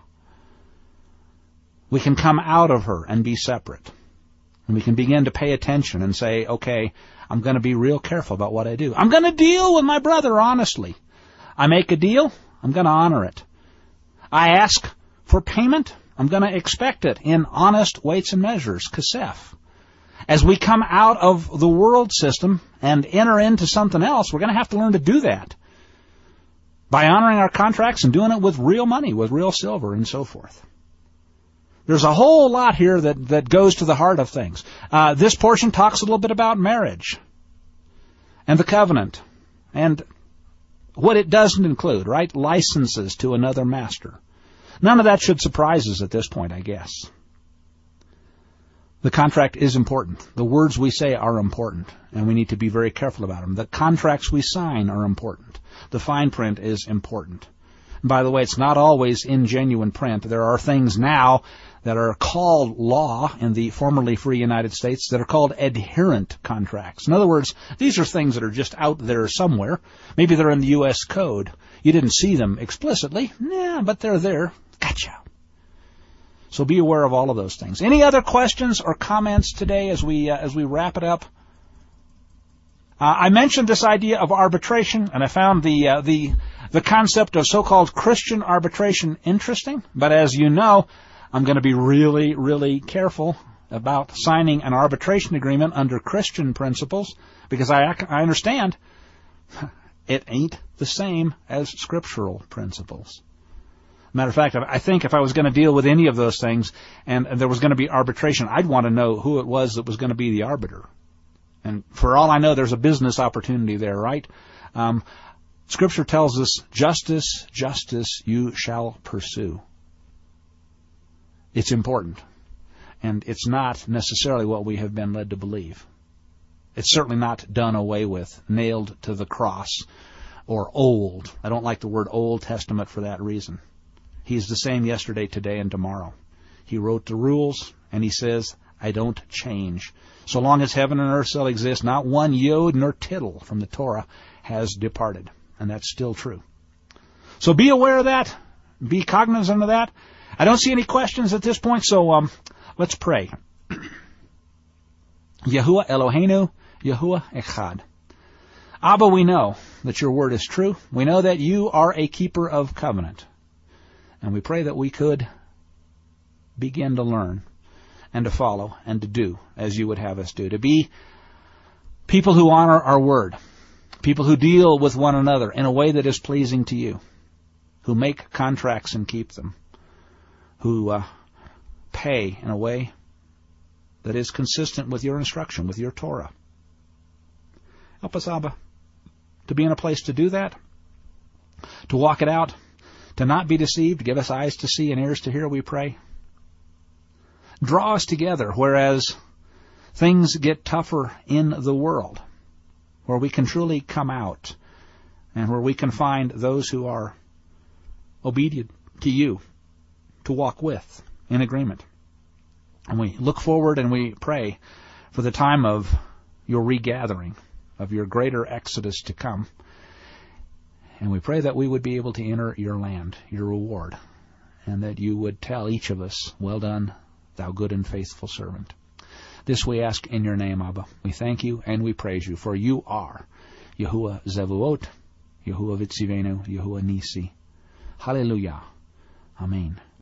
We can come out of her and be separate. And we can begin to pay attention and say, okay, I'm going to be real careful about what I do. I'm going to deal with my brother honestly. I make a deal, I'm going to honor it. I ask for payment, I'm going to expect it in honest weights and measures, kasef. As we come out of the world system and enter into something else, we're going to have to learn to do that by honoring our contracts and doing it with real money, with real silver and so forth. There's a whole lot here that, that goes to the heart of things. Uh, this portion talks a little bit about marriage and the covenant and what it doesn't include, right? Licenses to another master. None of that should surprise us at this point, I guess. The contract is important. The words we say are important, and we need to be very careful about them. The contracts we sign are important. The fine print is important. And by the way, it's not always in genuine print. There are things now that are called law in the formerly free United States that are called adherent contracts. In other words, these are things that are just out there somewhere. Maybe they're in the U S Code. You didn't see them explicitly. Nah, but they're there. Gotcha. So be aware of all of those things. Any other questions or comments today as we uh, as we wrap it up? Uh, I mentioned this idea of arbitration, and I found the uh, the the concept of so-called Christian arbitration interesting. But as you know, I'm going to be really, really careful about signing an arbitration agreement under Christian principles because I I understand it ain't the same as scriptural principles. Matter of fact, I think if I was going to deal with any of those things and there was going to be arbitration, I'd want to know who it was that was going to be the arbiter. And for all I know, there's a business opportunity there, right? Um, Scripture tells us, justice, justice you shall pursue. It's important. And it's not necessarily what we have been led to believe. It's certainly not done away with, nailed to the cross, or old. I don't like the word Old Testament for that reason. He's the same yesterday, today, and tomorrow. He wrote the rules, and he says, I don't change. So long as heaven and earth shall exist, not one yod nor tittle from the Torah has departed. And that's still true. So be aware of that. Be cognizant of that. I don't see any questions at this point, so um, let's pray. Yahuwah Eloheinu, Yahuwah Echad. Abba, we know that your word is true. We know that you are a keeper of covenant. And we pray that we could begin to learn and to follow and to do as you would have us do. To be people who honor our word. People who deal with one another in a way that is pleasing to you. Who make contracts and keep them. Who uh, pay in a way that is consistent with your instruction, with your Torah. Help us, Abba, to be in a place to do that. To walk it out. To not be deceived, give us eyes to see and ears to hear, we pray. Draw us together, whereas things get tougher in the world, where we can truly come out and where we can find those who are obedient to you to walk with in agreement. And we look forward and we pray for the time of your regathering, of your greater exodus to come. And we pray that we would be able to enter your land, your reward, and that you would tell each of us, well done, thou good and faithful servant. This we ask in your name, Abba. We thank you and we praise you, for you are Yahuwah Zevuot, Yahuwah Vitzivenu, Yahuwah Nisi. Hallelujah. Amen.